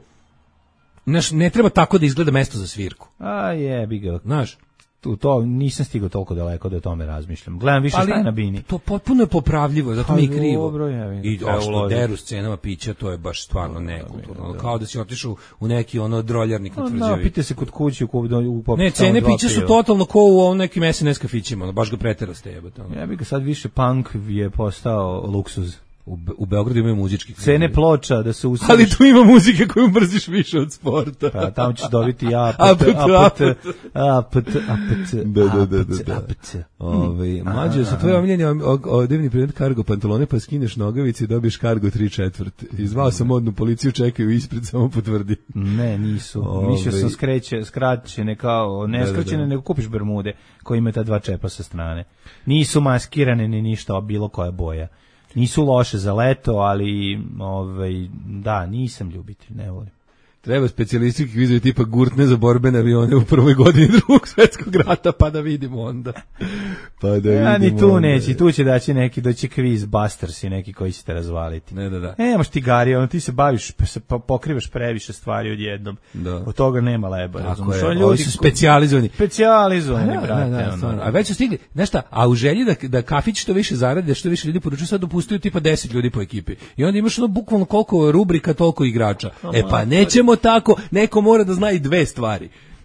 Znaš, ne treba tako da izgleda mesto za svirku. A jebi ga. Znaš, u to nisam stigao toliko daleko da o tome razmišljam. Gledam više šta je na bini. To potpuno je popravljivo, zato mi je krivo. Dobro, ja, I ošto deru s cenama pića, to je baš stvarno nekulturno. Kao da si otišao u neki ono droljarnik na tvrđavi. Napite se kod kuće u u Ne, cene pića su totalno kao u nekim es en es kafićima, ono, baš ga preteraste jebote. Ja bih ga sad više punk je postao luksuz. U, Be u Beogradu imaju muzički klub. Cene ploča da se usadiš. Ali tu ima muzike koju mrziš više od sporta. Pa tamo ćeš dobiti ja, apet, apet, apet, apet, da, da, da, da. apet. Ove, mlađe, su tvoje omiljeni divni predmet kargo pantalone, pa skineš nogavice i dobiješ kargo tri četvrt. Izvao sam modnu policiju, čekaju ispred, samo potvrdi. Ne, nisu. Mislio sam skreće, skraćene kao, ne skraćene, nego kupiš bermude koji ima ta dva čepa sa strane. Nisu maskirane ni ništa, bilo koja boja. Nisu loše za leto, ali ovaj, da, nisam ljubitelj, ne volim. Treba specijalistički kvizovi tipa gurtne za borbene avione u prvoj godini drugog svjetskog rata, pa da vidimo onda. Pa da vidimo ja, ni tu onda. Neći, tu će daći neki, doći kviz Busters i neki koji ćete razvaliti. Ne, da, da. E, nemaš ti Gari, ono, ti se baviš, se pokrivaš previše stvari odjednom. Da. Od toga nema leba. Tako je, ljudi, ovi su specijalizovani. Specijalizovani, da, brate. Da, da, ono. A već su stigli, znaš šta, a u želji da, da kafić što više zaradi, da što više ljudi poručuju, sad dopustio tipa deset ljudi po ekipi. I onda imaš ono bukvalno koliko rubrika, toliko igrača. E pa nećemo tako, neko mora da zna i dve stvari.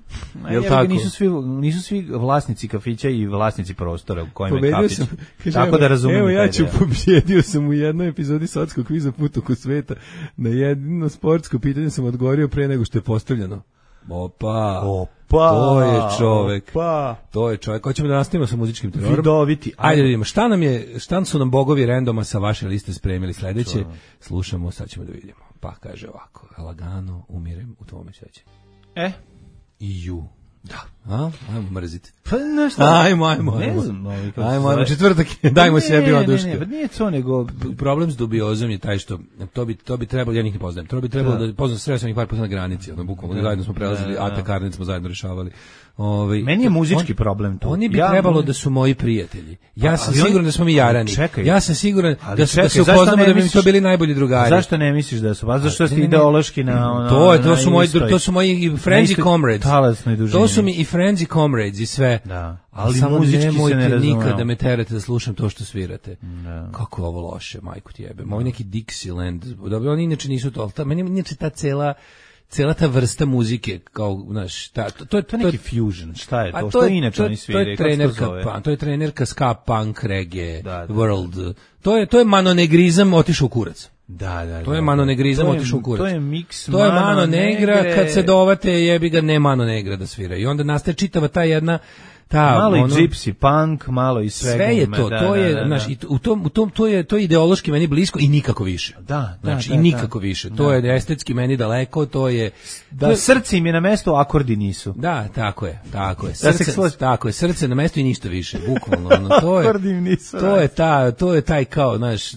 Jel tako? Nisu svi, nisu svi vlasnici kafića i vlasnici prostora u kojima je Pobedio kafić. sam, kaže, Tako da razumijem. Evo ja ću deo. pobjedio sam u jednoj epizodi Sotskog kviza Put oko sveta. Na jedno sportsko pitanje sam odgovorio pre nego što je postavljeno. Opa, Opa, to je čovek. Opa. To je čovek. Hoćemo da nastavimo sa muzičkim terorom. Vidoviti. Ajde da vidimo, šta nam je, šta su nam bogovi randoma sa vaše liste spremili sledeće? Slušamo, sad ćemo da vidimo. Pa kaže ovako, lagano umirem u tvome sećanju. E? I ju. Da. A? Ajmo mrziti. Pa nešto. Ajmo, ajmo, Ne ajmo. znam, ovaj, kako se Ajmo, zove. ajmo, četvrtak je, dajmo sebi oduške. Ne, ne, ne, nije to nego... Problem s dubiozom je taj što to bi to bi trebalo, ja njih ne poznajem. To bi trebalo da, da poznam, sreo sam ih par puta na granici, ono bukvalno zajedno smo prelazili, da, da. Ata Karnic smo zajedno rešavali. Ovaj Meni je muzički problem tu. Oni bi Ja- trebalo da su moji prijatelji. Ja Pa, sam ali oni- siguran da smo mi jarani. Čekaj. Ja sam siguran Ali da su da čekaj, se zašto upoznamo ne da bi mi to misliš- bili najbolji drugari. Zašto ne misliš da su? Pa zašto ste Ne, ne, ne. ideološki na ono... To je, to na su moji, istoj- to su moji na friends i istoj comrades. talasnoj dužini. To su mi i friends i comrades i sve. Da. Ali Ali samo muzički se nemojte ne razumemo. nikada da me terate da slušam to što svirate. Da. Kako je ovo loše, majku ti jebe. Moj neki Dixieland. Dobro, oni inače nisu to, ali ta, meni inače ta cela cela ta vrsta muzike kao, znaš, ta, to, to je To je neki fusion, šta je Pa to? Što je- inače to je- oni To sviraju? je Kako se to trenerka, zove? pa, to je trenerka ska, punk, reggae, Da, da, world. To je to je manonegrizam otišao u kurac. Da, da, To je da. manonegrizam To je- otišao u kurac. To je miks To je mano mano negra, negre. kad se dovate jebi ga ne mano negra da svira. I onda nastaje čitava ta jedna ta Malo ono, i gypsy punk, malo i svega. sve je ima, to, da, to da, je, da, da. znaš, i u tom, u tom, to je, to je ideološki meni blisko i nikako više. Da, da, Znači, da, i nikako da. više. To je estetski meni daleko, to je... to Da, je- srce im je na mestu, akordi nisu. Da, tako je, tako je. Da se Srce, složi. tako je, srce na mestu i ništa više, bukvalno. Ono, to je, Akordi im nisu, to je ta, to je taj kao, znaš,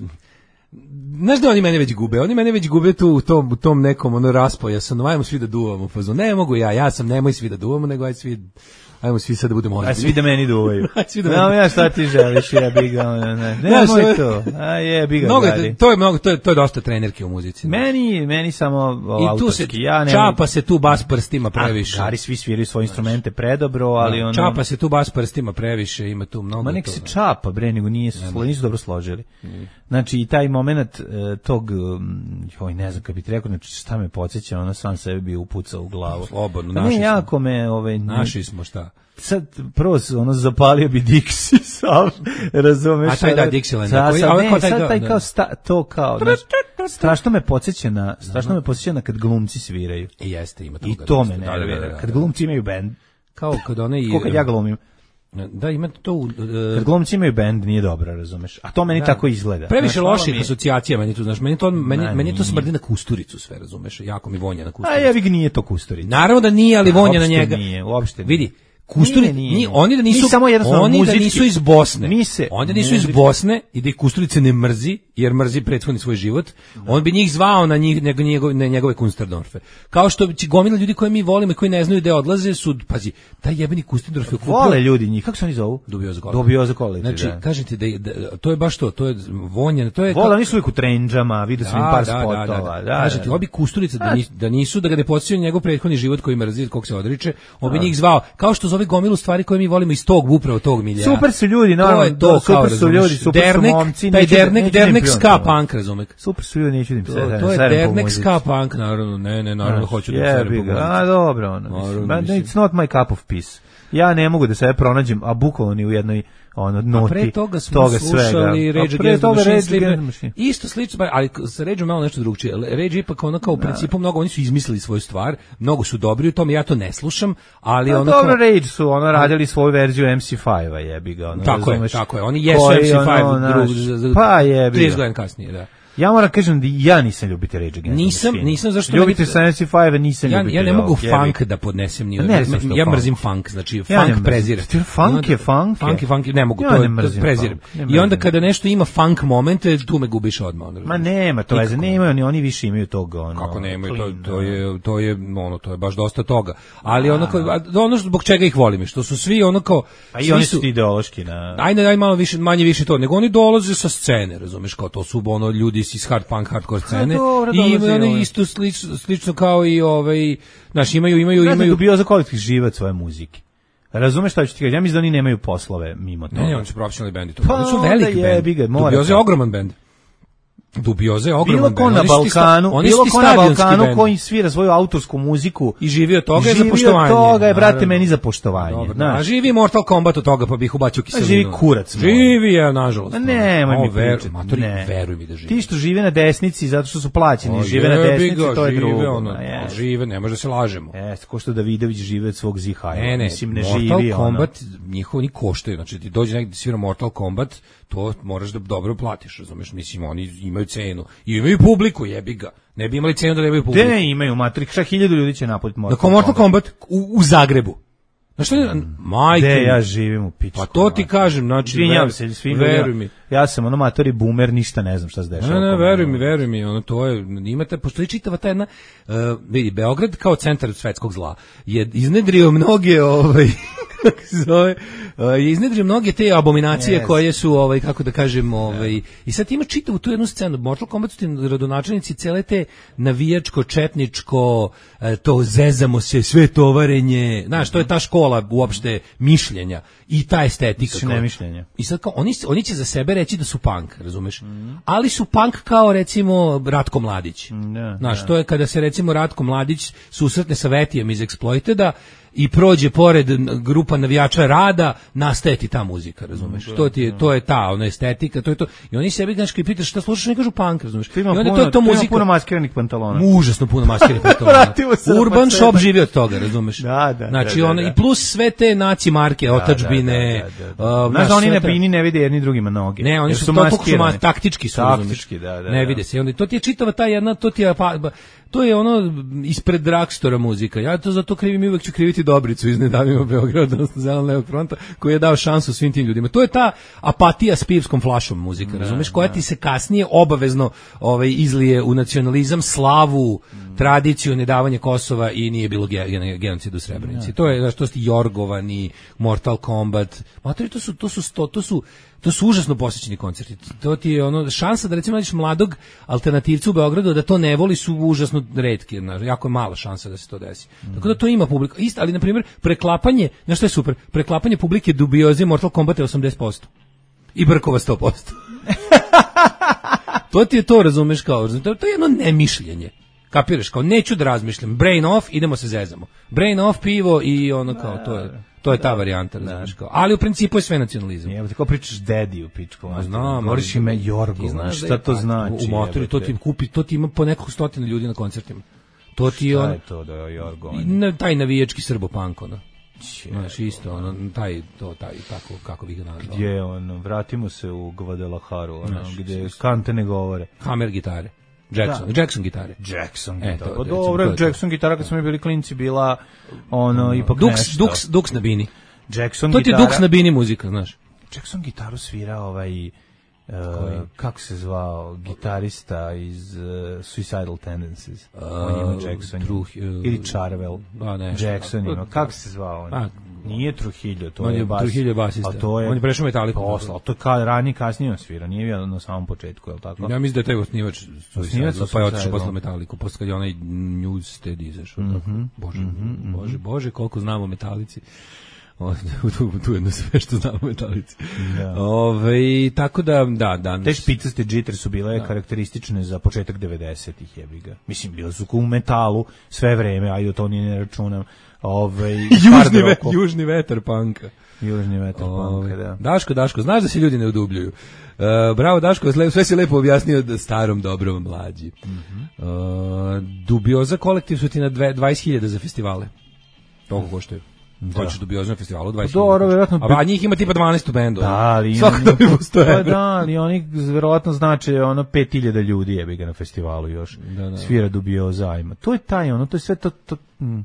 znaš da oni mene već gube, oni mene već gube tu u tom, u tom nekom ono raspojasano, ajmo svi da duvamo, fazon, ne mogu ja, ja sam, nemoj svi da duvamo, nego aj svi, ajmo svi sad da budemo A ozbiljni. svi da meni duvaju. Aj, svi da Znam meni- ja šta ti želiš, jebi ga. ono, Ne, Znaš, nemoj ovo- to. A jebi ga. Mnogo, gadi. je- to je mnogo, to je, to je dosta trenerke u muzici. Meni, meni samo o, I tu se autorski. Ja ne čapa se tu bas prstima previše. A, Gari svi sviraju svoje instrumente predobro, ali ono... Čapa se tu bas prstima previše, ima tu mnogo Ma nek toga. se čapa, bre, nego nije, slo, nisu dobro složili. Znači, i taj moment e, tog, um, joj, ne znam, kad bi ti rekao, znači, šta me podsjeća, ono sam sebi bi upucao u glavu. Slobodno, Pa naši ne, smo. jako me, ovaj, Naši smo šta? sad prvo se ono zapalio bi Dixi sav, razumeš? A taj da, Dixieland, Sad, koji- sad, a ovaj ne, kao taj sad da, taj da. kao sta, to kao, znaš, strašno me podsjeća na, strašno me podsjeća na kad glumci sviraju. I jeste, ima I toga to dosta. me Da, da, da, nervira. da, Kad da. glumci imaju bend, Kao kod one i... ko kad ja glumim. Da, ima to... u, Kad e, glumci imaju bend nije dobro, razumeš? A to meni Da. tako izgleda. Previše Znaš, malo loših mi je- asocijacija meni tu, znaš, meni to, meni, Da, meni to nije. smrdi na Kusturicu sve, razumeš, jako mi vonja na A Kusturicu. jevi ga nije to Kusturica. Naravno da nije, ali A, vonja na uopšte njega. nije, uopšte nije. Vidi, Kusturica, Nije, nije, nije. oni da nisu, Mi samo jednostavno oni da muzički- nisu iz Bosne, Mi se- oni da nisu iz muzički- Bosne i da ih Kusturica ne mrzi, jer mrzi prethodni svoj život, on bi njih zvao na njih, nego njegove, na njegove Kunsterdorfe. Kao što će gomila ljudi koje mi volimo i koji ne znaju gde odlaze su, pazi, taj jebeni Kunsterdorf je kupio... Vole ljudi njih, kako se oni zovu? Dubioza College. Dubioza College, Znači, da. kažete da, je- da, to je baš to, to je vonja, to je... Vole, kao- oni su uvijek u trendžama, vidio sam im par spotova. Da, da, Kažete, da. obi Kusturica da, nis, da nisu, da ga ne podsjećaju njegov prethodni život koji mrzi, kog se odriče, on bi njih zvao, kao što zove gomilu stvari koje mi volimo iz tog, upravo tog milija. Super su ljudi, naravno, To je to, da, super kao, su razumeš, ljudi, super su dernek, momci, taj neću da- dernek, neću da im dernek pljujem ska to. punk, razumeš. Super su ljudi, neću da im se To, to je serem po dernek muzici. ska punk, naravno, ne, ne, naravno, Znaš, hoću da im serem jebi po ga. muzici. A dobro, ono. Naravno, Mislim, mislim. it's not my cup of peace. Ja ne mogu da sebe pronađem, a bukvalno ni u jednoj ono noti. A pre toga smo toga slušali svega. Rage A pre Against the toga Machine, Rage Slipknot. Against the Machine. Isto slično, ba- ali sa Rage malo nešto drugčije. Rage ipak ono kao u principu mnogo, oni su izmislili svoju stvar, mnogo su dobri u tome, ja to ne slušam, ali A ono dobro, kao... Rage su ono radili svoju verziju em ce pet-a, jebi ga. Ono, Tako je, razumeš, tako je. Oni jesu koji, em ce pet ono, drug, naš, za- za- pa jebi trideset ga. godina kasnije, da. Ja moram kažem da ja nisam ljubitelj Rage Against the Nisam, Machine. nisam, zašto Ljubitelj meni- sam em ce pet-a, nisam Ja, ljubitelj ja ne mogu ovog, jebi ga. funk da podnesem ni. Ja ne znam što ja funk. mrzim funk, znači Ja ne funk mrzim. prezire. Ti funk je funk je. Funk je funk, je, ne mogu, Ja to, ne je- to mrzim prezirem. funk, ne I onda mrzim. kada nešto ima funk momente, tu me gubiš odmah. Ono, Ma nema to veze, Nikako. nemaju oni, oni više imaju tog ono. Kako nemaju, to, clean, to je to je ono to je baš dosta toga. Ali ono kao, a ono zbog čega ih volim, je što su svi ono kao A i svi oni su ideološki na... Ajde, aj malo više, manje više to, nego oni dolaze sa scene, razumeš, kao to su ono ljudi iz hard punk, hardcore scene. dobro, I dolaze oni ovaj. isto slično, slično kao i ovaj, znaš, imaju, imaju, Imaju... imaju... Bio za kolektiv živac svoje muzike. Razumeš šta ću ti kažem? Ja mislim da oni nemaju poslove mimo toga. Ne, ne, oni su profesionalni bendi. To. Pa oni su onda veliki bend. jebi ga, mora Dubioza je tako. ogroman bend. Dubioza je ogroman. Bilo ko na Balkanu, bilo ko na Balkanu koji svira svoju autorsku muziku i živi od toga je za poštovanje. Živi od toga je, brate, meni za poštovanje. Dobro, a živi Mortal Kombat od toga, pa bih ubacio kiselinu. A živi kurac. Živi je, nažalost. A nemoj mi pričati. Matori, veruj mi da živi. Ti što žive na desnici, zato što su plaćeni, žive na desnici, to je drugo. Žive, ne može da se lažemo. Jeste, ko što Davidović žive od svog Zihaja. Ne, ne, mislim, ne Mortal živi Kombat, njihovi ni koštaju. Znači, ti dođe negdje svira Mortal Kombat, to moraš da dobro platiš, razumeš, mislim, oni imaju cenu i imaju publiku, jebi ga, ne bi imali cenu da nemaju publiku. Ne imaju, matri, šta hiljadu ljudi će napoliti Mortal Kombat. Mortal Kombat u, u Zagrebu. Znaš što je, majke... Gde ja živim u pičku. Pa to ti kažem, znači... Izvinjam se, svim veruj mi. Ja sam ono matori boomer, ništa ne znam šta se dešava. Ne, ne, veruj mi, veruj mi, ono, to je, imate, pošto je čitava ta jedna, uh, vidi, Beograd kao centar svetskog zla je iznedrio mnoge, ovaj, kako se zove, uh, je iznedrio mnoge te abominacije yes. koje su, ovaj, kako da kažem, ovaj, yeah. i sad ima čitavu tu jednu scenu, Mortal Kombat su ti radonačelnici cele te navijačko, četničko, uh, to zezamo se, sve tovarenje, znaš, to je ta škola uopšte mišljenja i ta estetika. Kao, mišljenja. I sad kao, oni, oni će za sebe reći da su punk, razumeš? Mm. Ali su punk kao recimo Ratko Mladić. Mm, yeah, Znaš, yeah. to je kada se recimo Ratko Mladić susretne sa Vetijem iz Exploiteda i prođe pored grupa navijača Rada, nastaje ti ta muzika, razumeš? Mm, to ti je, to je ta ona estetika, to je to. I oni sebi znaš kad pitaš šta slušaš, ne kažu punk, razumeš? I onda to je to muzika. Puno maskiranih pantalona. Užasno puno maskiranih pantalona. Urban Shop živi od toga, razumeš? Da, da. Znači da, da, ono da. i plus sve te naci marke, otačbine. Da, da, da, da. Uh, znaš, oni na bini ne vide jedni drugima noge. Ne, oni su, su maskirani. Taktički su, taktički, da, da. Ne vide se. Onda to ti je čitava ta jedna, to ti je pa, to je ono ispred Dragstora muzika. Ja to zato krivim i uvek ću kriviti Dobricu iz Nedavimo Beograda, odnosno Zeleno-levog fronta, koji je dao šansu svim tim ljudima. To je ta apatija s pivskom flašom muzika, ne, razumeš, koja ne. Ti se kasnije obavezno ovaj, izlije u nacionalizam, slavu, mm. tradiciju, nedavanje Kosova i nije bilo ge, genocid u Srebrenici. Ne. To je, znaš, to su Jorgovani, Mortal Kombat, matori, to su, to su, sto, to su To su užasno posjećeni koncerti. To ti je ono šansa da recimo nađeš mladog alternativca u Beogradu da to ne voli su užasno retki, jako je mala šansa da se to desi. Mm. Tako da to ima publika. Isto, ali na primjer preklapanje, znaš što je super? Preklapanje publike Dubioze Mortal Kombat je osamdeset posto. I Brkova sto posto. To ti je to, razumeš, kao, to je jedno nemišljenje. Kapiraš, kao neću da razmišljam. Brain off, idemo se zezamo. Brain off, pivo i ono kao to je. To je ta varijanta, razumiješ kao. Ali u principu je sve nacionalizam. Jebote, kao pričaš dedi u pičku. Znam, govoriš ime Jorgova. Šta to znači? U motoru to ti kupi, to ti ima po nekoliko stotina ljudi na koncertima. To ti je on. Šta je to da je Jorgova? Taj navijački srbopunk, ono. Znaš, isto, ono, taj, to, taj, tako, kako bi ga nazvao. Gdje, ono, vratimo se u Guadalajaru, ono, gdje kante ne govore. Hammer gitare. Jackson, da. Jackson gitare. Jackson gitare. Pa dobro, Jackson gitara kad smo mi bili klinci bila ono ipak Dux, nešto. Dux, Dux na bini. Jackson to gitara. To ti je Dux na bini muzika, znaš. Jackson gitaru svira ovaj Uh, kako se zvao gitarista iz uh, Suicidal Tendencies, uh, on ima Jackson Truh, uh, ili Charvel, a ne, Jackson ima, kako se zvao on? A, nije Trujillo, to on je bas, Trujillo basista, to je, on je prešao Metalliku posla, to je ka, ranije kasnije on svira, nije bio na samom početku, je li tako? Ja mislim da je taj osnivač Suicidal, pa je otišao posle Metalliku, posle kad je onaj Newsted izašao, mm -hmm, bože, mm -hmm, bože, bože, koliko znamo o Metalici. tu, tu jedno sve što znamo metalici. Ja. Ove, tako da, da, danas... Te špicaste džitre su bile da. karakteristične za početak devedesetih, jebi ga. Mislim, bile su u metalu sve vreme, ajde to nije ne računam. Ove, južni, ve, južni vetar panka. Južni vetar panka, da. Daško, Daško, znaš da se ljudi ne udubljuju. Uh, bravo Daško, sve si lepo objasnio da starom dobrom mlađi. Mm -hmm. uh, Dubioza kolektiv su ti na dvadeset hiljada za festivale. Toliko koštaju. Hoćeš Dubioza na festivalu dvadeset hiljada. Dobro, verovatno. A njih ima tipa dvanaest u bendu. Da, ali svako da bi postoje. Pa da, ali oni verovatno znače ono pet hiljada ljudi jebi ga na festivalu još. Da, da. Svira Dubioza ima. To je taj ono, to je sve to, to mm,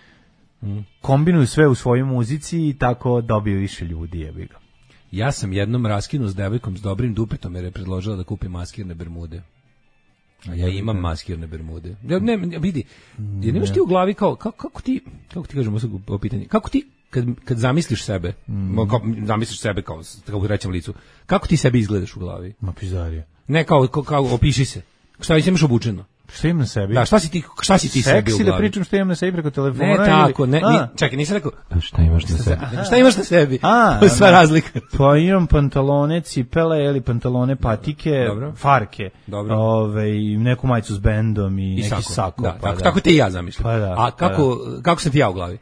mm. kombinuju sve u svojoj muzici i tako dobiju više ljudi jebi ga. Ja sam jednom raskinuo s devojkom s dobrim dupetom jer je predložila da kupi maskirne bermude. A ja imam maskirne bermude. Ja ne, vidi. Ja nemaš ti u glavi kao kako, kako ti kako ti kažemo o pitanje. Kako ti kad kad zamisliš sebe, mm. kao zamisliš sebe kao kako rećem licu. Kako ti sebi izgledaš u glavi? Ma pizdarija. Ne kao kao, kao opiši se. Šta imaš obučeno? Šta imam na sebi? Da, šta si ti, šta si ti sebi u Seksi glavi? da pričam šta imam na sebi preko telefona? Ne tako, ili... ne, ni, čekaj, nisam rekao, šta imaš na sebi? Šta imaš na sebi? A, to je sva razlika. Pa imam pantalone, cipele ili pantalone, patike, Dobro. farke. Dobro. Ove, i neku majicu s bendom i, I neki sako. sako. Da, pa tako, da. tako te i ja zamišljam. Pa da, A kako, pa da. kako sam ti ja u glavi?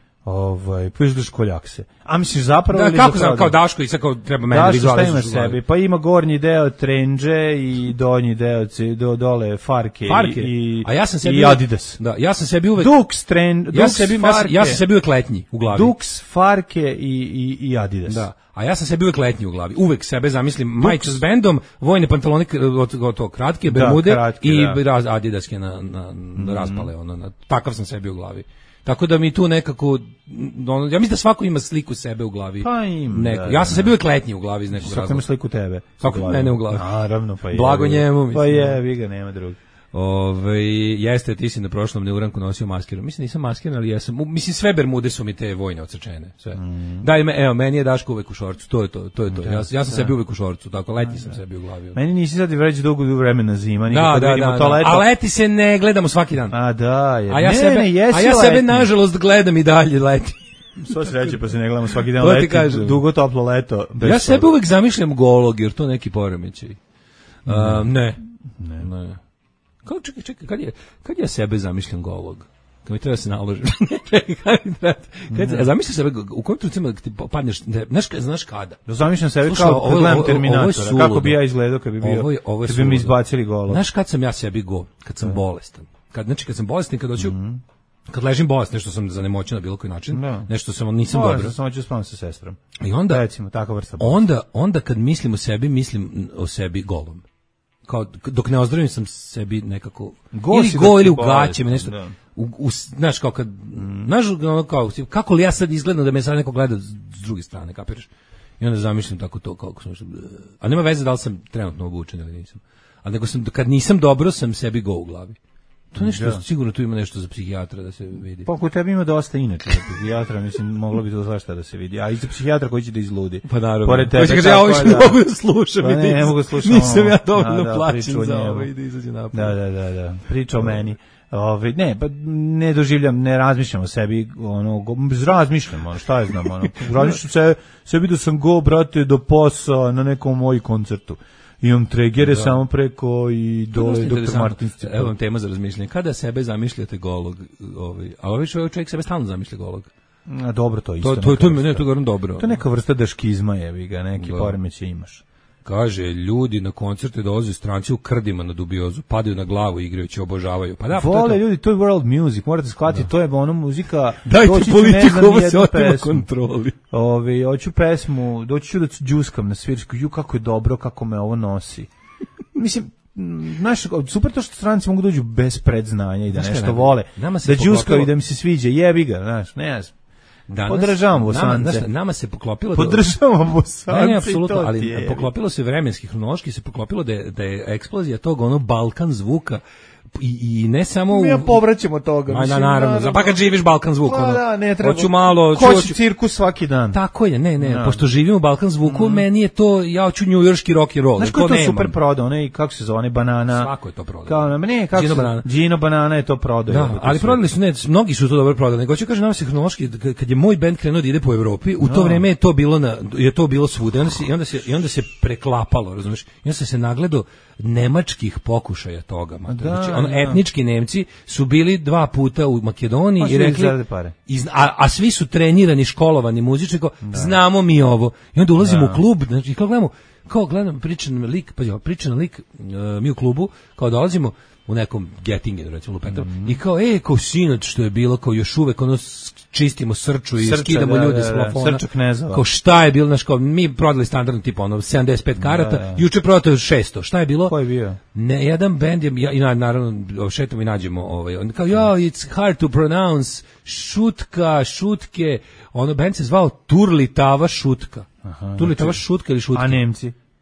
Ovaj, pa izgledaš koljak A misliš zapravo Da, ili kako zapravo? znam, kao Daško i sad kao treba mene Da, da šta vizualizuš imaš u glavi. sebi? Pa ima gornji deo trendže i donji deo ci- do, dole farke, Farke. i, A ja sam sebi i uvek- Adidas. Da, ja sam sebi uvek Dux trend, ja Dux sam sebi ja, sam- farke, ja sam sebi uvek letnji u glavi. Dux farke i, i, i Adidas. Da. A ja sam sebi uvek letnji u glavi. Uvek sebe zamislim majicu s bendom, vojne pantalone k- od, od to kratke, Da, bermude kratke, i da. raz, adidaske na, na, na raspale. Ono, na, takav sam sebi u glavi. Tako da mi tu nekako, ono, ja mislim da svako ima sliku sebe u glavi. Pa ima, Neko. da, Ja sam da. sebi uvek letnji u glavi iz nekog Svako ima razloga. sliku tebe. Svako u glavi. mene u glavi. Naravno, pa je. Blago njemu, mislim. Pa je, vi ga nema drugi. Ove, jeste, ti si na prošlom neuranku nosio maskiru. Mislim, nisam maskiran, ali jesam. U- Mislim, sve bermude su mi te vojne odsečene. Sve. Mm. Daj me, evo, meni je Daško uvek u šorcu. To je to, to je to. Ja, ja sam sebi uvek u šorcu, tako, letnji sam sebi u glavi. Meni nisi sad već dugo vremena zima, Da, nikad da, vidimo da, to da. leto. A leti se ne gledamo svaki dan. A da, je. A ja ne, sebe, ne, jesi a ja sebe letnji. nažalost gledam i dalje leti. Sva sreće, pa se ne gledamo svaki dan To ti leti, kažem. dugo toplo leto. Bez Ja sebe toga. uvek zamišljam golog, jer to neki poremećaj. Um, ne. Ne. Ne. Kao, čekaj, čekaj, kad je, kad ja sebe zamišljam golog? Kad mi treba da se naložim. Čekaj, kad mi treba, kad, a zamišljaš sebe, u kojim trenucima kad ti padneš, ne, znaš, znaš kada? Da zamišljam sebe Slušaj, kao ovo- kad gledam ovo- ovo je Terminatora. suludo. Kako bi ja izgledao kad bi bio, Ovo je- ovo je kad bi mi suludo. izbacili golog. Znaš kad sam ja sebi go? Kad sam bolestan. Kad, znači, kad sam bolestan, kad hoću, kad ležim bolest, nešto sam zanemoćen na bilo koji način, Da. nešto sam, nisam Moram dobro. se, samo ću spavam sa sestrom. I onda, Recimo, takva vrsta bolesti. onda, onda kad mislim o sebi, mislim o sebi golom. Kao, dok ne ozdravim sam sebi nekako, Go ili si go dok si ili u bolestan, gaćima, nešto, da. u, u, znaš, kao kad, znaš, ono kao, kako li ja sad izgledam da me sad neko gleda s, s druge strane, kapiraš? I onda zamišljam tako to, kako sam, što, a nema veze da li sam trenutno obučen ili nisam. A nego sam, kad nisam dobro, sam sebi go u glavi. To nešto, Da. sigurno tu ima nešto za psihijatra da se vidi. Pa kod tebi ima dosta inače za psihijatra, mislim, moglo bi to svašta da se vidi. A i za psihijatra koji će da izludi. Pa naravno. Pored tebe, Hoće kaže, ja tako ovo više da- ne mogu da slušam. Pa i ne, da ne iz- mogu da slušam Nisam ovo. ja dovoljno Da, da, plaćen priču o za njemu. ovo i da izađe napad. Da, da, da, da. Priča o meni. Ove, ne, pa ne doživljam, ne razmišljam o sebi, ono, go, razmišljam, ono, šta je znam, ono, razmišljam se, sebi da sam go, brate, do posa na nekom moji koncertu. Imam tregere samo preko i To je dole dosta doktor interesantno. Martin. Evo vam tema za razmišljanje. Kada sebe zamišljate golog, ovaj, a ovaj čovjek čovjek sebe stalno zamišlja golog. A dobro, to je isto. To, to, neka to, ne, vrsta. to govorim dobro. To je neka vrsta daškizma, jebi ga, neki Da. poremećaj imaš. Kaže, ljudi na koncerte dolaze stranci u krdima na dubiozu, padaju na glavu igrajući, obožavaju. Pa da, pa to je Vole to. ljudi, to je world music, morate shvatiti, to je ono muzika. Dajte doći ću, ne politiku, znam ovo se nijednu otima pesmu. kontroli. Ove, hoću pesmu, doći ću da džuskam na svirčku, ju kako je dobro, kako me ovo nosi. Mislim, m, znaš, super to što stranci mogu dođu bez predznanja i da Znaš šta nešto nam- vole, nama se da džuskaju poklopilo- i da mi se sviđa, jebi ga, znaš, ne znam. Danas, Podržavam nama, Bosance. znaš, nama se poklopilo da- Podržavam Bosance. Ne, ne, i apsolutno, to ti ali je. poklopilo se vremenski, hronološki se poklopilo da je, da je eksplozija tog ono Balkan zvuka i, i ne samo u... Mi ja povraćamo toga. Ma, mislim, na, naravno, pa kad živiš Balkan zvuk, Pa ono, da, ne treba. hoću malo... Ko hoću- će cirkus svaki dan? Tako je, ne, ne, Da. pošto živim u Balkan zvuku, meni je to, ja hoću njujorški rock and roll, Znaš jer ko je to nemam. super prodao, onaj, kako se zove, banana? Svako je to prodao. Kao, ne, kako Gino se, Banana. Gino Banana je to prodao. Da, jebote, ali sve. prodali su, ne, mnogi su to dobro prodali, nego ću kažem, nama se hronološki, k- kad je moj bend krenuo da ide po Evropi, u to vreme je to bilo, na, je to bilo svuda, i onda se, i onda se, i onda se preklapalo, razumiješ, i onda se se nagledao nemačkih pokušaja toga, mater. Da, Znači, ono, da. etnički Nemci su bili dva puta u Makedoniji Pa su i rekli, izgledali pare. i zna- a, a svi su trenirani, školovani muzični, kao, znamo mi ovo, i onda ulazimo Da. u klub, znači, kao gledamo, kao gledam pričan lik, pa pričan lik, uh, mi u klubu, kao dolazimo u nekom Gettingen, recimo Lupetar, Mhm. i kao, e, kao sinoć što je bilo, kao još uvek, ono, s- čistimo srču i Srča, skidamo da, ljude da, s da, plafona. srča knezova. Kao šta je bilo, znaš, kao, mi prodali standardno tipa, ono, sedamdeset pet karata, Da, da. juče prodato šesto, šta je bilo? Ko je bio? Ne, jedan bend je, ja, i na- naravno, šetamo i nađemo, ovaj, on kao, ja, it's hard to pronounce, šutka, šutke, ono, bend se zvao Turlitava šutka. Turlitava šutka ili šutke. A Nemci? Da.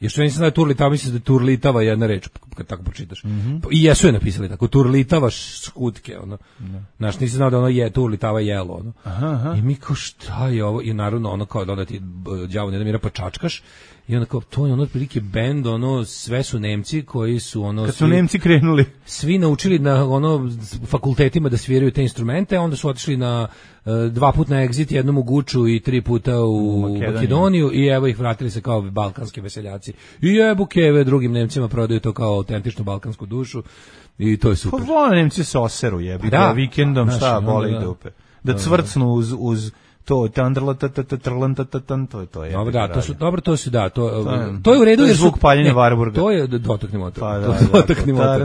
Još nisam znao turlitava, mislim da je turlitava jedna reč, kad tako pročitaš. Mm-hmm. I jesu je napisali tako, turlitava škutke, ono. No. Znaš, nisam znao da ono je turlitava jelo, ono. Aha, aha. I mi kao, šta je ovo? I naravno, ono kao da ti đavo ne da mira pa čačkaš. I onda kao, to je ono otprilike bend, ono, sve su Nemci koji su, ono... Kad su svi, Nemci krenuli. Svi naučili na, ono, fakultetima da sviraju te instrumente, onda su otišli na uh, dva put na Exit, jednom u Guču i tri puta u, u Makedoniju. Makedoniju i evo ih vratili se kao balkanski veseljaci. I evo keve drugim Nemcima prodaju to kao autentičnu balkansku dušu i to je super. Pa vole Nemci se oseru, jebi, da, vikendom šta, šta boli da, dupe. Da, da cvrcnu uz... uz to tandrla ta ta ta trlan ta ta tan to je to je. Dobro, da, to su dobro, to su da, to to je u redu jer zvuk paljenja Varburga. To je dotaknimo to. Pa, da, dotaknimo to.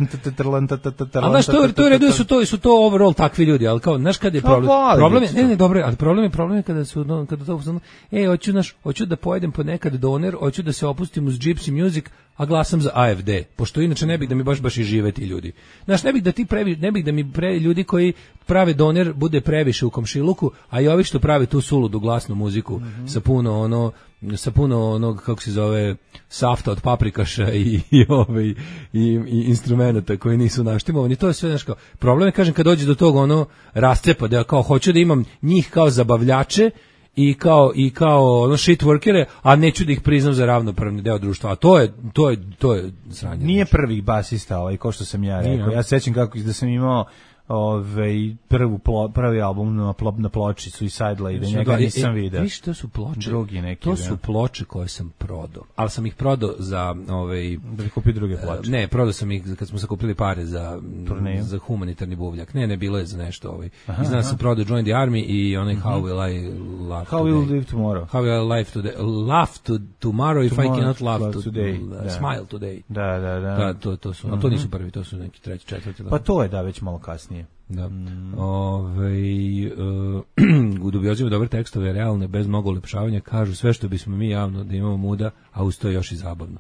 Ali znaš, to to je u redu su to su to overall takvi ljudi, ali kao znaš kad je problem? Problem je, ne, ne, dobro, ali problem je problem je kada su no, kada to su ej, hoću naš, hoću da pojedem ponekad doner, hoću da se opustim uz Gypsy Music, a glasam za A F D, pošto inače ne bih da mi baš baš i žive ti ljudi. Znaš, ne bih da ti previ, ne bih da mi pre ljudi koji prave doner bude previše u komšiluku, a i ovi što prave tu suludu glasnu muziku mm-hmm. sa puno ono sa puno onog kako se zove safta od paprikaša i i ove i, i instrumenata koji nisu naštimovani. To je sve znači kao problem je, kažem, kad dođe do tog ono rascepa da ja kao hoću da imam njih kao zabavljače i kao i kao ono shit workere, a neću da ih priznam za ravnopravni deo društva. A to je to je to je sranje. Nije prvi basista ovaj ko što sam ja rekao. Ja se sećam kako da sam imao ovaj prvu plo, prvi album na plo, na ploči Suicide Lady, da njega nisam video. Viš, to su ploče. Drugi neki. To su ploče koje sam prodao. Ali sam ih prodao za ovaj da bi kupio druge ploče. Ne, prodao sam ih kad smo sakupili pare za turneju, za humanitarni buvljak. Ne, ne, bilo je za nešto ovaj. Znam sam prodao Join the Army i onaj uh-huh. How will I love How today. will live tomorrow. How will I live today? Laugh to tomorrow if tomorrow, I cannot laugh, laugh to, today. Uh, da. Smile today. Da, da, da. Da, to to su. Uh-huh. A to nisu prvi, to su neki treći, četvrti. Pa to je da već malo kasnije. Da. Mm. Ove, uh, u dubiozima dobre tekstove, realne, bez mnogo ulepšavanja, kažu sve što bismo mi javno da imamo muda, a uz to je još i zabavno.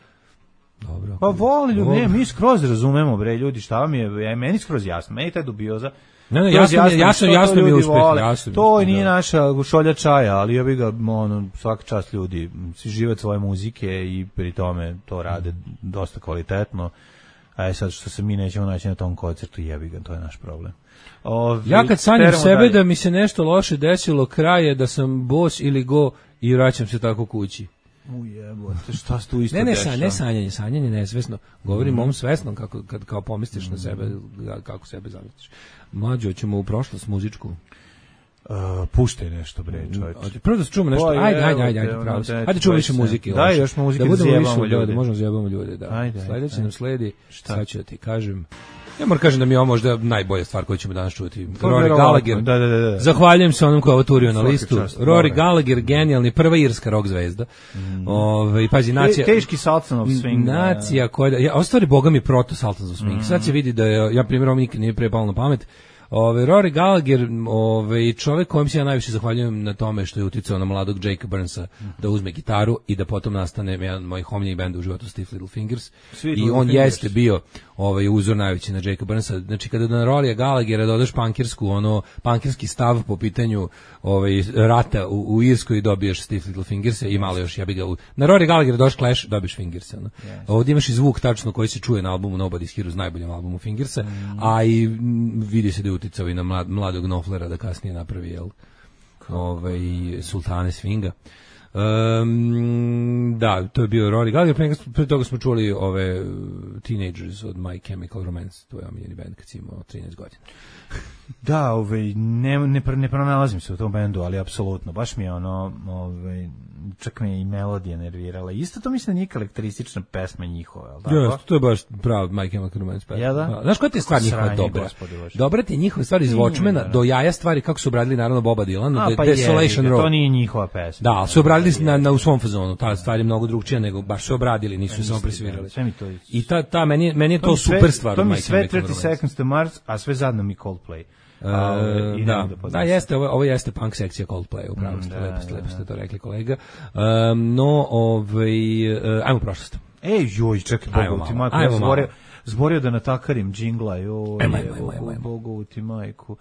Dobro. Pa voli ljudi, ne, mi skroz razumemo, bre, ljudi, šta vam je, ja, meni skroz jasno, meni ta dubioza, ne, ne, jasno, jasno, jasno, jasno mi je uspeh, jasno. To je nije naša šolja čaja, ali ja bih ga, ono, svaka čast ljudi, žive svoje muzike i pri tome to rade dosta kvalitetno. A je sad što se mi nećemo naći na tom koncertu, jebi ga, to je naš problem. Ovi, ja kad sanjam sebe dalje. Da mi se nešto loše desilo, kraj je da sam bos ili go i vraćam se tako kući. Ujebote, šta se tu isto ne, ne, dešava? Ne, sanjanje, sanjanje nesvesno. Govorim mm. ovom svesnom, kako, kad kao pomisliš mm. na sebe, kako sebe zamisliš. Mlađo, ćemo u prošlost muzičku. Uh, puštaj nešto, bre, čovječe. Prvo da se čujemo nešto. Ajde, ajde, ajde, ajde, pravo se. Ajde čujemo više muzike. Daj još muzike, da budemo zjebamo više, ljude. Da možemo zjebamo ljude, da. Ajde, sledeće ajde. nam sledi, šta ću da ti kažem. Ja moram kažem da mi je ovo možda najbolja stvar koju ćemo danas čuti. Rory Gallagher. Da, da, da. Zahvaljujem se onom ko je ovo turio na listu. Rory Gallagher, genijalni, prva irska rock zvezda. Mm. Ove, pazi, nacija... Te, teški Sultan of Swing. Nacija koja... Ja, ovo stvari, boga mi, proto Sultan of Swing. Mm. Sad se vidi da je, ja primjer, ovo nikad nije pre palo na pamet. Ove, Rory Gallagher, ove, čovjek kojem se ja najviše zahvaljujem na tome što je uticao na mladog Jake Burnsa da uzme gitaru i da potom nastane jedan mojih omiljenih benda u životu, Stiff Little Fingers. Sweet I Little on Fingers. Jeste bio ovaj uzor najveći na Jake Burnsa. Znači kada na Rory Gallaghera dodaš pankirsku, ono pankirski stav po pitanju ovaj rata u, u Irskoj, dobiješ Stiff Little Fingers i malo još ja bih ga u... Na Rory Gallaghera dodaš Clash, dobiješ Fingers. Ono. Yes. Ovdje imaš i zvuk tačno koji se čuje na albumu Nobody's Heroes, najboljem albumu Fingersa, mm. a i vidi se da je uticao i na mlad, mladog Knopflera da kasnije napravi jel, ovaj, Sultane Swinga. Um, da, to je bio Rory Gallagher. Pre toga smo čuli ove Teenagers od My Chemical Romance, to je omiljeni band kad si imao trinaest godina. Da, ovaj, ne, ne, ne pronalazim se u tom bendu, ali apsolutno, baš mi je ono, ovaj, čak me i melodija nervirala. Isto to mislim da nije karakteristična pesma njihova, je li tako? Ja, to je baš prav My Chemical Romance pesma. Ja, da? Znaš koja ti je stvar njihova dobra? Dobra ti je njihova stvar iz Watchmena do jaja stvari kako su obradili naravno Boba Dylana, pa Desolation Road. To nije njihova pesma. Da, ali su obradili na, na, u svom fazonu, ta stvar je mnogo drugčija nego baš su obradili, nisu samo presvirali. I ta, ta, meni, meni je to, to super stvar. To mi sve thirty seconds to Mars, a sve zadno mi Coldplay. Uh, da, da, da jeste, ovo, ovo jeste punk sekcija Coldplay, upravo ste, mm, lepo ste, lepo ste to rekli kolega. Um, no, ovaj, uh, ajmo u prošlost. Ej, joj, čekaj, Boga, ti malo, ja sam govorio, zborio da natakarim džingla, joj, evo, Bogu ti majku.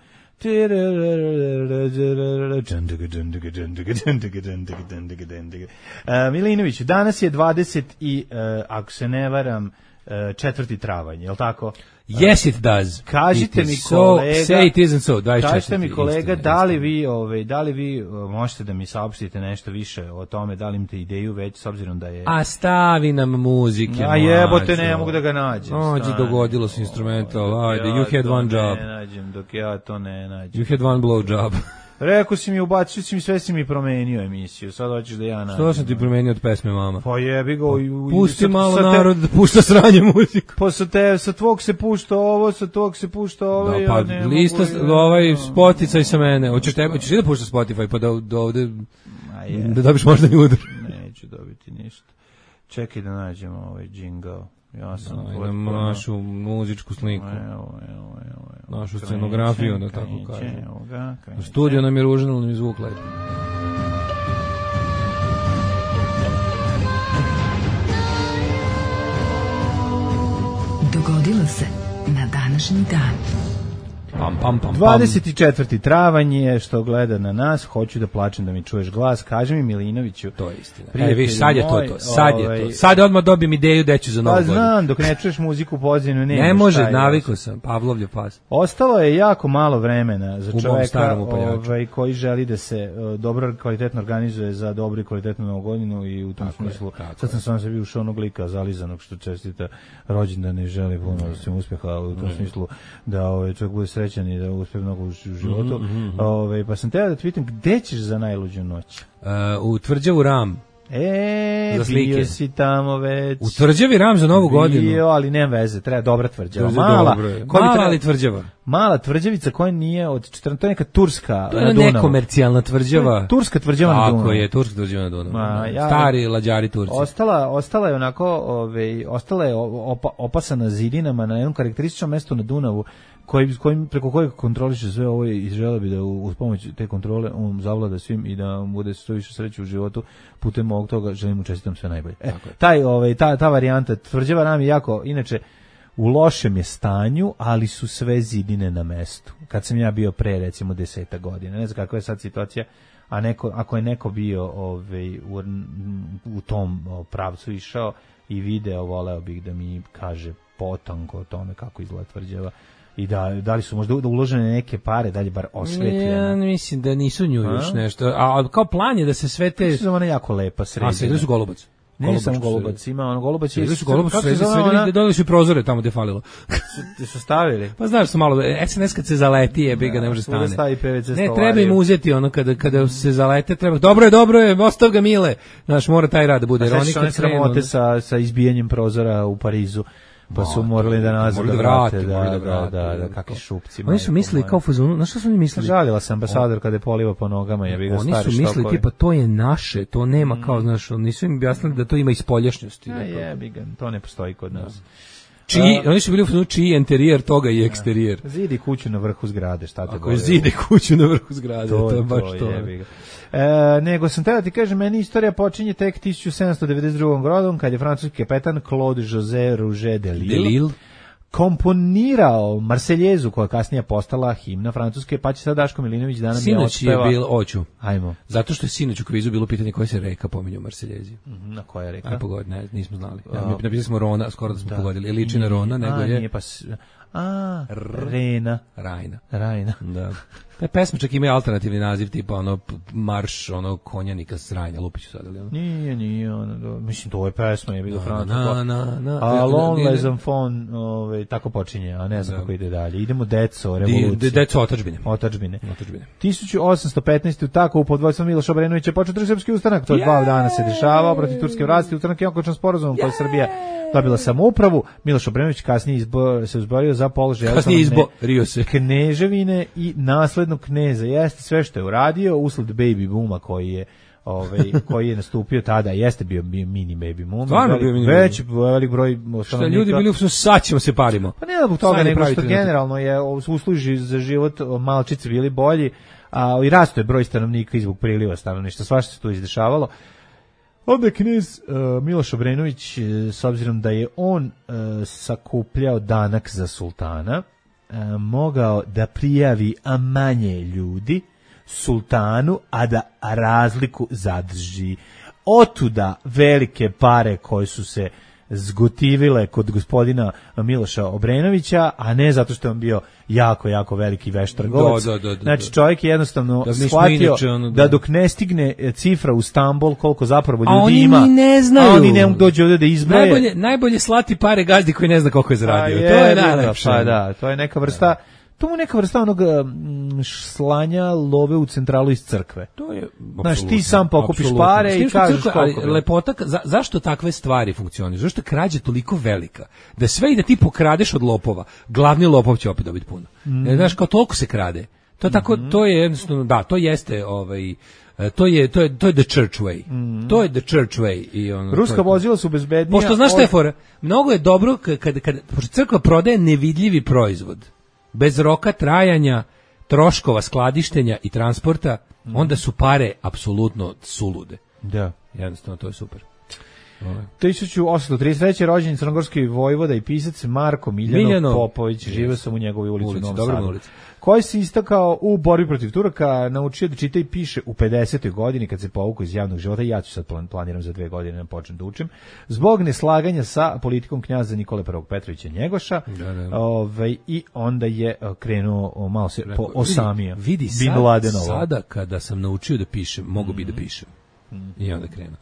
Milinović, danas je dvadeset i, ako se ne varam, četvrti travanj, je li tako? Yes, it does. Kažite it mi so, kolega, say it isn't so, kažite mi kolega, da li vi, ove, da li vi možete da mi saopštite nešto više o tome, da li imate ideju već, s obzirom da je... A stavi nam muzike, a jebote, ne mogu da ga nađem. Ođe, dogodilo se instrumental, ajde, you had one job. Ne nađem, dok ja to ne nađem. You had one blow job. Rekao si mi, ubacio si mi, sve si mi promenio emisiju, sad hoćeš da ja nađem. Što sam ti promenio od pesme, mama? Pa jebi ga. Pusti malo narod da pušta sranje muziku. Pa sa, te, sa tvog se pušta ovo, sa tvog se pušta ovo. Da, pa ja lista, mogu, ovaj Spotify sa mene. Hoćeš te, hoćeš da pušta Spotify, pa da, da ovde, da dobiš možda i udar. Neću dobiti ništa. Čekaj da nađemo ovaj jingle. Ja sam da, idemo našu muzičku sliku. Evo, evo, evo. Našu scenografiju, da tako kažem. Studio nam je ružno, nam je zvuk lepo. Dogodilo se na današnji dan. Pam, pam, pam, dvadeset četvrti travanj je, što gleda na nas, hoću da plačem da mi čuješ glas, kaži mi Milinoviću. To je istina. E, viš, sad je to to, sad je to. Sad odmah dobijem ideju da ću za novu godinu. Pa znam, dok ne čuješ muziku pozivnu, ne. Ne može, navikao sam, Pavlovljev pas. Ostalo je jako malo vremena za čoveka ovaj, koji želi da se uh, dobro kvalitetno organizuje za dobru i kvalitetnu novu godinu i u tom tako smislu. Je, sad sam sam sebi ušao onog lika zalizanog što čestita rođendan ne želi puno da se uspjeha u tom mm. smislu da ovaj, čovjek bude srećan i da uspije mnogo u životu. Mm -hmm. Ove, pa sam teo da te pitam, gde ćeš za najluđu noć? Uh, u Tvrđavu Ram. E, za slike. Bio si tamo već. U Tvrđavi Ram za novu bio, godinu. Bio, ali nema veze, treba dobra tvrđava. Tvrđava, mala, mala treba, ali tvrđava. Mala tvrđavica koja nije od četrnaeste, to je neka turska to je na Dunavu. Nekomercijalna tvrđava. Turska tvrđava na Dunavu. Tako je, turska tvrđava na Dunavu. Ma, ja, stari lađari Turci. Ostala, ostala je onako, ove, ostala je opa, opasana zidinama na jednom karakterističnom mestu na Dunavu, koji, kojim, preko kojeg kontroliše sve ovo i žele bi da uz pomoć te kontrole on zavlada svim i da mu bude sve više sreće u životu. Putem ovog toga želim mu čestitam sve najbolje. E, taj, ovaj, ta, ta varijanta tvrđava Ram je jako, inače, u lošem je stanju, ali su sve zidine na mestu. Kad sam ja bio pre, recimo, deseta godina. Ne znam kakva je sad situacija, a neko, ako je neko bio ovaj, u, u tom pravcu išao i video, voleo bih da mi kaže potanko o tome kako izgleda tvrđava. I da, da li su možda uložene neke pare, da li bar osvetljene? Ja mislim da nisu nju još nešto. A kao plan je da se sve te... Mislim da ona jako lepa, sređena. A sve su Golubac. Ne sam Golubac, ima ono Golubac. Sve su Golubac, sve su sve, dodali su i prozore tamo gde falilo. Ti su stavili? Pa znaš su malo, S N S kad se zaleti je, ga ne može stane. Ne, treba im uzeti ono, kada, kada se zalete, treba, dobro je, dobro je, ostav ga Mile. Znaš, mora taj rad da bude. A sve su one sramote sa, sa izbijanjem prozora u Parizu. Pa su morali da nazad da vrate, da, da, da, da, da, kakvi šupci. Oni su mislili kao fazonu, znaš šta su oni mislili? Žalila se ambasador kada je poliva po nogama, je bio stari štokovi. Oni su mislili tipa to je naše, to nema kao, znaš, nisu im objasnili da to ima ispoljašnjosti. A jebi ga, to ne postoji kod nas. Čiji, oni su bili u fazonu čiji interijer toga i eksterijer. Zidi kuću na vrhu zgrade, šta te Ako zidi kuću na vrhu zgrade, to, to je baš to. Jebi ga. E, nego sam teo da ti kažem, meni istorija počinje tek tisuću sedamsto devedeset drugom godom kad je francuski kapetan Claude José Rouget de Lille, de Lille komponirao Marseljezu koja kasnije postala himna Francuske, pa će sad Daško Milinović da nam je otpeva. Sinoć je bilo, oću. Ajmo. Zato što je sinoć u kvizu bilo pitanje koja se reka pominje u Marseljezi. Mm, na koja reka? Aj pogod, ne, nismo znali. Ja, mi napisali smo Rona, skoro da smo da. pogodili. Je liči na Rona, nego a, je... Nije pa... A, Rena. Rajna. Rajna. Da. Te pesme čak imaju alternativni naziv, tipa ono marš, ono konjanika s Rajna, Lupiću sad, ali ono? Nije, nije, ono, do, mislim, to je pesma, je bilo na, Francusko. Na, na, na. A Lon les enfants, ovaj, tako počinje, a ne znam da. kako ide dalje. Idemo Deco, revolucija. Deco otačbine. Otačbine. Otačbine. tisuću osamsto petnaeste. tako u podvojstvom Miloša Obrenovića počeo drugi srpski ustanak. To je dva dana se dešavao protiv turske vlasti. Ustanak je okončan sporazumom koji Srbija dobila samoupravu. Miloš Obrenović kasnije izbor, se uzborio za položaj kasnije izborio se kneževine i naslednog kneza. Jeste sve što je uradio usled baby booma koji je ovaj koji je nastupio tada, jeste bio, bio mini baby boom. Stvarno bio mini već velik broj stanovnika. Što ljudi bili u saćemo se parimo. Pa ne zbog toga, nego što generalno je usluži za život malčice bili bolji, a i rasto je broj stanovnika i zbog priliva stanovništva. Svašta se tu izdešavalo. Onda je knez uh, Miloš Obrenović, uh, s obzirom da je on uh, sakupljao danak za sultana, uh, mogao da prijavi manje ljudi sultanu, a da razliku zadrži. Otuda velike pare koje su se zgotivile kod gospodina Miloša Obrenovića, a ne zato što je on bio jako, jako veliki veštrgovac. Da, da, da, da, znači čovjek je jednostavno da shvatio inače, ono, da. da dok ne stigne cifra u Stambol koliko zapravo a ljudi oni ima, ne znaju. A oni ne mogu doći ovdje da izbroje. Najbolje, najbolje slati pare gazdi koji ne zna koliko je zaradio. Je, to je najlepše. Pa da, to je neka vrsta, to mu neka vrsta onog m, slanja love u centralu iz crkve. To je, znaš, ti sam pokupiš apsolutno. pare i kažeš crkva, ali koliko. lepota, za, zašto takve stvari funkcionišu? Zašto je krađa toliko velika? Da sve i da ti pokradeš od lopova, glavni lopov će opet dobiti puno. Mm. E, znaš, kao toliko se krade. To je tako, to je jednostavno, da, to jeste ovaj to je to je to je the church way. Mm. To je the church way i ono. Ruska vozila su bezbednija. Pošto znaš šta je fora? Mnogo je dobro kad kad kad crkva prodaje nevidljivi proizvod bez roka trajanja, troškova skladištenja i transporta, mm. onda su pare apsolutno sulude. Da, jednostavno to je super. tisuću osamsto trideset treće rođen crnogorski vojvoda i pisac Marko Miljanov, Miljanov. Popović, živeo sam u njegovoj ulici, ulici u Novom Sadu, ulici. koji se istakao u borbi protiv Turaka, naučio da čita i piše u pedesetoj godini kad se povukao iz javnog života. Ja ću sad plan, planiram za dve godine da počnem da učim, zbog neslaganja sa politikom knjaza Nikole prvog Petrovića Njegoša. Da, da. Ove, i onda je krenuo malo se po osamio. Vidi, vidi sad, sada kada sam naučio da pišem, mogu mm. bi da pišem. Mm. I onda krenuo.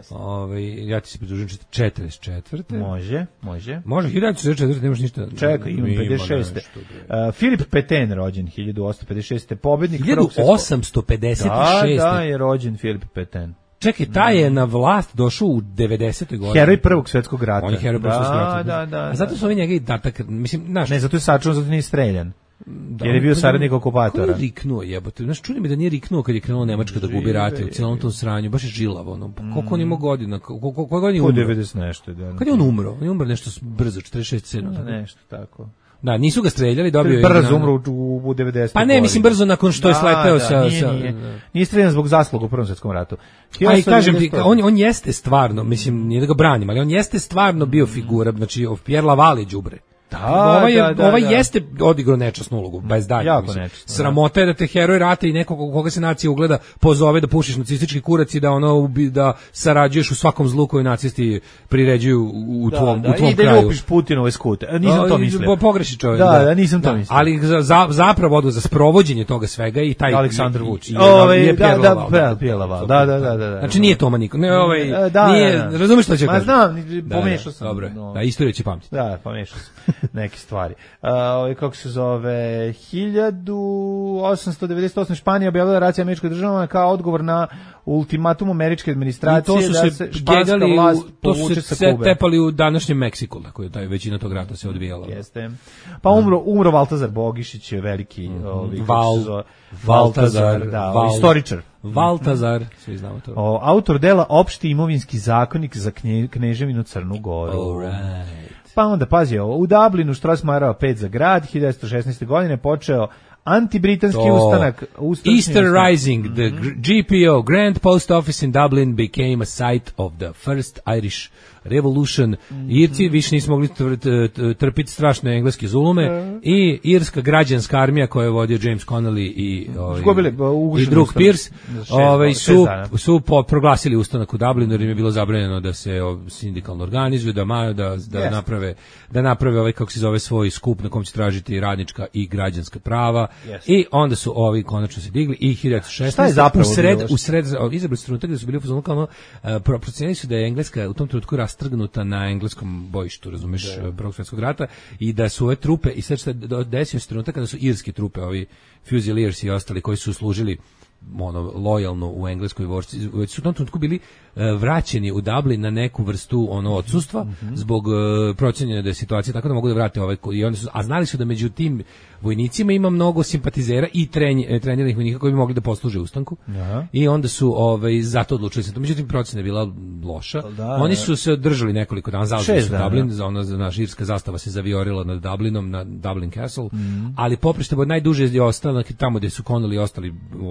Ove, ja ti se pridružujem četrdeset četvrte Može, može. Može, hiljadu četrdeset četvrte nemaš ništa. Čekaj, imam pedeset šeste Uh, Filip Peten rođen hiljadu osamsto pedeset šeste pobednik hiljadu osamsto pedeset šeste Da, da, je rođen Filip Peten. Čekaj, taj je na vlast došao u devedesetoj godini. Heroj prvog svjetskog rata. On je heroj prvog svjetskog rata. Da, da, a zato su ovi njega i datak, mislim, znaš. Ne, zato je sačuvan, zato nije streljan. Da, jer je bio saradnik okupatora. Ko je riknuo, jebote? Znaš, čudi mi da nije riknuo kad je krenuo Nemačka da gubi rate u cijelom tom sranju, baš je žilavo, ono. Koliko on ima godina? Koliko godina je umro? devedeset nešto, da. Kad je on umro? On je umro nešto brzo, četrdeset šest sedam Nešto tako. Da, nisu ga streljali, dobio je... Brzo umro u, u devedesetoj Pa ne, mislim brzo nakon što da, je sleteo da, sa... Nije, sa, nije, nije streljan zbog zasluga u Prvom svjetskom ratu. A i kažem ti, on, on jeste stvarno, mislim, nije da ga branim, ali on jeste stvarno bio figura, znači Pierre Laval je đubre. Da, ovaj je, da, da, ovaj da. jeste odigrao nečasnu ulogu, bez dalje. Sramota je da te heroj rata i nekog koga se nacija ugleda pozove da pušiš nacistički kurac i da ono da sarađuješ u svakom zlu koji nacisti priređuju u da, tvom, da, u tvom i kraju. I da ljubiš Putinove skute. Nisam da, to mislio. Pogreši čovjek. Da, da, da, nisam to mislio. Ali za, za, zapravo odgovor za sprovođenje toga svega i taj Aleksandar Vučić. Ovaj da, da, Pierre Laval. Da, da, da, da. Znači nije Toma Nikolić. Ne, ovaj nije, razumeš šta će kažem? Ma znam, pomešao sam. Dobro. Da, istorija će pamtiti. Da, pomešao sam neke stvari. Uh, ovaj, kako se zove, hiljadu osamsto devedeset osme Španija objavila racija američkoj državama kao odgovor na ultimatum američke administracije to su da se, se španska vlast povuče sa Kube. To su se tepali u današnjem Meksiku, tako je taj većina tog rata se odvijala. Jeste. Pa umro, umro Valtazar Bogišić, veliki mm-hmm. ovaj, Val, zove, Valtazar, da, Val, istoričar. Valtazar, svi znamo to. O, autor dela Opšti imovinski zakonik za knje, Kneževinu Crnu Goru. All right. Pa onda, pazi, u Dublinu Strossmayerova pet za grad, hiljadu devetsto šesnaeste godine počeo antibritanski to. ustanak. Easter ustanak. Rising, the mm-hmm. G P O, Grand Post Office in Dublin, became a site of the First Irish Revolution. Mm-hmm. Irci više nisu mogli trpiti strašne engleske zulume mm-hmm. i irska građanska armija koju je vodio James Connolly i, ovaj, Zgubili, i drug Pierce ovaj, su, su po, proglasili ustanak u Dublinu jer im je bilo zabranjeno da se sindikalno organizuju, da, da, da, yes. naprave, da naprave ovaj, kako se zove, svoj skup na kom će tražiti radnička i građanska prava. Yes. I onda su ovi konačno se digli i hiljadu šesnaeste u sred, u sred, izabrali su trenutak da su bili u fazonu kao ono, uh, procenili su da je Engleska u tom trenutku rastrgnuta na engleskom bojištu, razumeš, Prvog svjetskog rata i da su ove trupe, i sad što desio se trenutak kada su irske trupe, ovi Fusiliers i ostali koji su služili ono lojalno u engleskoj vojsci, već su u tom trenutku bili uh, vraćeni u Dublin na neku vrstu ono odsustva mm-hmm. zbog uh, procenjene da je situacija tako da mogu da vrate ovaj i oni su, a znali su da među tim vojnicima ima mnogo simpatizera i trenj, treniranih vojnika koji bi mogli da posluže ustanku. Aha. I onda su ovaj zato odlučili se to. Međutim procena je bila loša. Da, oni su se održali nekoliko dana, zauzeli su Dublin, za ona naša irska zastava se zaviorila nad Dublinom, na Dublin Castle, mm-hmm. ali poprište najduže je ostalo tamo gde su Connolly ostali vođe ustanka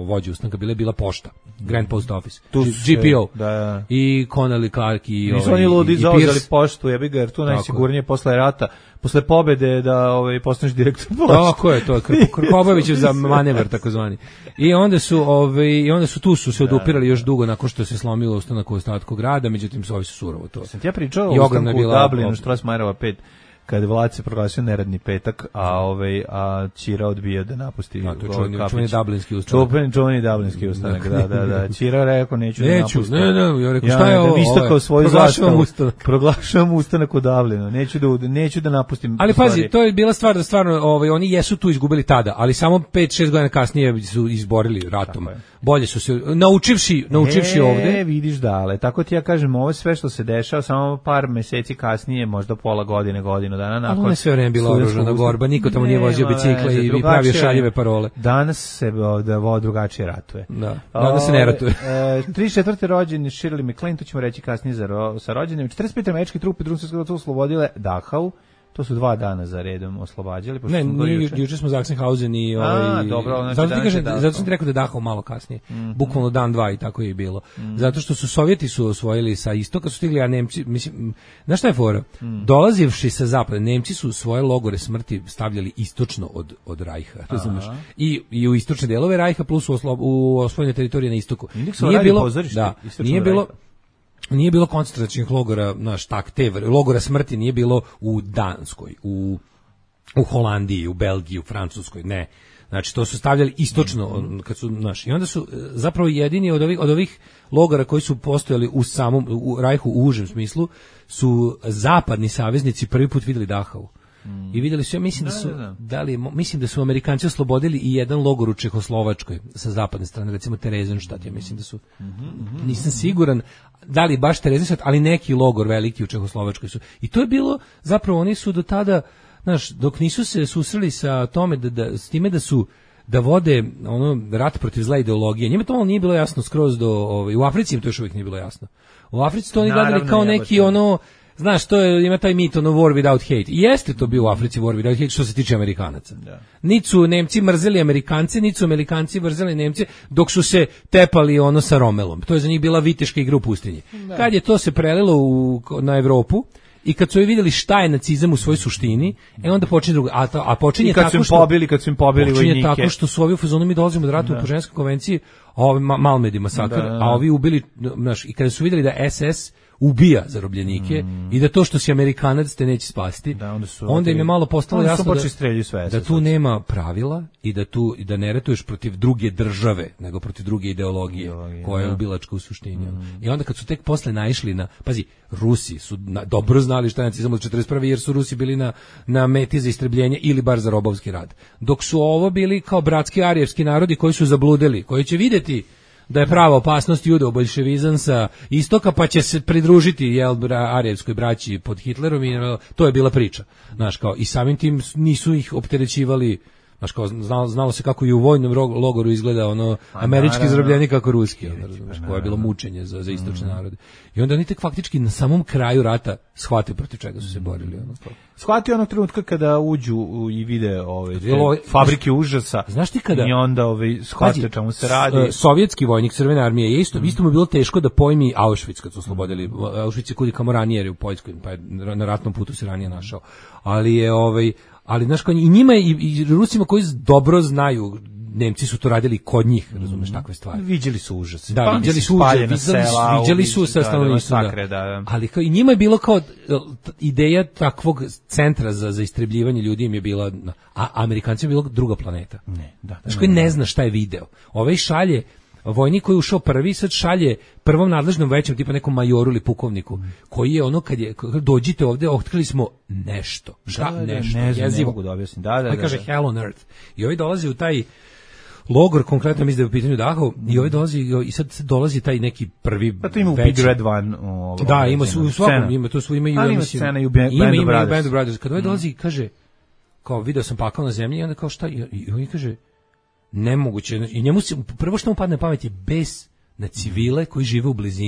ustanka bila je bila pošta, Grand Post Office, Tu G P O, da, da. i Connelly Clark i Nisu ovaj, oni ludi i zauzeli Pierce. poštu, ja bih ga, jer tu najsigurnije posle rata, posle pobede da ovaj, postaneš direktor pošte. Tako je, to je Krkobabićev za manevar takozvani. I onda su ovaj i onda su tu su se odupirali još dugo nakon što se slomilo ustanak u ostatku grada, međutim su ovi su surovo to. Sam ti ja pričao I o ogromna ustanku u bila- Dublinu, Štrosmajerova pet, kad Vlad se proglasio neradni petak, a ovaj a Ćira odbija da napusti A, to je ovaj čuveni- kafić. čuveni dublinski ustanak. Čuveni, čuveni dublinski ustanak, da, da, da. Ćira rekao, neću, da Neću, napustim. ne, ne, ja rekao, šta je da ovo? mi istakao Ovo je- svoju proglašavam zastavu. ustanak. Proglašavam ustanak u Dublinu. Neću da, neću da napustim. Ali stvari. pazi, to je bila stvar da stvarno ovaj oni jesu tu izgubili tada, ali samo pet šest godina kasnije su izborili ratom. Bolje su se naučivši, naučivši e, ovde. vidiš dale, tako ti ja kažem, ovo sve što se dešava samo par meseci kasnije, možda pola godine, godinu dana nakon. Ali ono je sve vreme bila studentskog oružana ustanka. borba, niko tamo nije vozio Nema bicikle veze, i drugačije pravio je. šaljive parole. Danas se da vo drugačije ratuje. Da, danas se ne ratuje. E, trideset četvrti rođen Shirley MacLaine, to ćemo reći kasnije za ro, sa rođenjem. četrdeset pete američke trupe Drugog svjetskog rata oslobodile Dachau. To su dva dana za redom oslobađali. Ne, smo nije, juče. juče smo Sachsenhausen i ovaj. A, dobro, znači zato ti danas kažem, je Dachau. zato sam ti rekao da je Dachau malo kasnije. Mhm. Bukvalno dan dva i tako je i bilo. Zato što su Sovjeti su osvojili sa istoka, su stigli, a Nemci, mislim, znaš šta je fora? Mhm. Dolazivši sa zapada, Nemci su svoje logore smrti stavljali istočno od od Rajha, razumeš? I i u istočne delove Rajha plus u, oslo, u osvojene teritorije na istoku. Indeksovo radio pozorište, da, istočno nije od bilo Rajha. nije bilo koncentracionih logora, naš tak te vr- logora smrti nije bilo u Danskoj, u u Holandiji, u Belgiji, u Francuskoj, ne. Znači to su stavljali istočno kad su naši. I onda su e, zapravo jedini od ovih od ovih logora koji su postojali u samom u Rajhu u užem smislu su zapadni saveznici prvi put videli Dachau. I vidjeli su, ja mislim da su, Da, da, da. da li, mo- mislim da su Amerikanci oslobodili i jedan logor u Čehoslovačkoj sa zapadne strane, recimo Terezenštat, ja mislim da su, nisam siguran da li baš Terezenštat, ali neki logor veliki u Čehoslovačkoj su. I to je bilo, zapravo oni su do tada, znaš, dok nisu se susreli sa tome, da, da, s time da su da vode ono rat protiv zla ideologije. Njima to malo nije bilo jasno skroz do, ovaj, u Africi im to još uvijek nije bilo jasno. U Africi to oni gledali Naravno, kao jebote. neki ono, znaš, to je, ima taj mit, ono, war without hate. I jeste to bio u Africi war without hate što se tiče Amerikanaca. Da. Niti su Nemci mrzeli Amerikance, niti su Amerikanci mrzeli Nemce, dok su se tepali ono sa Romelom. To je za njih bila viteška igra u pustinji. Kad je to se prelilo u, na Evropu, i kad su joj vidjeli šta je nacizam u svojoj suštini, e onda počinje drugo, a, to, a počinje I kad su tako im što pobili, kad su im pobili počinje vojnike. tako što su ovi u fazonu mi dolazimo do rata u Ženevskoj konvenciji, a ovi ma, Malmedy masakr, Da, da, da. a ovi ubili, znaš, i kada su vidjeli da S S ubija zarobljenike i da to što si Amerikanac te neće spasti, Da, onda su onda im je malo postalo onda su jasno počeli da, streljaju sve da S S tu nema pravila i da tu i da ne ratuješ protiv druge države, nego protiv druge ideologije, Ideologije, koja je da. ubilačka u suštini. I onda kad su tek posle naišli na, pazi, Rusi su na, dobro znali šta je nacizam od četrdeset prve jer su Rusi bili na, na meti za istrebljenje ili bar za robovski rad. Dok su ovo bili kao bratski arijevski narodi koji su zabludeli, koji će vidjeti da je prava opasnost judeo bolševizam sa istoka, pa će se pridružiti jel, bra, arijevskoj braći pod Hitlerom i jel, to je bila priča. Znaš, kao, i samim tim nisu ih opterećivali. Znaš, kao, znalo, znalo se kako i u vojnom ro- logoru izgleda ono američki naravno. zarobljeni kako ruski, ono, razumeš, koje je bilo mučenje za, za istočne narode. I onda oni tek faktički na samom kraju rata shvate protiv čega su se borili. Ono, kao. Shvati onog trenutka kada uđu u- i vide ove te Jel ovo- fabrike užasa. Znaš ti kada- I onda ove shvate Pazi, čemu se s- radi. e, Sovjetski vojnik Crvene armije je isto, isto mu je bilo teško da pojmi Auschwitz kad su oslobodili. Auschwitz je kudi kamo ranije jer je u Poljskoj, pa je na ratnom putu se ranije našao. Ali je ovaj, ali znaš kao i njima i, i Rusima koji dobro znaju, Nemci su to radili kod njih, razumeš, takve stvari. Viđeli su užas. Da, Pa, viđeli mislim, su, spaljena viđeli su, sela, viđeli su sa da, da, stanovništvom, masakre, da, da. ali kao, i njima je bilo kao t- ideja takvog centra za, za istrebljivanje ljudi im je bila, a Amerikancima je bila druga planeta. Ne, da. Znaš, koji ne zna šta je video. Ovaj šalje, vojnik koji je ušao prvi, sad šalje prvom nadležnom većem, tipa nekom majoru ili pukovniku, koji je ono kad je, kad dođite ovde, otkrili smo nešto. Šta? Da, da, nešto. ne znam, ne jezivo. mogu da objasnim. Da, da, Ovaj da, kaže da. Hell on Earth. I ovaj dolazi u taj logor, konkretno mislim da je u pitanju Dachau, i ovaj dolazi, i sad dolazi taj neki prvi Pa to ima u veći- Big Red One. O, Da, ima su u svakom, scena. ima to su ima i Ali ja ima mislim, scena i u Band- ima, Band of ima i u Brothers. Band of Brothers. Kad ovaj dolazi i kaže, kao video sam pakao na zemlji, i onda kao šta, i, i on kaže, nemoguće, i njemu se, prvo što mu padne na pamet je bes na civile koji žive u blizini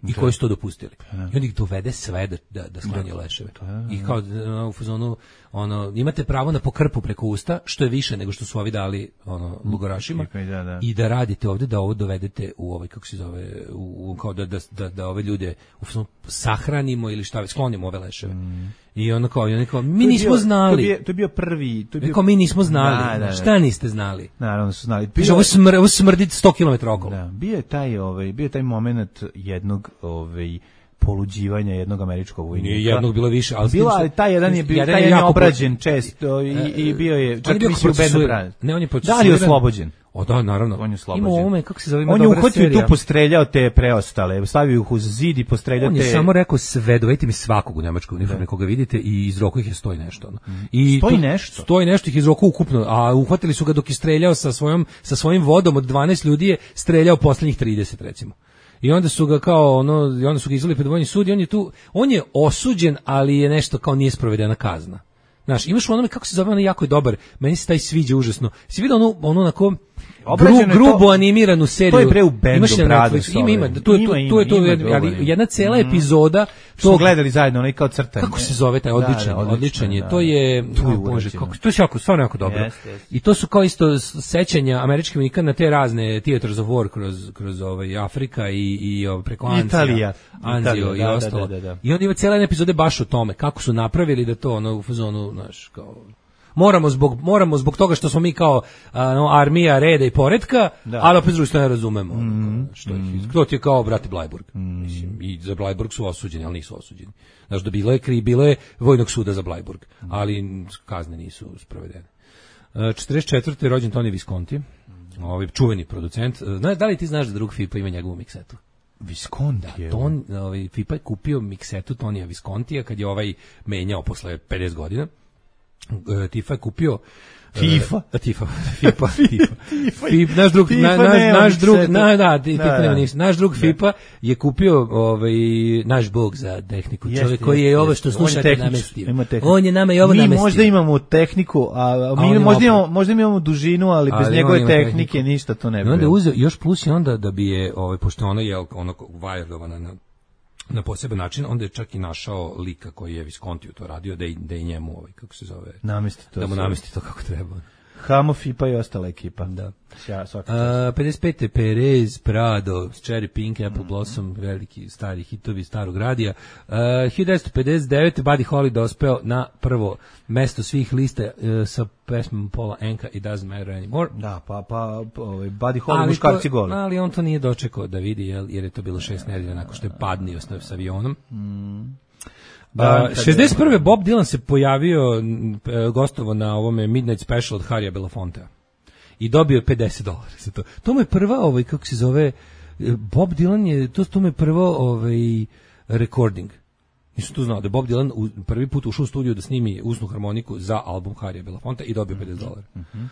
i koji su to dopustili. I on ih dovede sve da, da, da sklonje leševe. I kao ono, u fazonu, ono, imate pravo na pokrpu preko usta, što je više nego što su ovi dali ono, logorašima, da, da. i da radite ovde, da ovo dovedete u ovaj, kako se zove, u, u, kao da, da, da, da ove ljude u fazonu sahranimo ili šta, sklonimo ove leševe. Mm. I ono kao, i ono kao, mi nismo bio, znali. To, bio, to je bio prvi. To je bio... Kao, mi nismo znali. Da, da, da. Šta niste znali? Naravno su znali. Bio... Ovo, smr, ovo smrdi sto kilometara okolo. Da, bio je taj, ovaj, bio je taj moment jednog ovaj, poluđivanja jednog američkog vojnika. Nije jednog, bilo više. Ali bilo, ali taj jedan je bio, jedan taj je jako obrađen često i, i bio je, čak misli u Band of Brothers. Ne, on je da li je oslobođen? O da, naravno. On je oslobođen. Ima ome, kako se zove, ima on je uhvatio tu, postreljao te preostale, stavio ih uz zid i postreljao te... On je samo rekao sve, dovedite mi svakog u nemačkoj uniformi koga vidite i iz roku ih je stoji nešto. No. I stoji nešto? Stoji nešto ih iz roku ukupno, a uhvatili su ga dok je streljao sa, svojom, sa svojim vodom od dvanaest ljudi je streljao poslednjih trideset recimo. I onda su ga kao ono, i onda su ga izveli pred vojni sud i on je tu, on je osuđen, ali je nešto kao nije sprovedena kazna. Znaš, imaš u onome, kako se zove, ono jako je dobar, meni se taj sviđa užasno. Si vidio onu, ono onako, gru, grubo to, animiranu seriju. To je pre u Band of Brothers. Ima, ima, tu je, tu je to, ali jedna cela epizoda. To smo gledali zajedno, onaj kao crtanje. Kako se zove taj odličan, da, da, odličan je, da, to je, tu je Bože, kako, to je jako, stvarno jako dobro. Yes, yes. I to su kao isto sećanja američkih vojnika na te razne theaters of war kroz, kroz ovaj, Afrika i, i preko Anzija, Italija, Anzio i ostalo. I onda ima cijela jedna epizoda baš o tome, kako su napravili da to ono u fazonu, znaš, kao... Moramo zbog, moramo zbog toga što smo mi kao a, no, armija reda i poretka, da. Ali opet s druge strane razumemo. Mm, što mm. ih, to ti je kao brate Blajburg. Mm. Mislim, i za Blajburg su osuđeni, ali nisu osuđeni. Znaš, da bilo je, kri, bilo je vojnog suda za Blajburg, mm. ali kazne nisu sprovedene. četrdeset četvrte rođen Tony Visconti, ovaj čuveni producent. Zna, da li ti znaš da drug Fipa ima njegovu miksetu? Visconti da, ton, ovaj, Fipa je kupio miksetu Tonija Viscontija kad je ovaj menjao posle pedeset godina. Tifa je kupio Tifa, uh, Tifa, Fipa, Tifa. Fipa, naš drug, na, naš, naš drug, na, da, Tifa da, nema ništa. Naš drug Fipa je kupio ovaj naš bog za tehniku. Čovjek jeste, koji je jeste, ovo što slušate namestio. On je nama i ovo namestio. Mi možda imamo tehniku, a mi a možda imamo, možda imamo dužinu, ali bez ali njegove tehnike tehniku. Ništa to ne bi. Onda uzeo još plus i onda da bi je ovaj pošto ona je ono vajerovana na na poseban način, onda je čak i našao lika koji je Viscontiju to radio, da je, da je njemu, ovaj, kako se zove, namesti to da mu namesti to kako treba. Hamo, Fipa i ostala ekipa. Da. Ja, uh, pedeset pete Perez, Prado, Cherry Pink, Apple mm-hmm. Blossom, veliki stari hitovi starog radija. Uh, hiljadu devetsto pedeset devete Buddy Holly dospeo na prvo mesto svih lista uh, sa pesmom Paula Anka It Doesn't Matter Anymore. Da, pa, pa ovaj, Buddy Holly muškarci goli. Ali on to nije dočekao da vidi, jel, jer je to bilo šest nedelja nakon što je padnio s avionom. Mm. Da, uh, šezdeset prve Bob Dylan se pojavio gostovo na ovome Midnight Special od Harrya Belafontea i dobio pedeset dolara za to. To mu je prva, ovaj, kako se zove, Bob Dylan je, to, to mu je prvo ovaj, recording. Nisam tu znao da je Bob Dylan u, prvi put ušao u studiju da snimi usnu harmoniku za album Harrya Belafontea i dobio pedeset dolara. Mm-hmm.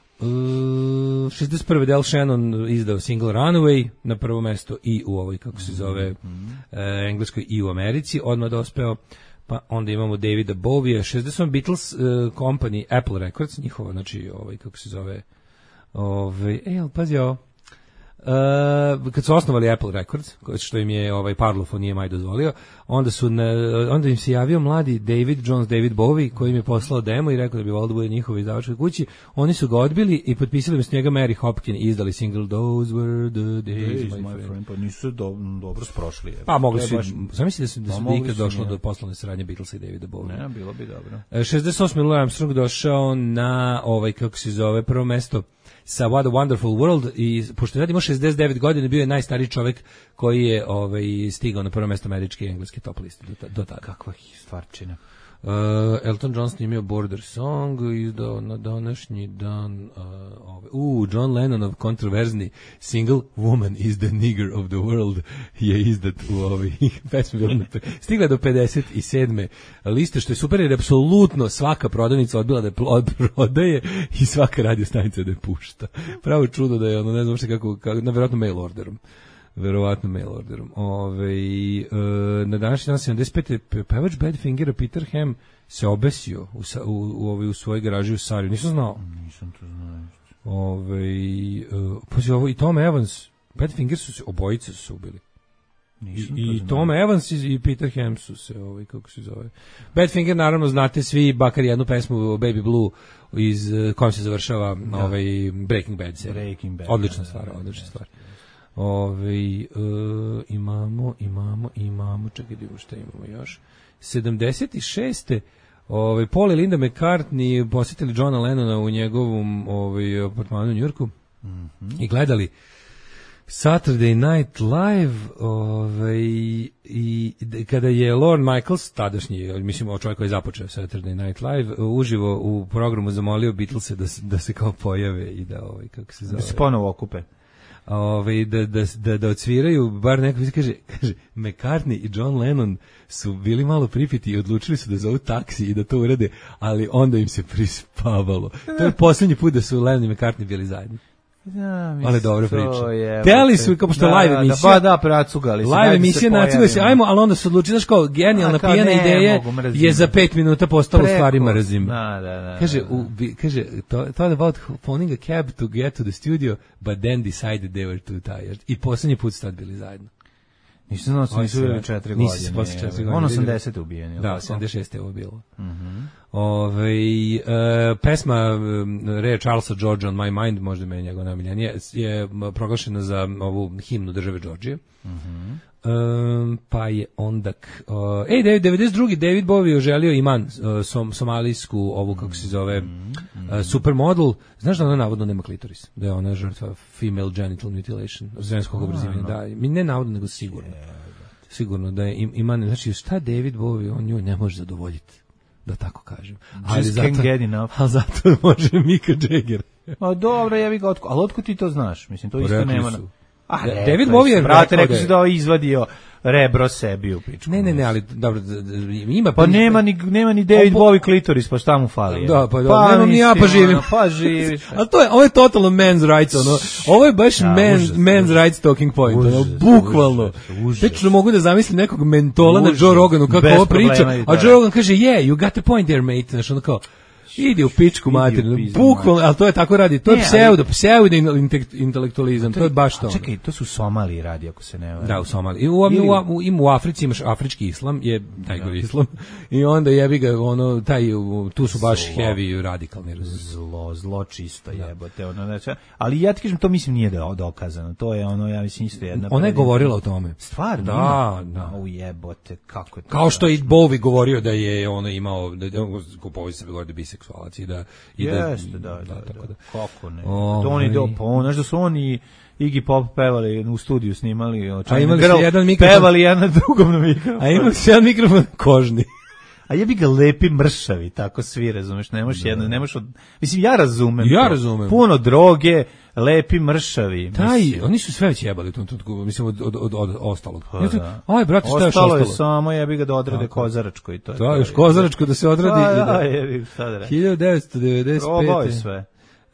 Uh, šezdeset prve Del Shannon izdao single Runaway na prvo mesto i u ovoj, kako se zove, mm-hmm. uh, engleskoj i u Americi, odmah dospeo. Pa onda imamo Davida Bowie, šezdeset osme Beatles uh, company Apple Records, njihova, znači, ovaj, kako se zove, ovaj, ej, ali pazi ovo, Uh, kad su osnovali Apple Records, što im je ovaj Parlophone nije maj dozvolio, onda su na, onda im se javio mladi David Jones, David Bowie, koji im je poslao demo i rekao da bi volio da bude njihova izdavačka kući. Oni su ga odbili i potpisali s njega Mary Hopkin i izdali single Those Were the Days, my, my friend. friend. Pa nisu do, dobro sprošli. Je. Pa mogli su, baš... zamisli da su, da su pa, ikad došlo do poslovne saradnje Beatlesa i Davida Bowie. Ne, bilo bi dobro. šezdeset osme Louis Armstrong došao na ovaj, kako se zove, prvo mesto sa What a Wonderful World i pošto radimo šezdeset devet godina bio je najstariji čovjek koji je ovaj stigao na prvo mjesto američke i engleske top liste do, do tada. Kakva stvarčina. Uh, Elton John snimio Border Song izdao na današnji dan uh, ovaj, uh, John Lennonov kontroverzni single Woman is the nigger of the world je izdat u ovoj pesmi. Stigla do pedeset sedme liste, što je super jer apsolutno svaka prodavnica odbila da je prodaje i svaka radio stanica da je pušta. Pravo čudo da je ono, ne znam što kako, kako nevjerojatno mail orderom. Verovatno mail orderom. Ove, e, na današnji dan sedamdeset pete pevač Badfingera Peter Ham se obesio u, u, u, u svojoj garaži u Sariju. Nisam znao. Nisam to znao. Ove, e, pa ovo i Tom Evans, Badfinger su se, obojice su se ubili. I, i Tom Evans i Peter Ham su se, ovaj, kako se zove. Badfinger, naravno, znate svi, bakar jednu pesmu Baby Blue iz kojom se završava da. ovaj Breaking Bad serija. Breaking Bad. Odlična da, stvar, da, odlična da, stvar. Ovaj uh, imamo, imamo, imamo, čekaj, vidimo šta imamo još. sedamdeset šeste Ovaj Paul i Linda McCartney posjetili Johna Lennona u njegovom ovaj apartmanu u Njujorku mm-hmm. i gledali Saturday Night Live, ovaj i kada je Lorne Michaels, tadašnji, mislim, čovjek koji je započeo Saturday Night Live, uživo u programu zamolio Beatlese da da se kao pojave i da ovaj kako se zove, da se ponovo okupe. Ovaj da da da da odsviraju bar neko, kaže kaže McCartney i John Lennon su bili malo pripiti i odlučili su da zovu taksi i da to urade, ali onda im se prispavalo. To je poslednji put da su Lennon i McCartney bili zajedno. Da, ali dobro priča. Teli su kao što da, live emisija. Da, pa da, pracugali se. Live emisija nacugali se, ajmo, ali onda su odlučili da kao genijalna pijana ne, ideja je za pet minuta postala u stvari mrzim. Da, da, da. Kaže, u, kaže, thought about phoning a cab to get to the studio, but then decided they were too tired. I poslednji put su tad bili zajedno. Nisam znao da nisu bili četiri godine. Nisi posle četiri godine. On osamdeset ubijen. Da, sedamdeset šeste je ovo bilo. Mhm. Ove, e, pesma Ray Charlesa Georgia on My Mind, možda me je njegov najmiljenije, je proglašena za ovu himnu države Georgije. Mhm. Um, pa je ondak uh, ej, devedeset drugi David Bowie oželio Iman, uh, som, somalijsku ovu, kako se zove, uh, supermodel. Znaš da ona navodno nema klitoris, da je ona žrtva female genital mutilation, ženskog obrazivanja, da, mi ne navodno, nego sigurno sigurno da je Iman, znači šta David Bowie, on nju ne može zadovoljiti, da tako kažem, ali zato, ali zato može Mika Jagger. A dobro, ja bih ga otko, ali otko ti to znaš, mislim, to isto nema. A, David Bowie je brate, rekao se da izvadio rebro sebi u pičku. Ne, ne, ne, ali dobro, ima pa nema ni nema ni David Bowie klitoris, pa šta mu fali? Da, pa, pa nemam ni ja, pa živim. Pa živiš. A to je, ovo je totalno men's rights, ono. Ovo je baš ja, man, užas, men's užas. rights talking point, užas, ono, bukvalno. Tečno mogu da zamislim nekog mentola užas, na Joe Roganu kako ovo priča, a Joe Rogan kaže, yeah, you got the point there, mate, znači ono kao, ide u pičku materinu, bukvalno, ali to je tako radi, to je pseudo, pseudo intelektualizam, to je baš to. Čekaj, to su u Somaliji radi, ako se ne varam. Da, u Somaliji. I u, u, u, u Africi imaš afrički islam, je najgori islam, i onda jebi ga, ono, taj, tu su baš zlo, heavy radikalni. Zlo, zlo čisto jebote, ono, znači, ali ja ti kažem, to mislim nije dokazano, to je ono, ja mislim isto jedna. Ona je govorila o tome. Stvarno? Da, da. O jebote, kako je to. Kao što i Bowie govorio da je ono imao, da je on kupovao se govori da biseksualac i da i da, jeste, da, da, da, tako da. Kako ne? Oh, to oni do, pa on, znaš da su oni Iggy Pop pevali u studiju, snimali, a imali su jedan mikrofon, pevali jedan na drugom na mikrofon. A imali su jedan mikrofon kožni. A jebi ga lepi mršavi, tako svi, razumeš, ne možeš jedno, ne možeš od, mislim, ja razumem ja to. razumem. Puno droge, lepi mršavi. Taj, oni su sve već jebali u tom trenutku, mislim, od, od, od, od ostalog. Pa, da. Aj, brate, šta je ostalo? Ostalo je samo, jebi ga da odrade Kozaračko i to. Da, još Kozaračko da se odradi. Da, da, jebi, šta da reći. hiljadu devetsto devedeset pete. Probao je sve.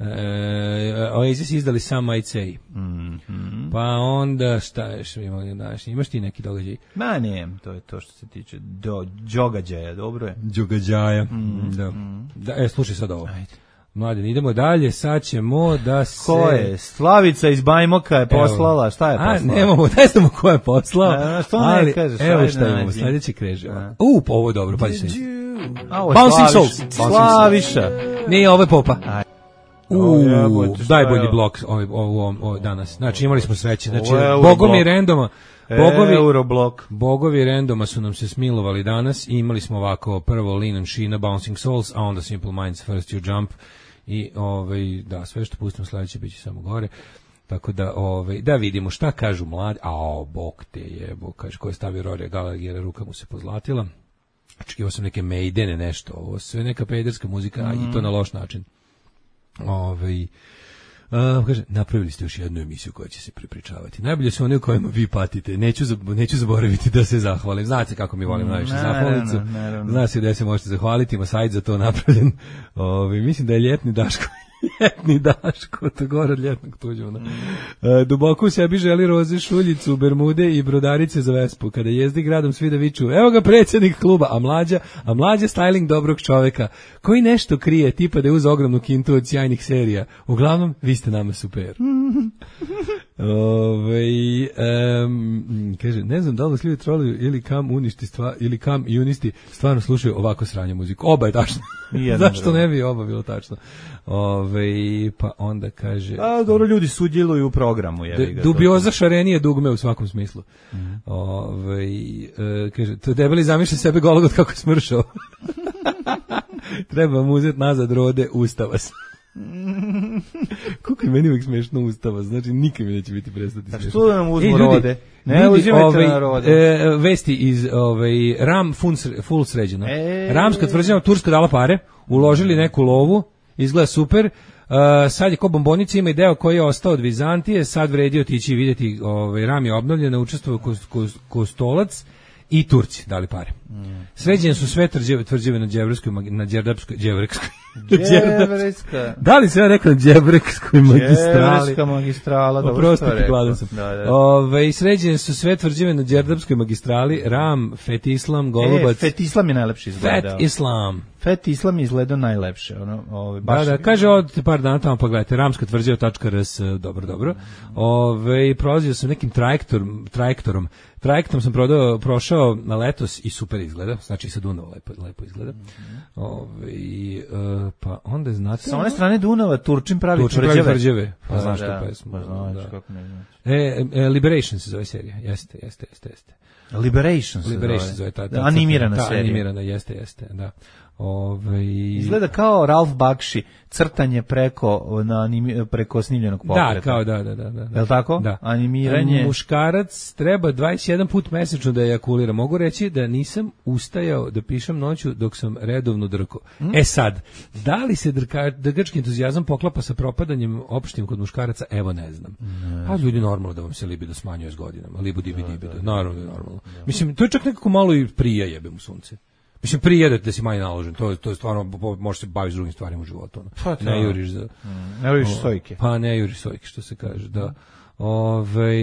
E, Oasis izdali Some Might Say. Mm-hmm. Pa onda šta je što imali danas? Imaš ti neki događaj? Ma ne, to je to što se tiče do događaja, dobro je. Događaja. Mm-hmm. Da. Da, e, slušaj sad ovo. Ajde. Mladen, idemo dalje, sad ćemo da se... Ko je? Slavica iz Bajmoka je poslala, šta je poslala? A, nemamo, ne znamo ko je poslao. A, što ali, ne kažeš? Evo šta imamo, sljedeći kreže. U, ovo je dobro, pazi se. Bouncing Souls. Slaviša. Nije, ovo je Popa. U, najbolji blok ovaj, ovaj, ovaj, danas. Znači, imali smo sreće. Znači, bogovi randoma, bogovi, Euroblok. bogovi randoma su nam se smilovali danas i imali smo ovako prvo Lean and Sheena, Bouncing Souls, a onda Simple Minds, First You Jump i ovaj, da, sve što pustimo sledeće biće samo gore. Tako da, ovaj, da vidimo šta kažu mladi. A, bog te jebo, kaže, ko je stavio Rory Gallagher, ruka mu se pozlatila. Očekivao sam neke Maidene, nešto, ovo sve neka pederska muzika, mm. i to na loš način. Ovaj uh, kaže, napravili ste još jednu emisiju koja će se prepričavati. Najbolje su one u kojima vi patite. Neću, neću zaboraviti da se zahvalim. Znate kako mi volim najviše zahvalicu. Zna se gde se možete zahvaliti, ima sajt za to napravljen. Ovaj, mislim da je ljetni Daško. Ljetni Daško, to gore od ljetnog tuđuna. Mm. E, duboko u sebi želi roze, šuljicu, bermude i brodarice za Vespu. Kada jezdi gradom svi da viču, evo ga predsjednik kluba, a mlađa, a mlađa styling dobrog čoveka, koji nešto krije, tipa da je uz ogromnu kintu od sjajnih serija. Uglavnom, vi ste nama super. Ove, um, kaže, ne znam da li slije troluju ili kam uništi stva, ili kam i unisti stvarno slušaju ovako sranje muziku. Oba je tačno. Zašto ne bi oba bilo tačno? Ove, pa onda kaže... A, dobro, ljudi sudjeluju u programu. Je d- dubioza šarenije dugme u svakom smislu. Mm. Ove, e, kaže, to debeli zamišlja sebe Golgot kako je smršao. Treba mu uzeti nazad rode, ustava se. Kako je meni uvijek smešno ustava, znači nikad mi neće biti prestati smešno. A što da nam uzmu e, rode? Ne uzimajte ovaj, na rode. E, vesti iz ovaj, Ram full sređeno. E, Ramska tvrđava, Turska dala pare, uložili neku lovu, izgleda super. Uh, sad je ko bombonica, ima i deo koji je ostao od Vizantije, sad vredi otići i vidjeti, ovaj, Ram je obnovljena, učestvuje Kostolac i Turci dali pare. Mm. Sređene su sve tvrđave, tvrđave na Đevrskoj, na Đerdapskoj, Đevrekskoj. Đevrekska. Da li se ja rekao na Đevrekskoj magistrali? Đevrekska magistrala, dobro Oprosti, što rekao. gladan sam. Da, da. Ove, sređene su sve tvrđave na Đerdapskoj magistrali, Ram, Fet Islam, Golubac. E, Fet Islam je najlepši izgledao. Fet Islam. Fet Islam je izgledao najlepše. Ono, ove, da, baš da, kaže od par dana tamo, pa gledajte, ramska tvrđava točka er es, dobro, dobro. Ove, prolazio sam nekim trajektorom, trajektorom, trajektom sam prodao, prošao na letos i super izgleda, znači sa Dunava lepo, lepo izgleda. Ove, uh, pa onda znate... Sa one strane Dunava Turčin pravi Turčin tvrđave. pravi tvrđave. Pa, pa znaš da, tu pesmu. Pa znaš, da. kako ne znaš. E, e, Liberation se zove serija, jeste, jeste, jeste, jeste. Liberation se Liberation zove. se zove ta, ta, ta, animirana ta, serija. Animirana, jeste, jeste, da. Ove... Izgleda kao Ralph Bakshi, crtanje preko, na animi, preko snimljenog pokreta. Da, kao da, da, da. da. Je li tako? Da. Animiranje. Muškarac treba dvadeset jedan put mesečno da ejakulira. Mogu reći da nisam ustajao da pišem noću dok sam redovno drko. Mm. E sad, da li se drka, drgački entuzijazam poklapa sa propadanjem opštim kod muškaraca? Evo ne znam. Ne. A ljudi normalno da vam se libido smanjuje s godinama. Libu dibi dibido. Naravno, normalno. Da. Mislim, to je čak nekako malo i prija jebem u sunce. Mislim, prije da si manje naložen, to, to je stvarno, možeš se baviti s drugim stvarima u životu. Ono. Pa, ne juriš za... Mm, ne juriš sojke. Pa ne juriš sojke, što se kaže, da. Ove,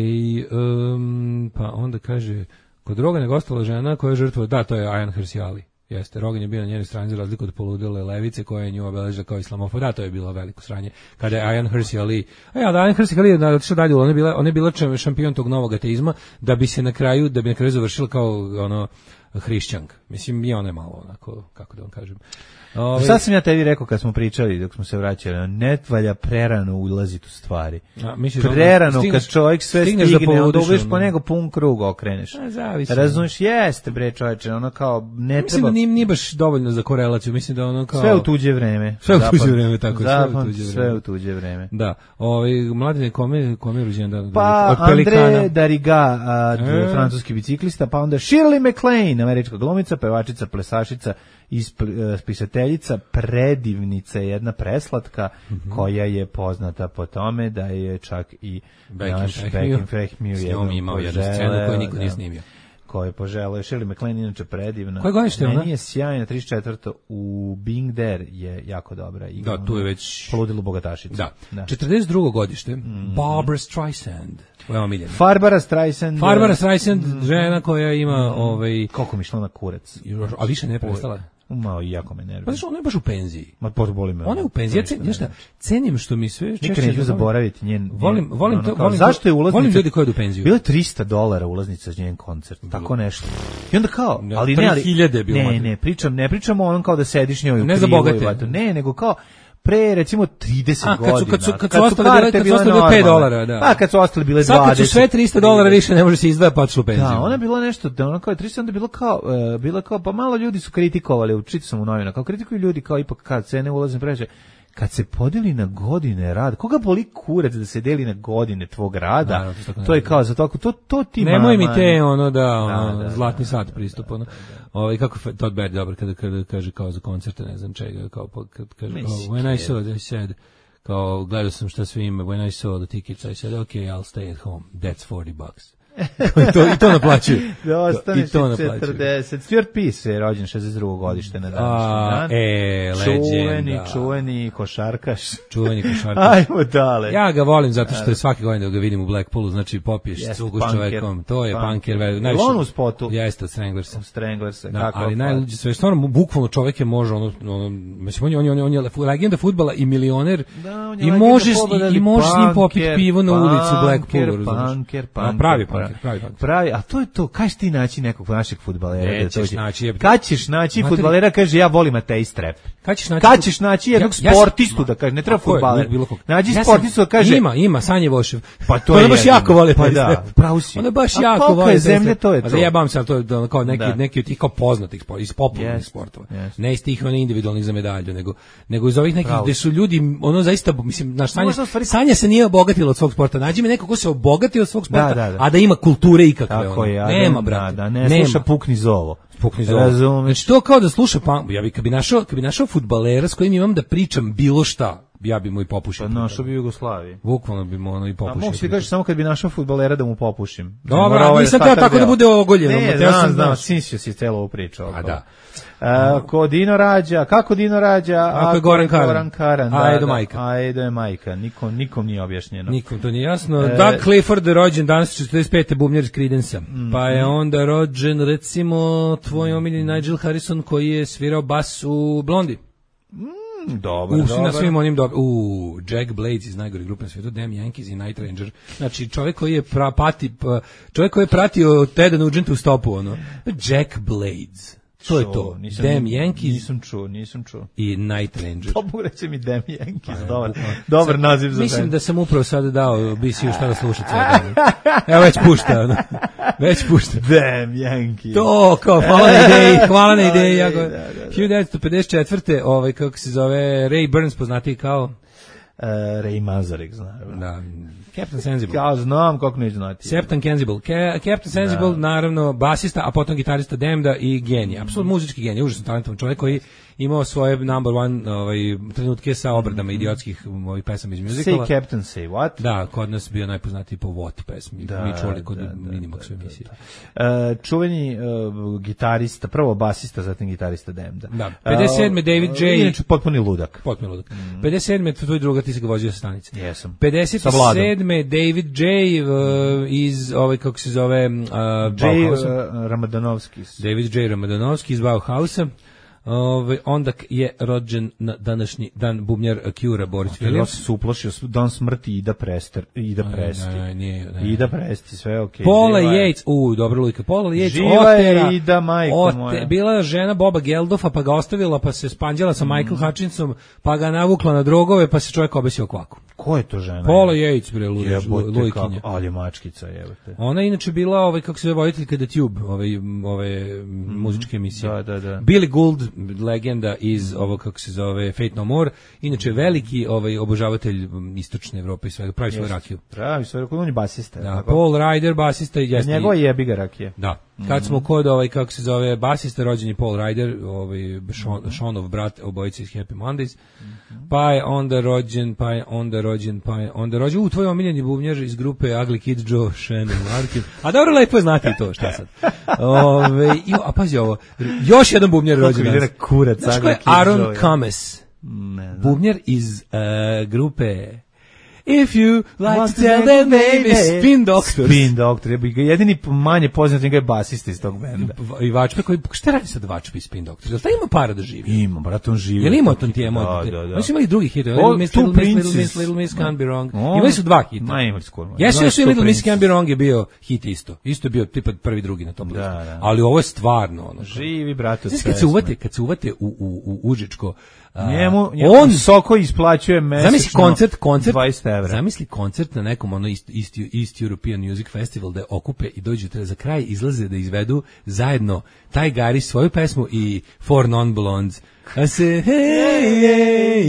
um, pa onda kaže, kod Rogana je gostala žena koja je žrtva, da, to je Ayan Hirsi. Jeste, Rogan je bio na njenoj strani za razliku od poludele levice koja je nju obeležila kao islamofob. Da, to je bilo veliko sranje. Kada je Ayan Hirsi Ali, a ja, da Ayan Hirsi Ali je otišla dalje, ona je bila, ona je bila šampion tog novog ateizma, da bi se na kraju, da bi na kraju završila kao ono hrišćanka. Mislim, i ona je malo onako, kako da vam kažem. Ove... Sad sam ja tebi rekao kad smo pričali, dok smo se vraćali, ne valja prerano ulaziti u stvari. A, misliš, prerano, stigneš, kad čovjek sve stigne, onda uveš po nego pun krug okreneš. Razumiješ, jeste bre čovječe, ono kao ne mislim treba... da nije, nije baš dovoljno za korelaciju, mislim da ono kao... Sve u tuđe vreme. Sve u tuđe vreme, tako je. Zapad, sve u tuđe vreme. Sve u tuđe vreme. Da, ovaj mladine kome, kome je rođen dan? Pa André Dariga, a, e. francuski biciklista, pa onda Shirley MacLaine, američka glumica, pevačica, plesašica, ispisateljica, predivnica, jedna preslatka, mm-hmm. koja je poznata po tome da je čak i naš Bekim Fehmiju jednom imao jednu scenu koju niko nije snimio. Ko je poželeo. Shirley MacLaine inače predivna. Koje godište ona? Meni je sjajna, trideset četvrto u Being There je jako dobra igra. Da, tu je već... Poludilo bogatašica. Da. da. četrdeset drugo godište, mm. Barbara Streisand. Veoma miljena. Barbara Streisand. Barbara Streisand, mm. žena koja ima... Mm. Ovaj, koliko mi šla na kurac. A više ne prestala. Malo i jako me nervira. Pa znaš, ona je baš u penziji. Ma boli me. Ona je u penziji. Ja cen, šta, cenim što mi sve češće... Nikad neću zaboraviti njen... Volim, volim to... Volim, zašto je ulaznica... Volim ljudi koji idu u penziju. Bilo je trista dolara ulaznica za njen koncert. Bilo. Tako nešto. I onda kao... Ali ne, ali, hiljade bilo. Ne, ne, pričam, ne pričamo onom kao da sediš njoj u ne krivu. Ne za bogate. Ne, nego kao... pre recimo trideset A, godina. Kad su, kad su, kad su ostale bile, kad su bile pet dolara, da. A, kad su ostale bile sad dvadeset. Sad kad su sve trista dolara više ne može se izdvaja pa odšlo penziju. Da, ona je bila nešto, da ona kao trista, onda je bilo kao, uh, bilo kao, pa malo ljudi su kritikovali, učitao sam u novina, kao kritikuju ljudi, kao ipak kad cene ulazne preče, kad se podeli na godine rad, koga boli kurac da se deli na godine tvog rada, da, to, to je kao za toliko, to, to ti nemoj mi te, ono, da, ono, da, da zlatni da, sat pristup, ono. Ovaj kako Todd Berry dobar kada kada kaže kao za koncerte, ne znam čega, kao kad kaže kao when I saw they said kao gledao sam šta sve ima when I saw the tickets I said okay I'll stay at home that's forty bucks. I to, i to naplaćuju. Da ostane I to naplaćuju. četrdeset. Stuart Pearce je rođen šezdeset drugo godište na A, današnji dan. e, Čuveni, leđenda. čuveni košarkaš. Čuveni košarkaš. Ajmo dale. Ja ga volim zato što je svake godine da ga vidim u Blackpoolu, znači popiješ Jeste, cugu s punker, čovekom, to je punker. punker. Je Najviše, on u spotu? Jeste, od Stranglersa. Stranglersa, Da, kako? ali najluđe sve, stvarno, bukvalno čovjek je može, ono, ono, mislim, on je, on je, on je legenda fudbala i milioner, Da, on je i legenda može, fudbala, i, ali i može s njim popiti punker, pivo na ulici u Blackpoolu, punker, razumiješ? punker, A, punker, pravi punker, pravi punker. Pravi, a to je to, kaš ti naći nekog našeg fudbalera? Nećeš da dođe? naći, jebate. Kad ćeš naći Znate li- fudbalera, kaže, ja volim ateist rap. Kad ćeš naći, Kad ćeš naći jednog Ja- ja sam- sportistu da kaže, ne treba Tako je, fudbaler. bilo kog. Nađi Ja sam- sportistu da kaže, Ima, ima, Sanje Vošev. pa to Ona je baš jedino. jako voli Pa taj da, rap. pravo si. Ona baš A jako koliko voli je taj zemlje, rap. to je A to. zajebam se, ali to je da, kao neki, Da. neki od tih kao poznatih sporta, iz popularnih Yes, sportova. yes. Ne iz tih onih individualnih za medalju, nego, nego iz ovih nekih Pravo gde su ljudi, ono zaista, mislim, naš Sanja, Možda u stvari- Sanja se nije obogatila od svog sporta. Nađi mi neko ko se obogatio od svog sporta, Da, da, da. a da ima kulture ikakve. Tako ono. je, a Nema, da, brate. da, ne Nema. sluša pukni zovo. Pukni zovo. Razumeš. Znači to kao da sluša punk. Ja bi kad bi našao, kad bi našao fudbalera s kojim imam da pričam bilo šta, ja bi mu i popušio. Pa našao bi u Jugoslaviji. Bukvalno bi mu ono i A popušio. mogu ti kažeš samo kad bi našao fudbalera da mu popušim. Dobro, Mora ovaj nisam teo ostatak tako da dela. bude ogoljen, ono, Ne, teo sam, znam, znam, znaš. sinšio si celo ovu priču. A okolo. da. E, ko Dino rađa, kako Dino rađa? Ako je Goran Karan. Goran Karan, A da, Edo da. majka. A Edo je majka, nikom, nikom nije objašnjeno. Nikom to nije jasno. E, Doug Clifford je rođen danas četrdeset pete bubnjar iz Creedence-a. Mhm. Pa je onda rođen recimo tvoj omiljeni Nigel Harrison koji je svirao bas u Blondi. Dobar, U, na dobar. svim onim dobro. U, Jack Blades iz najgore grupe na svijetu, Damn Yankees i Night Ranger. Znači, čovjek koji je pra, pati, pa, čovjek koji je pratio Teda Nugenta u stopu, ono. Jack Blades. To je Čuo, to. nisam- Damn Yankees Nisam čuo, nisam čuo. i Night Ranger. Pa mogu reći mi Damn Yankees, dobar, dobar naziv za Mislim band. da sam upravo sada dao B C-u šta da sluša cijel dan. Evo već pušta, ono. Već pušta. Damn Yankees. To, kao, hvala na ideji, hvala na ideji. Da, Jako. da, da. hiljadu devetsto pedeset četvrte ovaj, kako se zove, Ray Burns, poznatiji kao, Uh, Ray Manzarek, znam. da, Captain Sensible. Kao znam kako neću znati. Captain Sensible. Ca- Captain Sensible, naravno, basista, a potom gitarista Damneda i genij. Apsolutno muzički genij, užasno talentovan čovjek koji imao svoje number one ovaj, trenutke sa obradama idiotskih ovih pesama iz muzikala. Say Captain, say what? Da, kod nas bio najpoznatiji po What pesmi. Da, Mi čuli kod da, da, Minimax emisije. Uh, čuveni uh, gitarista, prvo basista, zatim gitarista Damneda. Da, pedeset sedme David Uh, J. Inače, potpuni ludak. Potpuno ludak. pedeset sedme tvoj druga, ti si ga vozio sa stanice. Jesam. pedeset sedme David J. Uh, iz, ovaj, kako se zove, uh, Jay Bauhausa. uh, Ramadanovski. David J. Ramadanovski iz Bauhausa. Ove, onda k- je rođen na današnji dan bubnjar Cure Boris Ja Williams. sam se uplašio, dan smrti Ida Prester, Ida Presti. Ne, ne, nije, ne. Ida Presti, sve okej. Paula živa je. Yates, u, dobro Lujka, Paula Yates, Živa je otera, Ida, majko moja. bila je žena Boba Geldofa, pa ga ostavila, pa se spanđala sa Michael Hutchinsom, pa ga navukla na drogove, pa se čovjek obesio kvaku. Ko je to žena? Paula Yates, bre, Lu- Jebote, Lujkinja. kako, ali je mačkica, jebote. Ona je inače bila, ovaj, kako se zove, voditeljka The Tube, ovaj, m, ove m, muzičke emisije. Da, da, da. Billy Gould, legenda iz ovo, kako se zove, Fate No More, inače veliki ovaj, obožavatelj m, istočne Evrope i svega, pravi svoju rakiju. Pravi, sve rekao, on je basista. Da, tako? Paul Ryder, basista, jeste. Njegova je jebiga rakije. Da. Kad smo kod ovaj kako se zove basista, rođen je Paul Ryder, ovaj Sean, Seanov brat, obojica iz Happy Mondays. Pa je onda rođen, pa je onda rođen, pa je onda rođen u tvoj omiljeni bubnjar iz grupe Ugly Kid Joe, Shannon Larkin. A dobro, lepo je znati to, šta sad. Ove, i, a pazi ovo, još jedan bubnjar rođen. ide na danas. kurac, Znaš ko Ugly je Kid Aaron Joe, ja. Kames? Ne znam. Bubnjar iz uh, grupe If you like to tell that baby, Spin Doctors. Spin Doctor, je ga jedini manje poznat njega je basista iz tog benda. I Vačpe koji, šta radi sad Vačpe i Spin Doctors? Jel taj ima para da živi? Ima, brate, on živi. Jel ima on ti je moj? Da, da, da. Oni su imali drugi hit. O, Little Miss, Two Little Miss, Little Princes. Miss, Little Miss Can't Be Wrong. O, Imali su dva hita. Ma, imali su skoro. Jesu, jesu i Two Little Miss Princes. Can't Be Wrong je bio hit isto. Isto je bio tipa prvi, drugi na tom listu. Da, da. Ali ovo je stvarno ono. Živi, brate, od Znaš kad se pesme. uvate, kad se uvate u, u, u Užičko, a, Njemu, njemu on Soko isplaćuje mesečno Zamisli koncert, koncert, dvadeset evra. zamisli koncert na nekom ono East, East, East European Music Festival da okupe i dođu te za kraj izlaze da izvedu zajedno taj Gari svoju pesmu i Four Non-Blondes. A se hey, hey,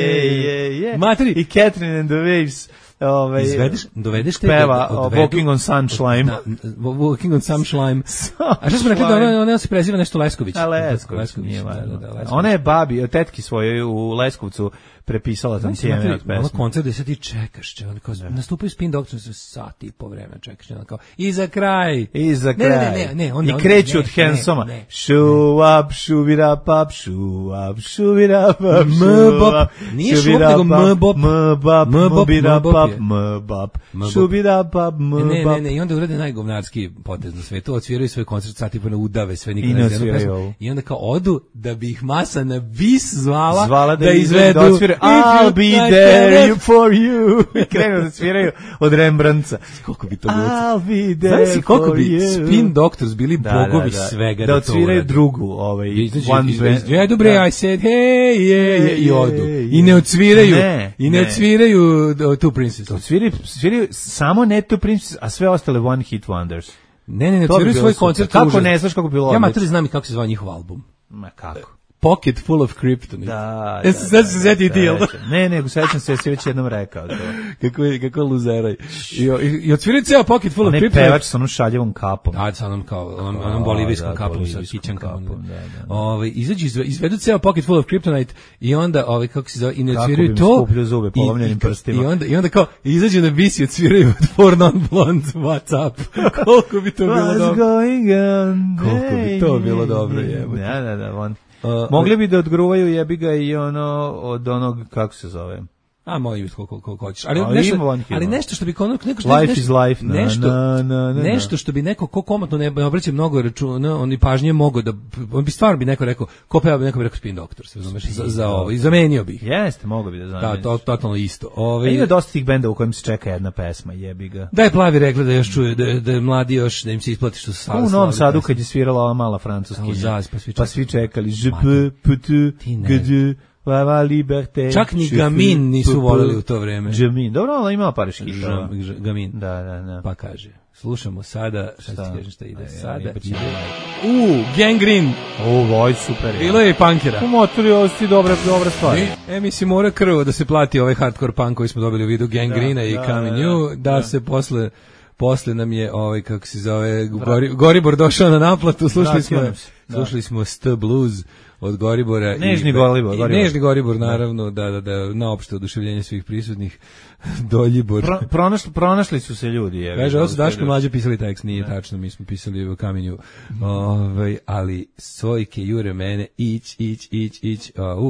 hey, Materi. I Catherine and the Waves. Ovaj, Izvedeš, dovedeš te peva da o odvedu- Walking on Sunshine. Da, Walking on some slime. A što smo rekli da ona, ona se preziva nešto Lesković. A Lesković, nije da, važno. da, da, Lesković. Ona je babi, tetki svojoj u Leskovcu prepisala tam cijene od pesme. Ono koncert gde se ti čekaš, če, ono kao, nastupaju Spin Doctors su sati i po vremena čekaš, ono kao, i za kraj. I za kraj. Ne, ne, ne, ne, onda, I kreću ne, od Hansoma. ne, ne. Show up, shuvira pap, show up, shuvira pap, M-bop. Nije šup, nego M-bop. M-bop, M-bira pap, M-bop, shuvira pap, M-bop. Ne, ne, ne, i onda urade najgovnarski potez na svetu, odsviraju svoj koncert, sati po ne udave sve, I ne odsviraju ovo. I onda kao odu da bi ih masa na bis zvala, zvala da, da izvedu. Da odsvire, I'll be there you for you. I krenu da sviraju od Rembrandtsa. Koliko bi to bilo? I'll be there Znaš si koliko for bi you. Spin Doctors bili da, bogovi da, da. svega da, da, da to odsviraju urade. drugu, ovaj, one Ja dobre, da. I said, hey, yeah, yeah, i odu. Yeah, I ne odsviraju, ne, i ne ne. odsviraju Two Princess. Odsviraju, sviraju samo ne Two Princess, a sve ostale One Hit Wonders. Ne, ne, ne, To bi odsviraju bilo svoj super. koncert. Kako užas. ne znaš kako bi bilo Ja odlično? mater znam i kako se zvao njihov album. Ma kako? Pocket Full of Kryptonite. Da, Ja da, se sad se setio ti, jel da? Ne, nego sećam se, ja si već jednom rekao to. Kako je, kako je luzeraj. I, i, i odsviraju ceo Pocket Full of On je Kryptonite. pevač sa onom šaljevom kapom. Da, sa onom kao, onom, onom bolivijskom da, kapom, sa bolivijskom kićankama. kapom, da, da, da. Ovaj, izađu, izve- izvedu ceo Pocket Full of Kryptonite i onda, ovaj, kako se zove, i ne Kako odsviraju bi mi to. skupljio zube polomljenim i, prstima. I onda, I onda kao, izađu na bis i odsviraju od Four Non Blondes, What's Up. Koliko bi to bilo What's dobro. going on? Koliko bi to bilo dobro, jebote. Da, da, da, on. Uh, Mogli bi da odgruvaju jebi ga i ono od onog, kako se zove? A moj biti koliko koliko hoćeš. Ali Ali nešto, ima One Hit ali Wonder. nešto što bi kono neko što Life nešto, is life, na, nešto, na, na, na, nešto što bi neko ko komotno ne obraća mnogo računa, on i pažnje mogo da on bi stvarno bi neko rekao, ko peva bi neko bi rekao Spin Doctors, razumeš, za, za ovo i zamenio bih. Jeste, mogu bi da Da, zameniš. to totalno isto. Ove, A ima dosta tih benda u kojem se čeka jedna pesma, jebi ga. Daj plavi rekla da još čuje, da, da je mladi još, da im se isplati što su U Novom Sadu kad je svirala ova mala francuskinja. U Zaz, pa svi pa čekali. svi čekali. Je Mate. peux, peux-tu, Ti ne. que Dieu, la la liberté. Čak ni Je Gamin peux, nisu peux, voleli u to vreme. Gamin, dobro, ona imala par škita. Ž- ž- Gamin. Da, da, da. Pa kaže, slušamo sada, šta Šta? ti kažeš šta ide Aj, sada? aj, pa će Ide. da- U, Gangrene, O, oj, super. bilo je i punkera. U motori, ovo si dobra, dobra stvar. I, e, mislim, mora krvo da se plati ovaj hardcore punk koji smo dobili u vidu Gangrena Da, i da, Coming da, New, da, da. se posle posle nam je ovaj kako se zove Gori, Goribor došao na naplatu, slušali Vratio smo nam se, da. slušali smo St Blues od Goribora Nežni i, Goribor, i Goribor. Nežni Goribor naravno, da, da, da, na opšte oduševljenje svih prisutnih. Doljibor. Pro, pronašli, pronašli su se ljudi. Je, Kaže, ovo su Daško mlađe pisali tekst, nije tačno, mi smo pisali u Kamenju. Ovaj, ali Sojke jure mene, ić, ić, ić, ić. Uh,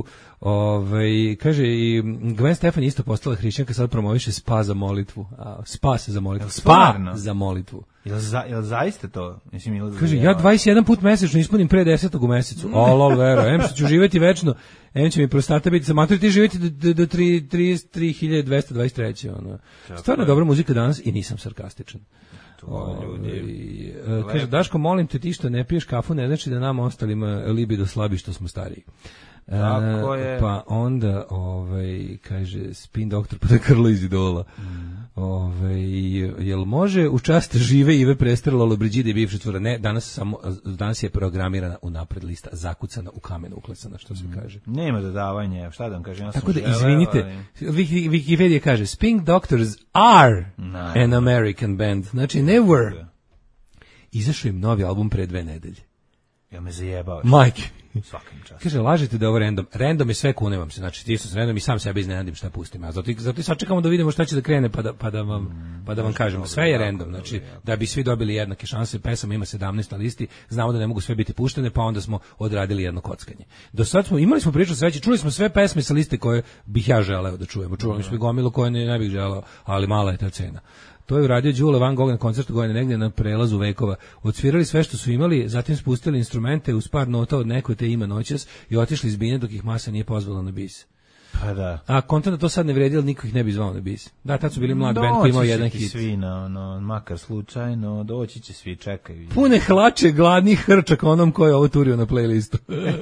ovaj, kaže, i Gwen Stefani isto postala hrišćanka, sad promoviše spa za molitvu. A, spas za molitvu. Jel Spa stvarno? za molitvu. Jel, za, jel zaista to? Mislim, jel Kaže, ja dvadeset jedan put mesečno ispunim pre desetog u mesecu. O, lol, vero, em što ću živjeti večno, em će mi prostata biti, sa matori ti živjeti do, do, do trideset tri hiljade dvesta dvadeset treće Ono. Stvarno dobra muzika danas i nisam sarkastičan. To, ljudi. Ovaj, e, kaže, Daško, molim te, ti što ne piješ kafu, ne znači da nama ostalima libido slabi što smo stariji. Tako E, je. Pa onda, ovaj, kaže, Spin Doktor, pa da Krlo iz Idola. Mm. Ovaj, jel može u čast žive Ive Prestrela Lobriđide i bivše čvora? Ne, danas, samo, danas je programirana u napred lista, zakucana u kamen uklesana, što se kaže. Nema dodavanja, šta da vam kažem, ja sam Tako da, želeo, izvinite, ali- Wiki- Wikipedia kaže, Spin Doctors are No. an American band. Znači, ne were. Izašao im novi album pre dve nedelje. Ja me zajebao. Mike. Svakim časom. Kaže, lažete da je ovo random. Random je sve, kunem vam se. Znači, ti sam random i sam sebe iznenadim šta pustim. A zato, zato i sad čekamo da vidimo šta će da krene pa da, pa da vam, pa da vam kažemo. Sve je random. Znači, da bi svi dobili jednake šanse. Pesama ima sedamnaest na listi. Znamo da ne mogu sve biti puštene, pa onda smo odradili jedno kockanje. Do sad smo, imali smo priču sreće, čuli smo sve pesme sa liste koje bih ja želeo da čujemo. Čuvali smo i gomilu koje ne, ne bih želeo, ali mala je ta cena. To je uradio Đule Van Gogh na koncertu Gojene negdje na prelazu vekova. Odsvirali sve što su imali, zatim spustili instrumente uz par nota od neko te ima noćas i otišli iz bine dok ih masa nije pozvala na bis. Pa da. A kontent da to sad ne vredi, ali niko ih ne bi zvao na bis. Da, tad su bili mlad band koji imao Doći će jedan ti hit. svi, na, ono, makar slučajno, doći će svi, čekaju. Pune hlače gladnih hrčaka onom ko je ovo turio na playlistu.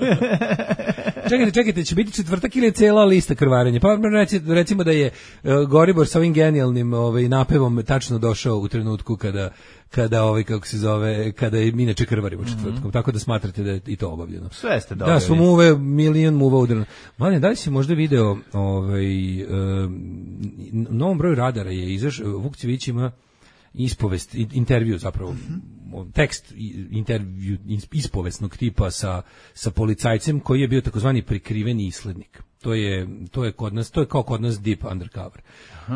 Čekajte, čekajte, će biti četvrtak ili je cela lista krvarenja? Pa reci- recimo da je uh, Goribor sa ovim genijalnim ovaj, napevom tačno došao u trenutku kada, kada ovaj, kako se zove, kada je inače krvarimo četvrtkom, tako da smatrate da je i to obavljeno. Sve ste dobili. Da, su muve, milion muva udrano. Mladen, da li si možda video ovaj, um, novom broju radara je izašao, Vuk Civić ima ispovest, in- intervju zapravo, tekst i- intervju is- ispovesnog tipa sa, sa policajcem koji je bio takozvani prikriveni islednik. To je to je kod nas, to je kao kod nas deep undercover. Uh,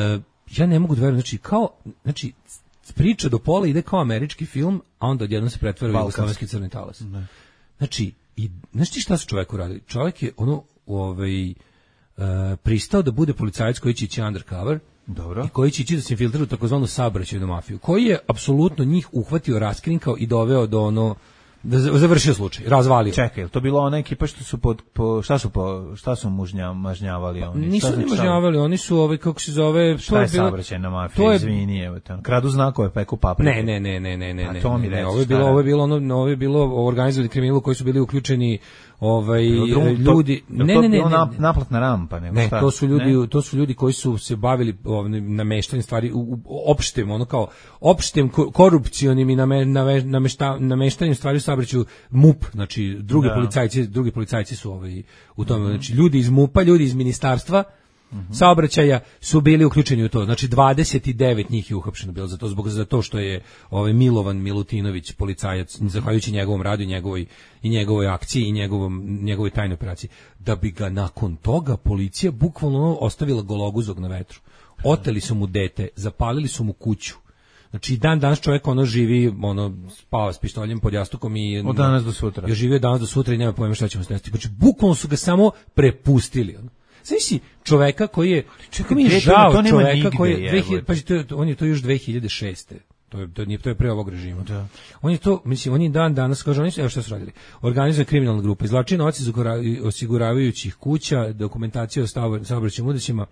ja ne mogu da verujem, znači kao znači priča do pola ide kao američki film, a onda odjednom se pretvara u jugoslovenski crni talas. Ne. Znači, i znaš ti šta su čoveku radili? Čovjek je ono ovaj uh, pristao da bude policajac koji će ići undercover. Dobro. I koji će ići da se infiltrira u takozvanu saobraćajnu mafiju, koji je apsolutno njih uhvatio, raskrinkao i doveo do ono da završio slučaj, razvalio. Čekaj, to bilo ona ekipa što su pod, po, šta su po, šta su mužnja, mažnjavali oni? Nisu ni mažnjavali, oni su ovaj kako se zove, šta je saobraćajna mafija, je... izvini, evo tamo. Kradu znakove, peku paprike. Ne, ne, ne, ne, ne, ne, ne. To mi reći, ovo je bilo, ovo je bilo ono, ovo je bilo organizovani kriminal koji su bili uključeni ovaj drum, ljudi, to, ne, ne, ne, ne, naplatna rampa, nego ne, šta? to su ljudi, ne? to su ljudi koji su se bavili ovim nameštanjem stvari u, u opštem, ono kao opštem korupcionim i name, name, namešta, nameštanjem stvari u saobraćaju M U P, znači drugi da. policajci, drugi policajci su ovaj u tome, mm-hmm. znači ljudi iz M U P-a, ljudi iz ministarstva mm-hmm. saobraćaja su bili uključeni u to. Znači dvadeset devet njih je uhapšeno bilo za to, zbog za to što je ovaj Milovan Milutinović policajac, zahvaljujući njegovom radu i njegovoj i njegovoj akciji i njegovom njegovoj tajnoj operaciji, da bi ga nakon toga policija bukvalno ostavila gologuzog na vetru. Oteli su mu dete, zapalili su mu kuću. Znači dan danas čovjek ono živi, ono spava s pištoljem pod jastukom i od danas do sutra. Je živio danas do sutra i nema pojma šta ćemo snesti. Znači bukvalno su ga samo prepustili. Ono. Znači čovjeka koji je, čekaj mi je žao to čovjeka nigde, koji je, dve hiljade, pa to je, on je to još dve hiljade šeste. To je to nije to je pre ovog režima. Da. On je to, mislim, oni dan danas kaže oni su, evo šta su radili. Organizuje kriminalna grupa, izvlači novac iz osiguravajućih kuća, dokumentacija o saobraćajnim udesima.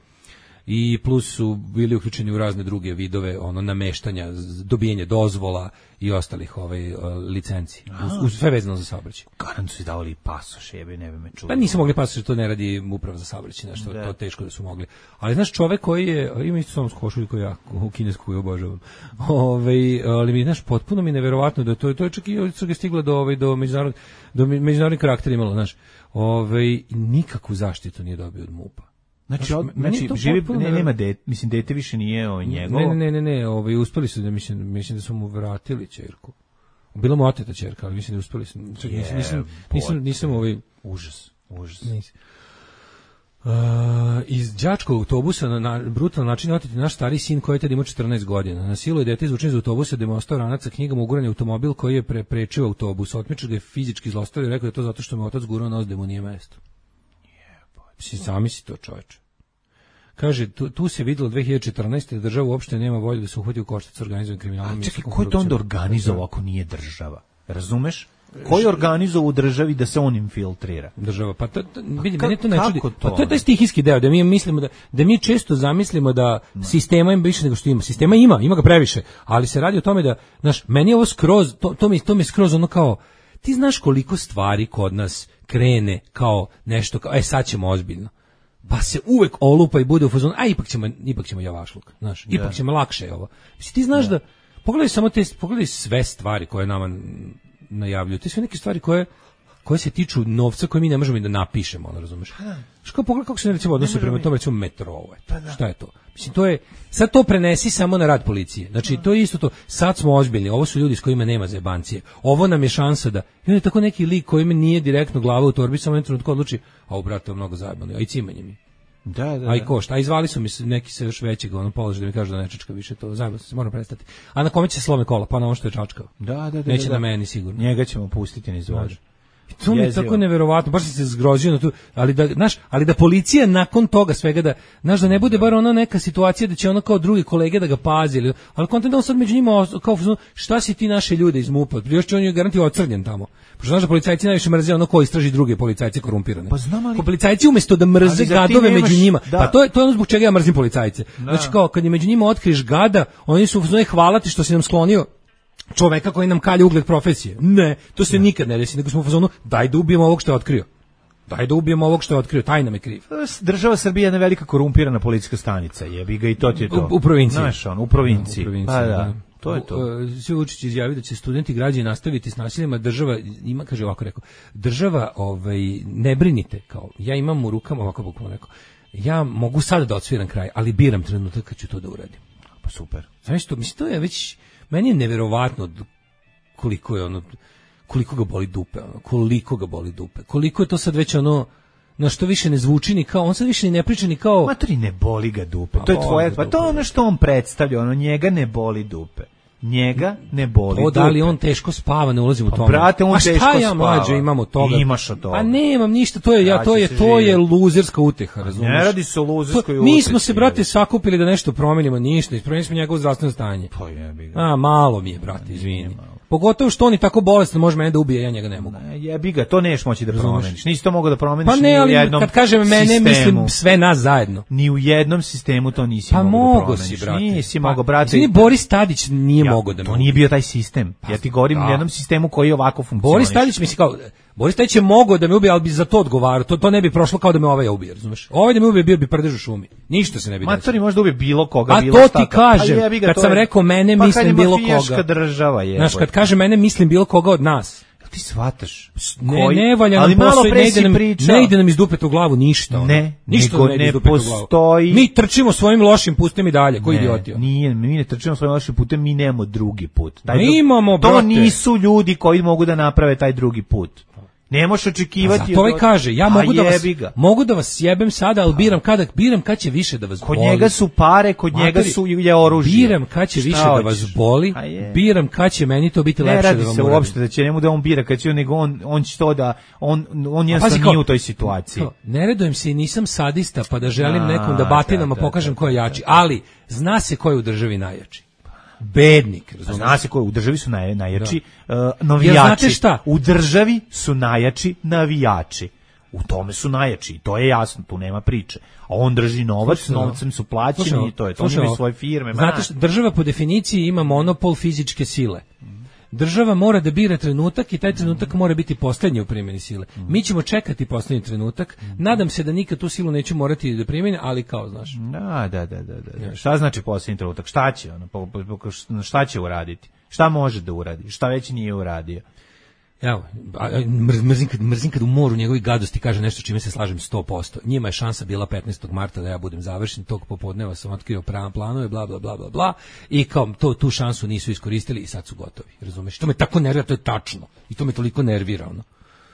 I plus su bili uključeni u razne druge vidove ono nameštanja, dobijanje dozvola i ostalih ovaj licenci. Uz, uz sve vezano za saobraćaj. Garant su davali pasoš, jebe, ne bi me čuo. Pa nisu mogli pasoš, to ne radi uprava za saobraćaj, nešto da. To teško da su mogli. Ali znaš čovjek koji je, ima isto samo košulju koju ja u kinesku koju obožavam. Ovaj, ali mi znaš potpuno mi neverovatno da to to je čak i su ga stiglo do ovaj do međunarodnog do međunarodni karakter imalo, znaš. Ovaj nikakvu zaštitu nije dobio od M U P-a. Znači, od, znači živi ne, nema dete, mislim dete više nije ovaj njegov. Ne, ne, ne, ne, ovaj uspeli su da mislim, mislim da su mu vratili ćerku. Bila mu oteta ćerka, ali mislim da uspeli su. Nisam nisam nisam, nisam, nisam ovaj užas, užas. Nisam. Uh, iz đačkog autobusa na, na brutalan način oteti naš stari sin koji je tada imao četrnaest godina. Na silu je dete izvučen iz autobusa da mu ostao ranac sa knjigama, uguran je automobil koji je pre, prečio autobus. Otmičar ga je fizički zlostavio i rekao da je to zato što mu otac gurao nos da mu nije mesto. Si zamisli to, čoveče. Kaže, tu, tu se videlo dve hiljade četrnaeste da država uopšte nema volje da se uhvati u koštac sa organizovanim kriminalom. A čekaj, ko je to onda organizovao ako nije država? Razumeš? Ko je organizovao u državi da se on infiltrira? Država, pa to, to, vidi, meni to ne čudi. To? Pa to je taj stihijski deo, da mi mislimo da, da mi često zamislimo da no. sistema ima više nego što ima. Sistema ima, ima ga previše, ali se radi o tome da, znaš, meni je ovo skroz, to, to, mi, to mi skroz ono kao, ti znaš koliko stvari kod nas krene kao nešto, kao, e sad ćemo ozbiljno. Pa se uvek olupa i bude u fazonu, a ipak ćemo, ipak ćemo javašluk, znaš, ipak yeah. ćemo lakše ovo. Mislim, ti znaš yeah. da, pogledaj samo te, pogledaj sve stvari koje nama najavljuju, te sve neke stvari koje, koje se tiču novca koje mi ne možemo i da napišemo, ono, razumeš? Što pogledaj kako se recimo odnose prema tome, recimo metrove, šta je to? Mislim, to je, sad to prenesi samo na rad policije. Znači, to je isto to. Sad smo ozbiljni, ovo su ljudi s kojima nema zajebancije. Ovo nam je šansa da, i on je tako neki lik koji me nije direktno glava u torbi, samo jednom trenutku odluči, a u brate, mnogo zajebano, a i cimanje mi. Da, da, a i košta, a izvali su mi se neki se još većeg, ono položaj da mi kažu da ne čačka više, to zajebano se, moram prestati. A na kome će se slome kola? Pa na ono što je čačkao. Da, da, da. Neće da, da. na meni sigurno. Njega ćemo pustiti niz vožnje. To mi je tako neverovatno, baš sam se zgrozio na tu, ali da, znaš, ali da policija nakon toga svega da, znaš, da ne bude bar ona neka situacija da će ono kao drugi kolege da ga pazi, ali, ali kontent da on sad među njima, kao, šta si ti naše ljude iz M U P-a, još će on je garantio ocrnjen tamo. Pošto znaš da policajci najviše mrze ono ko istraži druge policajce korumpirane. Pa znam, ali... Ko policajci umjesto da mrze gadove nemaš, među njima, da. Pa to je, to je ono zbog čega ja mrzim policajce. Da. Znači kao, kad je među njima otkriješ gada, oni su uzmano hvala ti što si nam sklonio čoveka koji nam kalje ugled profesije. Ne, to se ne. nikad ne desi, nego smo u fazonu, daj da ubijemo ovog što je otkrio. Daj da ubijemo ovog što je otkrio, taj nam je kriv. Država Srbija je jedna velika korumpirana policijska stanica, jebi ga i to ti je to. U, u provinciji. Znaš, on, u provinciji. Da, u provinciji, pa, da. da. To je to. Svi Vučić izjavio da će studenti i građani nastaviti s nasiljima, država ima, kaže ovako rekao, država, ovaj, ne brinite, kao, ja imam u rukama, ovako bukvalno rekao, ja mogu sad da odsviram kraj, ali biram trenutak kad ću to da uradim. Pa super. Znaš to, mislim, to je već, meni je neverovatno koliko je ono, koliko ga boli dupe, ono, koliko ga boli dupe, koliko je to sad već ono, na što više ne zvuči ni kao, on sad više ni ne priča ni kao... Matori, ne boli ga dupe, to je tvoje, pa to je ono što on predstavlja, ono njega ne boli dupe. Njega ne boli to dupe. Da li on teško spava, ne ulazim u pa, tome. Brate, on a teško šta spava. Ja mlađe imam od toga? Imaš od toga. Pa nemam ništa, to je, ja, ja to je, to je luzerska uteha, razumiješ? Ne radi se o luzerskoj utehi. Mi smo se, brate, sakupili da nešto promenimo, ništa, promenili smo njegovo zdravstveno stanje. Pa jebi ga. A, malo mi je, brate, izvini. Pogotovo što on je tako bolestan, može mene da ubije, ja njega ne mogu. Ne, jebi ga, to neš moći da promeniš. Nisi to mogao da promeniš pa ne, ali ni u jednom kad kažem mene, sistemu. Mislim sve nas zajedno. Ni u jednom sistemu to nisi pa mogao da Pa promeniš. mogo si, brate. Nisi pa, mogao, brate. Ni Boris Tadić nije ja, mogao da to nije bio taj sistem. Ja ti govorim o jednom sistemu koji ovako funkcioniše. Boris Tadić misli kao Boris Tadić je mogao da me ubije, ali bi za to odgovarao. To, to ne bi prošlo kao da me ovaj ubije, razumeš? Ovaj da me ubije bio bi prdež u šumi. Ništa se ne bi desilo. Matori možda ubije bilo koga, a bilo to šta. ti kažem, ga, kad to sam je, rekao mene, pa mislim bilo koga. Država je. Znaš, kad kažem mene, mislim bilo koga od nas. Ti shvataš? Ne, ne valja ali nam malo posao, ne ide nam, pričao. ne ide nam iz dupeta u glavu ništa. Ono. Ne, ništa ne, ne, ne ide postoji. Mi trčimo svojim lošim putem i dalje, ko idioti. Nije, mi ne trčimo svojim lošim putem, mi nemamo drugi put. Taj mi dru... imamo, to brate. nisu ljudi koji mogu da naprave taj drugi put. Ne možeš očekivati. Zato ovaj kaže, ja a mogu da vas ga. mogu da vas jebem sada, al biram kada biram kad će više da vas kod boli. Kod njega su pare, kod Materi, njega su je oružje. Biram kad će više da vas boli. Biram kad će meni to biti ne lepše da vam. Ne radi se uopšte da će njemu da on bira kad će nego on on će to da on on je nije u toj situaciji. To, ne redujem se i nisam sadista pa da želim a, nekom da batinama da, da, pokažem da, ko je jači, da, da. Ali zna se ko je u državi najjači. Bednik, razumiješ? Zna se ko u državi su naj, najjači uh, navijači. Ja, znate šta? U državi su najjači navijači. U tome su najjači, to je jasno, tu nema priče. A on drži novac, s novcem su plaćeni slušaj, i to je, to imaju svoje firme. Znate šta, država po definiciji ima monopol fizičke sile. Država mora da bira trenutak i taj trenutak mora biti posljednji u primjeni sile. Mi ćemo čekati posljednji trenutak. Nadam se da nikad tu silu neću morati da primjeni, ali kao, znaš. Da, da, da, da, da. Šta znači posljednji trenutak? Šta će ono? Po, po, po, šta će uraditi? Šta može da uradi? Šta već nije uradio? Evo, mrzim kad, mrzim kad u moru njegovi gadosti kaže nešto čime se slažem sto posto. Njima je šansa bila petnaestog marta da ja budem završen, tog popodneva sam otkrio pravan planove, bla, bla, bla, bla, bla, i kao to, tu šansu nisu iskoristili i sad su gotovi, razumeš? To me tako nervira, to je tačno, i to me toliko nervira, ono.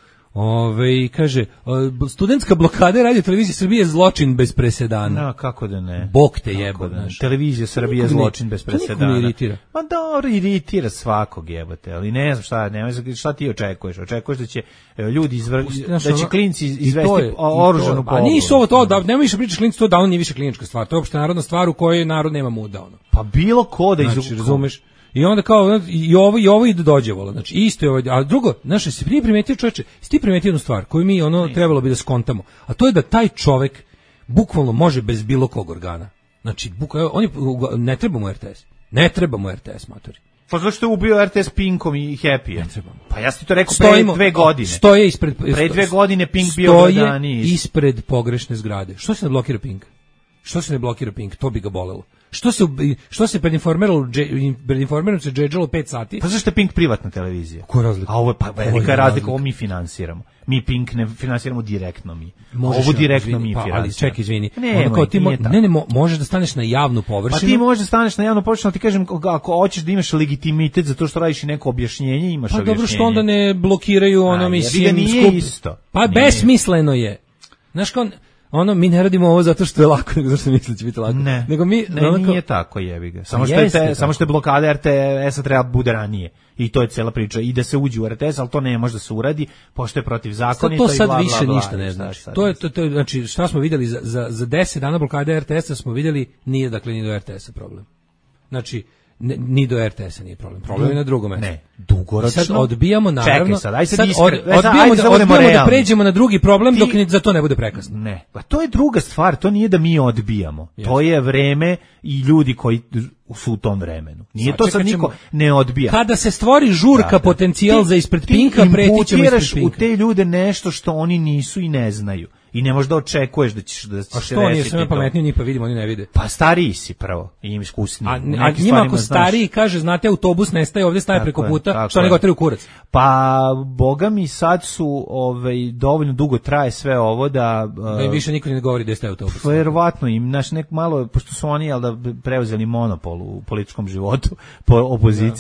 Ove, kaže, studentska blokada Radio Televizije Srbije je zločin bez presedana. No, kako da ne? Bog te jebo. Da Televizija Srbije je zločin bez presedana. To iritira. Ma dobro, iritira svakog jebote, ali ne znam šta, ne znam šta ti očekuješ. Očekuješ da će ljudi izvr... da će klinci izvesti oružanu pobunu. A nisu ovo to, da ne više pričaš klinci, to da on nije više klinička stvar. To je opšte narodna stvar u kojoj narod nema muda, ono. Pa bilo ko da znači, razumeš? I onda kao i ovo i ovo ide dođevalo. Znači isto je ovo, a drugo, znači se prije primetio čoveče, sti primetio jednu stvar koju mi ono trebalo bi da skontamo. A to je da taj čovek bukvalno može bez bilo kog organa. Znači bukvalno on je, ne treba mu R T S. Ne treba mu R T S, matori. Pa zašto je ubio R T S Pinkom i Happy? Ne treba. Pa ja ti to rekao pre dve godine. Stoje ispred pre dve godine Pink bio gledaniji. Stoje ispred pogrešne zgrade. Što se ne blokira Pink? Što se ne blokira Pink? To bi ga bolelo. Što se što se pred informeralo pred informerom se džedžalo pet sati? Pa zašto je Pink privatna televizija? Koja razlika? A ovo je pa velika razlika, ovo mi finansiramo. Mi Pink ne finansiramo direktno mi. Možeš ovo direktno izvini, mi pa, finansiramo. Ali ček, izvini. Ne, ono kao ti mo, ne, ne, možeš da staneš na javnu površinu. Pa ti možeš da staneš na javnu površinu, ti kažem ako hoćeš da imaš legitimitet zato što radiš i neko objašnjenje, imaš pa, objašnjenje. Pa dobro što onda ne blokiraju ono A, mislim nije skup. Isto. Pa nije. Besmisleno je. Znaš kao ono mi ne radimo ovo zato što je lako, nego zato što misli će biti lako. Ne, nego mi ne, onako, nije tako jebi ga. Samo što je te, samo što je blokada R T S-a treba bude ranije. I to je cela priča. I da se uđe u R T S, al to ne može da se uradi, pošto je protiv zakonito i bla bla bla. To sad više ništa ne znači. To je to, to znači šta smo videli za za za deset dana blokade R T S-a smo videli nije dakle ni do R T S-a problem. Znači Ne, ni do R T S-a nije problem. Problem je na drugom mestu. Ne, dugoročno. Sad odbijamo naravno. Čekaj sad, aj sad, sad iskre, od, odbijamo, ajde, da, odbijamo da pređemo na drugi problem Ti, dok ni za to ne bude prekasno. Ne, pa to je druga stvar, to nije da mi odbijamo. Yes. To je vreme i ljudi koji su u tom vremenu. Nije sad, to sad niko ne odbija. Kada se stvori žurka da, potencijal ti, za ispred Pinka, preći ćemo ispred Pinka. U te ljude nešto što oni nisu i ne znaju. I ne možeš da očekuješ da ćeš da će a što nije sve pametniji, ni pa vidimo, oni ne vide. Pa stariji si prvo, i im iskusniji. A, a njima ako stariji kaže, znate, autobus nestaje, ovdje staje preko puta, što nego otraju kurac. Pa, boga mi sad su, ovaj, dovoljno dugo traje sve ovo da... Da im više niko ne govori da staje autobus. Verovatno im, naš nek malo, pošto su oni, jel da preuzeli monopol u političkom životu po opozicije,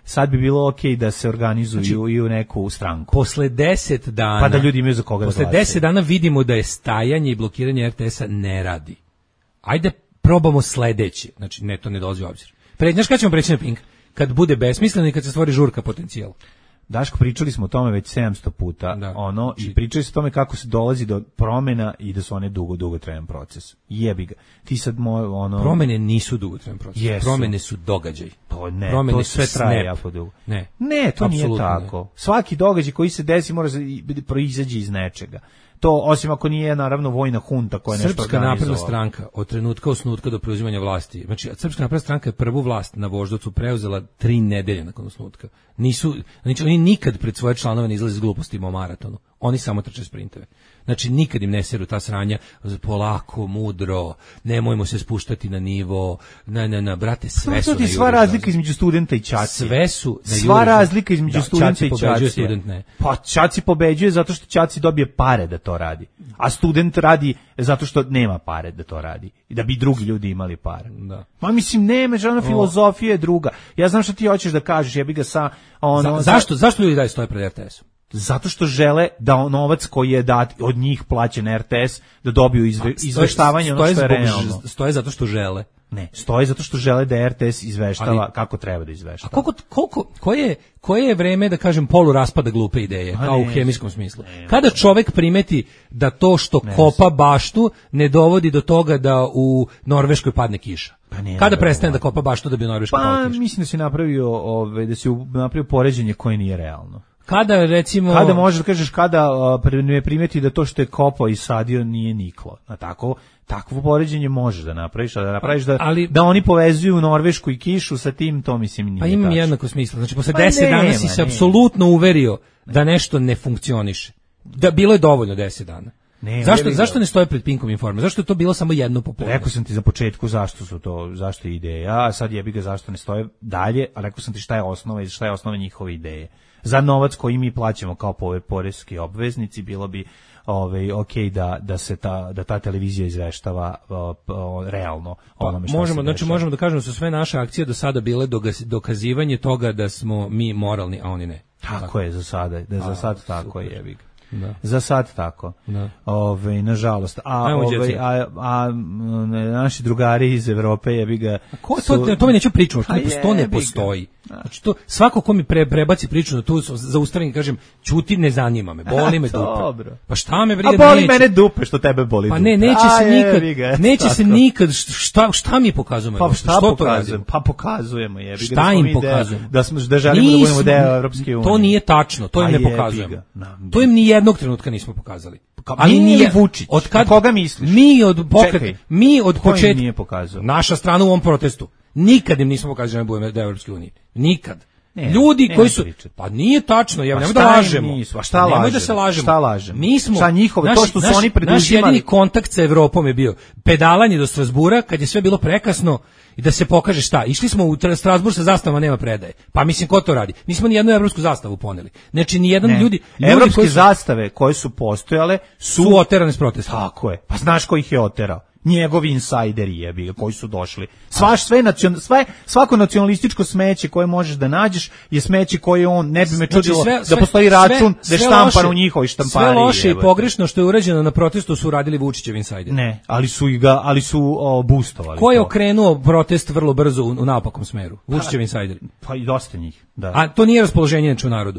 sad bi bilo okej da se organizuju Znači, i u neku stranku. Posle deset dana, Pa da ljudi imaju za koga da posle glasaju. deset dana vidimo da je stajanje i blokiranje R T S-a ne radi. Ajde probamo sledeće. Znači, ne, to ne dolazi u obzir. Pre, znaš kada ćemo preći na Pink? Kad bude besmisleno i kad se stvori žurka potencijal. Daško, pričali smo o tome već sedamsto puta, Da. ono, i pričali smo o tome kako se dolazi do promena i da su one dugo, dugotrajan proces. Jebi ga. Ti sad moj, ono... Promene nisu dugotrajan proces. Jesu. Promene su događaj. To ne, Promene to su sve traje snap. jako dugo. Ne. Ne, to nije Apsolutno tako. Svaki događaj koji se desi mora da proizađe iz nečega. To, osim ako nije, naravno, vojna hunta koja je nešto Srpska napredna organizovala. stranka od trenutka osnutka do preuzimanja vlasti. Znači, Srpska napredna stranka je prvu vlast na Voždovcu preuzela tri nedelje nakon osnutka. Nisu, znači, oni nikad pred svoje članove ne izlaze s glupostima o maratonu. Oni samo trče sprinteve. Znači, nikad im ne seru ta sranja polako, mudro, nemojmo se spuštati na nivo, na, na, na, brate, sve su To ti na je sva juriš razlika razlika. između studenta i ćaci. Sve su na Sva juriš razlika između da, studenta Ćaci i pobeđuje, ćaci. student ne. Pa ćaci pobeđuje zato što ćaci dobije pare da to radi. A student radi zato što nema pare da to radi. I da bi drugi ljudi imali pare. Da. Ma mislim, nema, žena filozofija je druga. Ja znam što ti hoćeš da kažeš, jebi ga sa... Ono, Za, zašto, zašto ljudi daju stoje pred R T S-om? Zato što žele da novac koji je dat od njih plaćen R T S da dobiju izve, izveštavanje ono što je realno. Stoje zato što žele. Ne, stoje zato što žele da R T S izveštava Ali- kako treba da A izveštava. koliko, koliko, koje, koje je vreme, da kažem, polu raspada glupe ideje, A kao u ne, hemijskom smislu? Kada čovek primeti da to što kopa baštu ne dovodi do toga da u Norveškoj padne kiša? Pa ne, Kada ne, prestane ne. da kopa baštu da bi u Norveškoj Pa pala kiša? mislim da si napravio, ove, da si u- napravio poređenje koje nije realno. Kada, recimo... Kada možeš da kažeš kada a, pre- ne primeti da to što je kopao i sadio nije niklo. A tako takvo poređenje možeš da napraviš, a da napraviš da, Ali- da oni povezuju Norvešku i kišu sa tim, to mislim nije Pa imam tačno. jednako smisla. Znači, posle Pa deset dana nema, si se nema. apsolutno uverio da nešto ne funkcioniše. Da bilo je dovoljno deset dana. Ne, zašto, ne bi zašto ga. ne stoje pred Pinkom Informer? Zašto je to bilo samo jedno popodne? Rekao sam ti za početku zašto su to, zašto je ideja, a sad jebi ga zašto ne stoje dalje, a rekao sam ti šta je osnova i šta je osnova njihove ideje. Za novac koji mi plaćamo kao pove poreski obveznici bilo bi ovaj okej da da se ta da ta televizija izveštava o, o, realno Pa, onome što možemo, se znači dešava. možemo da kažemo da su sve naše akcije do sada bile doga- dokazivanje toga da smo mi moralni, a oni ne. Tako je za sada, da za A, sad tako super. je, jebi ga. Da. Za sad tako. Da. Ovaj nažalost. A Ajmo, ovaj djeci. a, a m, ne, naši drugari iz Evrope jebi ga. Ko su- to, to mi neću pričati, što Pa ne posto- to ne jebi ga. postoji. Znači to, svako ko mi pre, prebaci priču na tu zaustavim, kažem, ćuti, ne zanima me, boli me dupe. Dobro. Pa šta me A briga, boli neće. mene dupe što tebe boli. Pa dupe. ne, neće A, se nikad, jebi ga, neće se tako. nikad, šta, šta mi pokazujemo? Pa Evropi? šta Što to pokazujemo? radimo? Pa pokazujemo, jebi ga. Šta da smo im mi deo- pokazujemo? Da smo da želimo da budemo deo Evropske unije. To nije tačno, to im Pa ne jebi pokazujemo. ga. Na- To im ni jednog trenutka nismo pokazali. Ka- mi ili Vučić? Na koga misliš? Mi od pokreta, Čekaj. mi od Ko im početka nije pokazao? naša strana u ovom protestu. Nikad im nismo pokazali da budemo deo Evropske unije. Nikad. Ne, Ljudi nemoj koji su pričati. pa nije tačno, ja Pa nemoj da šta im lažemo. nisu? A šta Nemoj lažemo? da se lažemo. Šta lažemo? Mi smo Šta njihove, naš- to što su naš- oni Naš preduzimali- jedini kontakt sa Evropom je bio pedalanje do Strasbura kad je sve bilo prekasno i da se pokaže šta. Išli smo u Tra- Strasbur sa zastavama, nema predaje. Pa mislim ko to radi? Nismo ni jednu evropsku zastavu poneli. Znači ni jedan Ne. ljudi, ljudi Evropske koji su, zastave koje su postojale su, su oterane s protesta. tako je. Pa znaš ko ih je oterao? Njegovi insajderi jebi ga koji su došli. Svaš sve nacion, sve svako nacionalističko smeće koje možeš da nađeš je smeće koje on ne bi me Znači, čudilo sve- da sve- postoji račun sve- da je sve štampan loše- u njihovoj štampariji. Sve loše i jebote. pogrešno što je urađeno na protestu su uradili Vučićevi insajderi. Ne, ali su i ga, ali su o, boostovali. Ko je to. okrenuo protest vrlo brzo u, u naopakom smeru? Vučićevi insajderi. Pa i dosta njih, da. A to nije raspoloženje inače u narodu.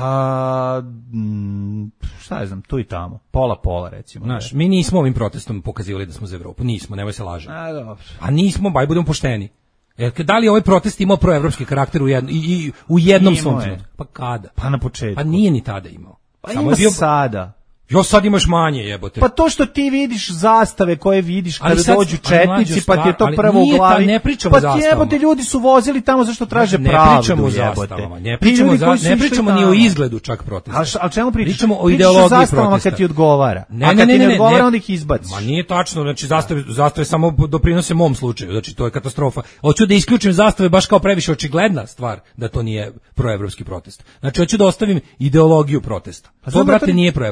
Pa mm, šta ja znam, tu i tamo. Pola pola recimo. Znaš, mi nismo ovim protestom pokazivali da smo za Evropu. Nismo, nemoj se lažemo. A dobro. A nismo, baj budemo pošteni. Jer kad- da li je ovaj protest imao proevropski karakter u, jedno, i, i, u jednom Imao svom je. trenutku? Pa kada? Pa na početku. Pa nije ni tada imao. Pa Samo ima je bio, sada. jo sad imaš manje jebote. Pa to što ti vidiš zastave koje vidiš Ali kada sad- dođu ali mlađo četnici, pa ti je to stvar- ali prvo u nije ta- glavi. ne pričamo pa o zastavama. jebote, ljudi su vozili tamo zašto traže ne pravdu, pričamo o jebote. zastavama, ne Ti pričamo, ljudi za, koji su ne išli pričamo ni o tamo. izgledu čak protesta. A š- a čemu pričaš? Pričamo o Pričaš ideologiji zastavama protesta. kad ti odgovara. Ne, a ne, kad ne, ti ne, ne ne, odgovara, ne. onda ih izbaciš. Ma nije tačno, znači zastave, zastave samo doprinose mom slučaju, znači to je katastrofa. Hoću da isključim zastave baš kao previše očigledna stvar da to nije proevropski protest. Znači hoću da ostavim ideologiju protesta. Pa To, znam, brate, to- nije proevropski protest.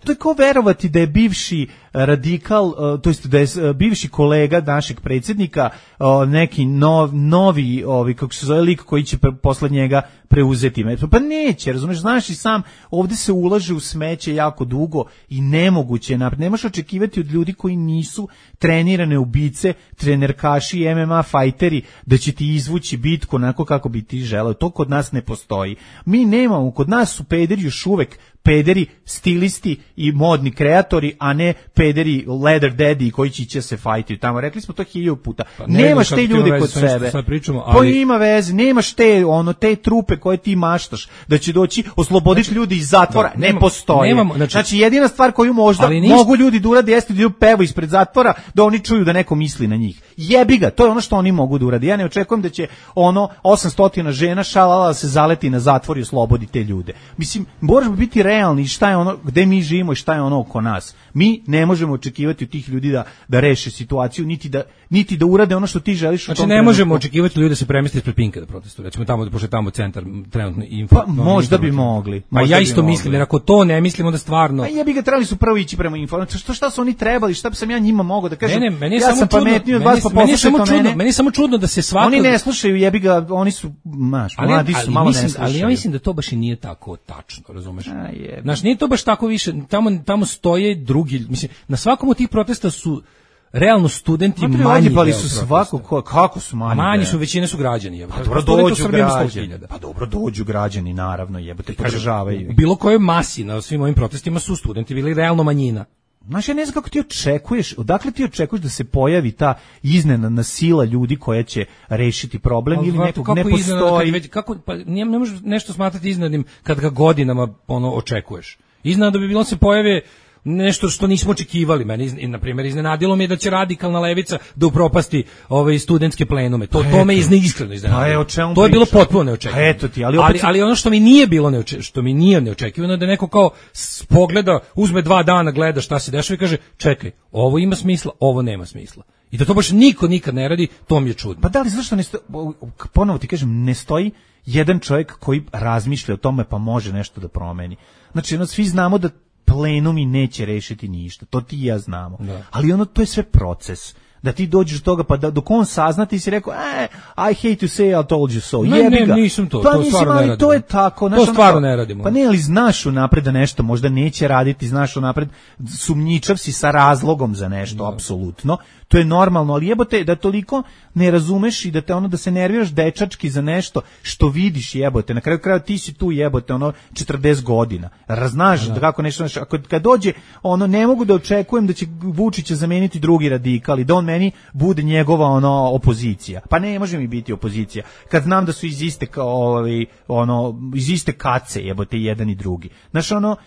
to je kao verovati da je bivši radikal, to jest da je bivši kolega našeg predsjednika neki nov, novi, ovi, kako se zove, lik koji će posle njega preuzeti mesto. Pa neće, razumeš, znaš i sam, ovde se ulaže u smeće jako dugo i nemoguće je napred. Ne možeš očekivati od ljudi koji nisu trenirane ubice, trenerkaši, M M A fajteri, da će ti izvući bitku onako kako bi ti želeo. To kod nas ne postoji. Mi nemamo, kod nas su pederi još uvek pederi, stilisti i modni kreatori, a ne pederi leather daddy koji će se fajtiti tamo. Rekli smo to hiljadu puta. Pa ne nemaš te ljude kod sebe. Pričamo, ali... Pa ima veze, nemaš te, ono, te trupe koje ti maštaš, da će doći osloboditi znači, ljudi iz zatvora. Da, ne nemamo, postoje. Nemamo, znači, znači, jedina stvar koju možda ništa... mogu ljudi da urade jeste da idu pevo ispred zatvora, da oni čuju da neko misli na njih. Jebi ga, to je ono što oni mogu da urade. Ja ne očekujem da će ono osamsto žena šalala da se zaleti na zatvor i oslobodi te ljude. Mislim, moramo biti realni šta je ono, gde mi živimo i šta je ono oko nas. Mi ne možemo očekivati od tih ljudi da, da reše situaciju, niti da, niti da urade ono što ti želiš. Znači ne možemo trenutku. Očekivati ljudi da se premeste ispred Pinka da protestuju. Recimo tamo, pošto je tamo centar trenutno info. Pa možda bi mogli. Pa ja isto mislim, jer ako to ne mislimo da stvarno... A jebi ga, trebali su prvo ići prema info. Što, šta su oni trebali, šta bi sam ja njima mogao da kažem? Mene, meni ja samo sam čudno, pametniji od vas, pa poslušajte mene. Meni je samo čudno da se svako... Oni ne slušaju, jebi ga, oni su, maš, mladi su, malo mislim, ne slušaju. Ali ja mislim da to baš i nije tako tačno, razumeš? Znaš, nije to baš tako više, tamo, tamo stoje drugi, mislim, na svakom od tih protesta su realno studenti manji. Odjebali su svako, ko, kako su manji? Manji su, većina su građani. Jebate. Pa dobro dođu građani. Pa dobro dođu građani, naravno, jebote, podržavaju. U bilo kojoj masi na svim ovim protestima su studenti bili realno manjina. Znaš, ja ne znam kako ti očekuješ, odakle ti očekuješ da se pojavi ta iznenadna sila ljudi koja će rešiti problem ali, ili nekog ne postoji. Već, kako, pa ne, ne možeš nešto smatrati iznenadnim kad ga godinama ono očekuješ. Iznenadno bi bilo se pojave nešto što nismo očekivali. Meni, na primjer, iznenadilo mi je da će radikalna levica da upropasti ove studentske plenume. To, to me izne, iskreno iznenadilo. To je bilo potpuno neočekivano. Eto ti, ali, ali, ali ono što mi nije bilo neoče, što mi nije neočekivano je da neko kao pogleda, uzme dva dana, gleda šta se dešava i kaže, čekaj, ovo ima smisla, ovo nema smisla. I da to baš niko nikad ne radi, to mi je čudno. Pa da li zašto ne stoji, ponovo ti kažem, ne stoji jedan čovjek koji razmišlja o tome pa može nešto da promeni. Znači, ono, svi znamo da plenumi neće rešiti ništa, to ti i ja znamo. Da. Ali ono, to je sve proces. Da ti dođeš do toga, pa da, dok on sazna, ti si rekao, e, I hate to say I told you so. Ne, Jebi ga. Ne, nisam to, pa to stvarno ne radimo. To je tako. To stvarno ne radimo. Pa ne, ali znaš unapred da nešto možda neće raditi, znaš unapred, sumnjičav si sa razlogom za nešto, da. Apsolutno. To je normalno, ali jebote, da toliko ne razumeš i da te ono, da se nerviraš dečački za nešto što vidiš, jebote, na kraju kraja ti si tu, jebote, ono, četrdeset godina. Raznaš da kako nešto, ako kad dođe, ono, ne mogu da očekujem da će Vučića zameniti drugi radikal i da on meni bude njegova, ono, opozicija. Pa ne može mi biti opozicija. Kad znam da su iz iste, ovaj, ono, iz iste kace, jebote, jedan i drugi. Znaš, ono,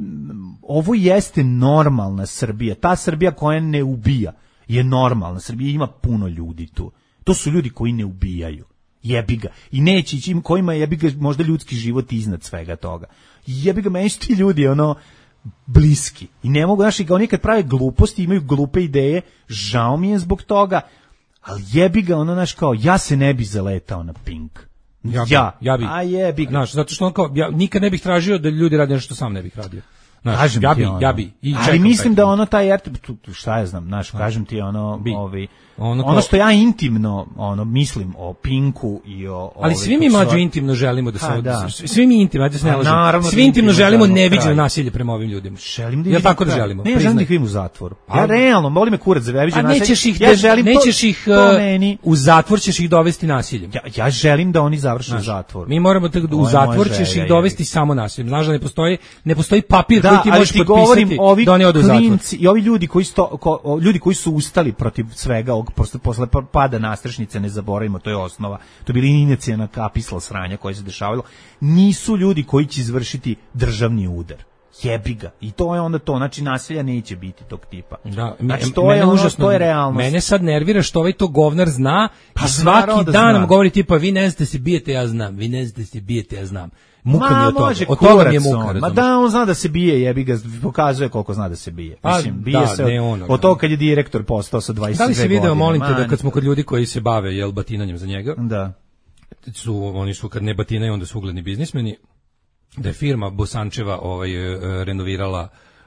ovo jeste normalna Srbija, ta Srbija koja ne ubija je normalna. Srbija ima puno ljudi tu. To su ljudi koji ne ubijaju. Jebi ga. I neće ići, kojima jebi ga možda ljudski život iznad svega toga. Jebi ga, meni su ti ljudi ono bliski. I ne mogu, znaš, i oni kad prave gluposti, imaju glupe ideje, žao mi je zbog toga, ali jebi ga, ono, znaš, kao, ja se ne bi zaletao na Pink. Ja, ja, ja bi. A jebi ga. Znaš, zato što on kao, ja nikad ne bih tražio da ljudi rade nešto što sam ne bih radio. Znaš, kažem ja ti bi, ono, ja bi. I ali mislim da ono taj R T V, šta ja znam, znaš, kažem ti ono, bi. Ovi, ono, ono što ja intimno ono mislim o Pinku i o... Ali ovi, svi mi mlađo intimno želimo da se... Ha, da. Svi mi intimno, ajde se ne lažemo. Svi intimno želimo neviđeno nasilje prema ovim ljudima. Želim da ja tako da želimo. Ne, želim da ih vidim u zatvoru. Ja a, realno, boli me kurac za neviđeno nasilje. Nećeš ih, ja želim nećeš to, ih to meni. U zatvor ćeš ih dovesti nasiljem. Ja, ja želim da oni završe u zatvoru. Mi moramo tako da u zatvor ćeš ih dovesti samo nasiljem. Znaš da ne postoji, ne postoji papir koji ti možeš potpisati da oni odu u zatvor. I ovi ljudi koji sto, ko, ljudi koji su ustali protiv svega ovog posle, posle pada nastrešnice, ne zaboravimo, to je osnova. To je bili inicijalna kapisla sranja koje se dešavalo. Nisu ljudi koji će izvršiti državni udar. Jebi ga. I to je onda to, znači nasilja neće biti tog tipa. Da, znači to je užasno, to je realnost. Mene sad nervira što ovaj to govnar zna pa i svaki da dan nam govori tipa vi ne znate se bijete, ja znam. Vi ne znate se bijete, ja znam. Muka ma, mi od toga. Može, od toga mi je muka. On. Ma da, on zna da se bije, jebi ga, pokazuje koliko zna da se bije. Pa, mislim, bije da, se ne od, ono, od toga kad je direktor postao sa dvadeset dve godine. Da li si video, molim te, da kad smo kod ljudi koji se bave jel batinanjem za njega, da. Su, oni su kad ne batinaju, onda su ugledni biznismeni, da je firma Bosančeva ovaj, renovirala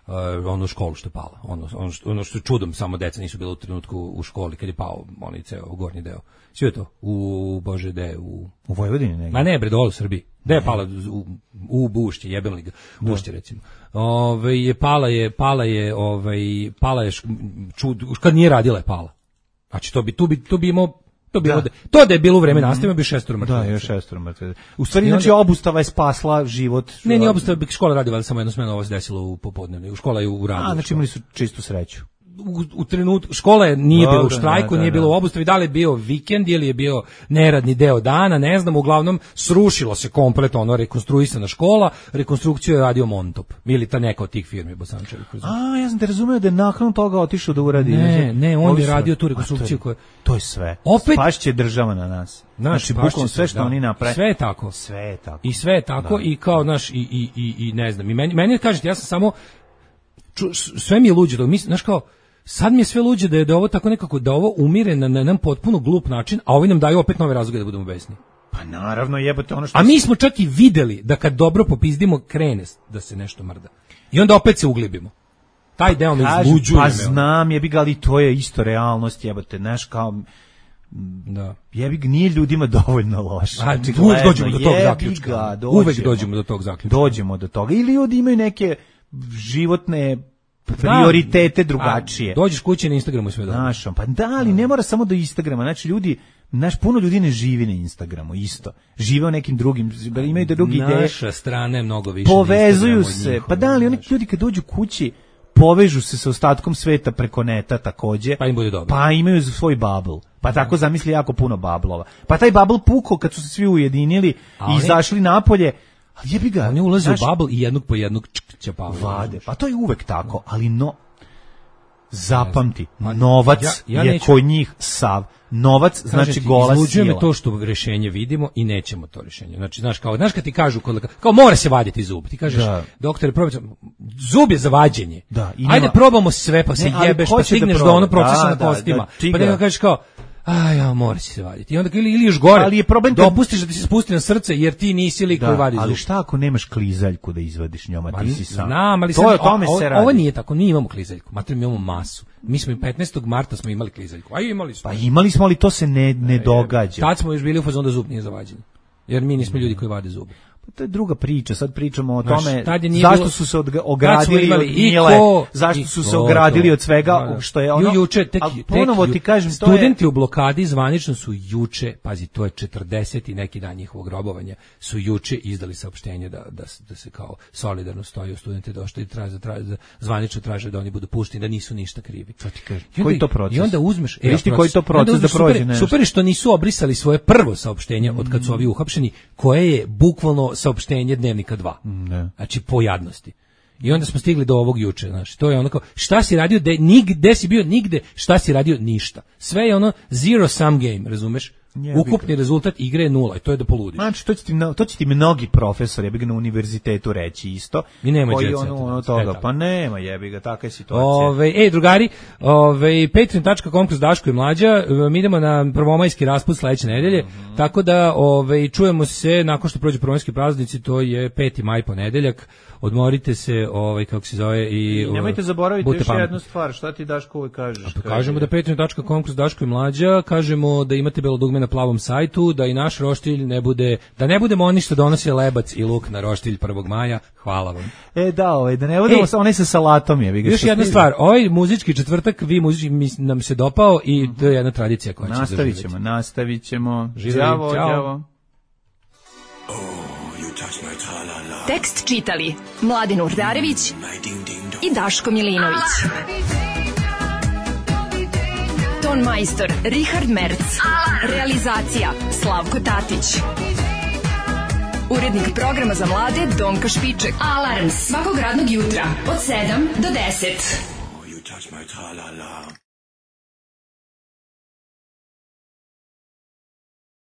Uh, onu školu što je pala. Ono, ono, što, ono što je čudom, samo deca nisu bila u trenutku u školi kad je pao onaj ceo gornji deo. Sve je to? U, Bože, de, u... U Vojvodini negdje? Ma ne, bre, dole u Srbiji. Gde je pala? U, u Bušće, jebeno li ga. Bušće, recimo. Ove, je pala je, pala je, ovaj, pala je, čud, kad nije radila je pala. Znači, to bi, tu bi, tu bi imao, to bi, da. Ode, to da je bilo u vreme nastave, bi šestoro mrtve. Da, još šestoro mrtve. U stvari, onda, znači, obustava je spasla život. Ne, nije obustava, bi škola radila, samo jedno smeno ovo se desilo u popodnevnoj. U škola je u radu. A, znači imali su čistu sreću. U, u trenutku škola je nije bila u štrajku, da, da, nije bilo u obustavi, da li je bio vikend ili je bio neradni deo dana, ne znam, uglavnom srušilo se kompletno ono rekonstruisana škola, rekonstrukciju je radio Montop ili ta neka od tih firmi Bosančevi. A, ja sam te razumeo da je nakon toga otišao da uradi. Ne, ne, on je radio tu rekonstrukciju koja to je sve. Opet spašće država na nas. Znači, bukvalno sve što da. oni naprave. Sve je tako. Sve je tako. I sve je tako da. I kao naš i i i i ne znam. I meni meni kažete ja sam samo ču, sve mi je luđe, mislim, znaš kao sad mi je sve luđe da je da ovo tako nekako da ovo umire na na nam potpuno glup način, a ovi nam daju opet nove razloge da budemo besni. Pa naravno, jebote ono što a mi smo čak i videli da kad dobro popizdimo krene da se nešto mrda. I onda opet se uglibimo. Taj deo me izluđuje. Pa znam, jebi ga, ali to je isto realnost, jebote, znaš kao da. Jebi ga, nije ljudima dovoljno loše. A, uvek dođemo do tog zaključka. Ga, dođemo, uvek dođemo do tog zaključka. Dođemo do toga. Ili ljudi imaju neke životne prioritete drugačije. A, dođeš kući na Instagramu i sve dobro. Našom, pa da, ali ne mora samo do Instagrama. Znači, ljudi, naš puno ljudi ne živi na Instagramu, isto. Žive u nekim drugim, imaju da drugi ideje. Naša strana je mnogo više. Povezuju se. Pa da, ali oni ljudi kad dođu kući, povežu se sa ostatkom sveta preko neta takođe. Pa im bude dobro. Pa imaju svoj bubble. Pa tako zamisli jako puno bablova. Pa taj bubble puko kad su se svi ujedinili i izašli napolje. Ali jebi ga, oni ulaze naš, u bubble i jednog po jednog čapava. Vade. Pa to je uvek tako, ali no zapamti, novac ja, ja je neću, kod njih sav. Novac znači gola sila. Izluđuje me to što rješenje vidimo i nećemo to rješenje. Znači, znaš, kao, znaš kad ti kažu, kod, kao mora se vaditi zub. Ti kažeš, da. Doktore, probaj, zub je za vađenje. Da, nema, ajde probamo sve, pa se ne, jebeš, pa stigneš da do ono procesa da, na kostima. Da, da, pa da kažeš kao, a ja, mora se vaditi. I onda ili, ili još gore, ali je problem dopustiš da ti se spusti na srce, jer ti nisi lik koji vadi zub. Ali šta ako nemaš klizaljku da izvadiš njoma, ti si sam. Znam, ali to sad, o tome o, se radi. Ovo nije tako, mi imamo klizaljku, mater mi imamo masu. Mi smo i petnaestog marta smo imali klizaljku. A imali smo. Pa imali smo, ali to se ne ne e, događa. Tad smo još bili u fazonu da zub nije za vađenje. Jer mi nismo ljudi koji vade zube. Pa to je druga priča. Sad pričamo o Znaš, tome zašto bilo, su se ogradili od Mile, zašto su se ogradili od svega da, da. što je ono. Ju, juče, tek, ali ponovo tek, ti kažem, studenti to je... u blokadi zvanično su juče, pazi, to je četrdeset i neki dan njihovog robovanja, su juče izdali saopštenje da, da, da se kao solidarno stoji u studente došli i traže, traže, zvanično traže da oni budu pušteni, da nisu ništa krivi. To ti kažem. Koji to proces? I onda uzmeš, e, viš ti koji to proces da prođe nešto. Super je što nisu obrisali svoje prvo saopštenje od kad su ovi uhapšeni, koje je bukvalno saopštenje Dnevnika dva. Ne. Znači po jadnosti. I onda smo stigli do ovog juče, znači to je ono kao šta si radio, de, nigde si bio nigde, šta si radio ništa. Sve je ono zero sum game, razumeš? Njebika. Ukupni rezultat igre je nula i to je da poludiš. Znači to će ti, to će ti mnogi profesori, jebi ga na univerzitetu reći isto. I nema koji ono, ono toga, pa nema jebi ga, takva je situacija. Ove, ej drugari, ove, patreon tačka com kroz Daško i Mlađa, mi idemo na prvomajski raspust sledeće nedelje, mm-hmm. tako da ove, čujemo se nakon što prođu prvomajski praznici, to je peti maj ponedeljak. Odmorite se, ovaj kako se zove i, I nemojte zaboraviti još pametni. Jednu stvar, šta ti Daško uvijek kažeš? A pa kažemo da patreon tačka com kroz Daško i Mlađa, kažemo da imate belo dugme na plavom sajtu, da i naš roštilj ne bude, da ne budemo oni što donose lebac i luk na roštilj prvog maja. Hvala vam. E da, ovaj da ne budemo sa onaj sa salatom je. Još jedna stvar, ovaj muzički četvrtak, vi muzički nam se dopao i mm-hmm. to je jedna tradicija koja će nastavit ćemo, nastavit ćemo. Đavo, đavo. Tekst čitali Mladin Urdarević i Daško Milinović. Ton majstor Richard Merc. Realizacija Slavko Tatić. Urednik programa za mlade Donka Špiček. Alarms svakog radnog jutra od sedam do deset.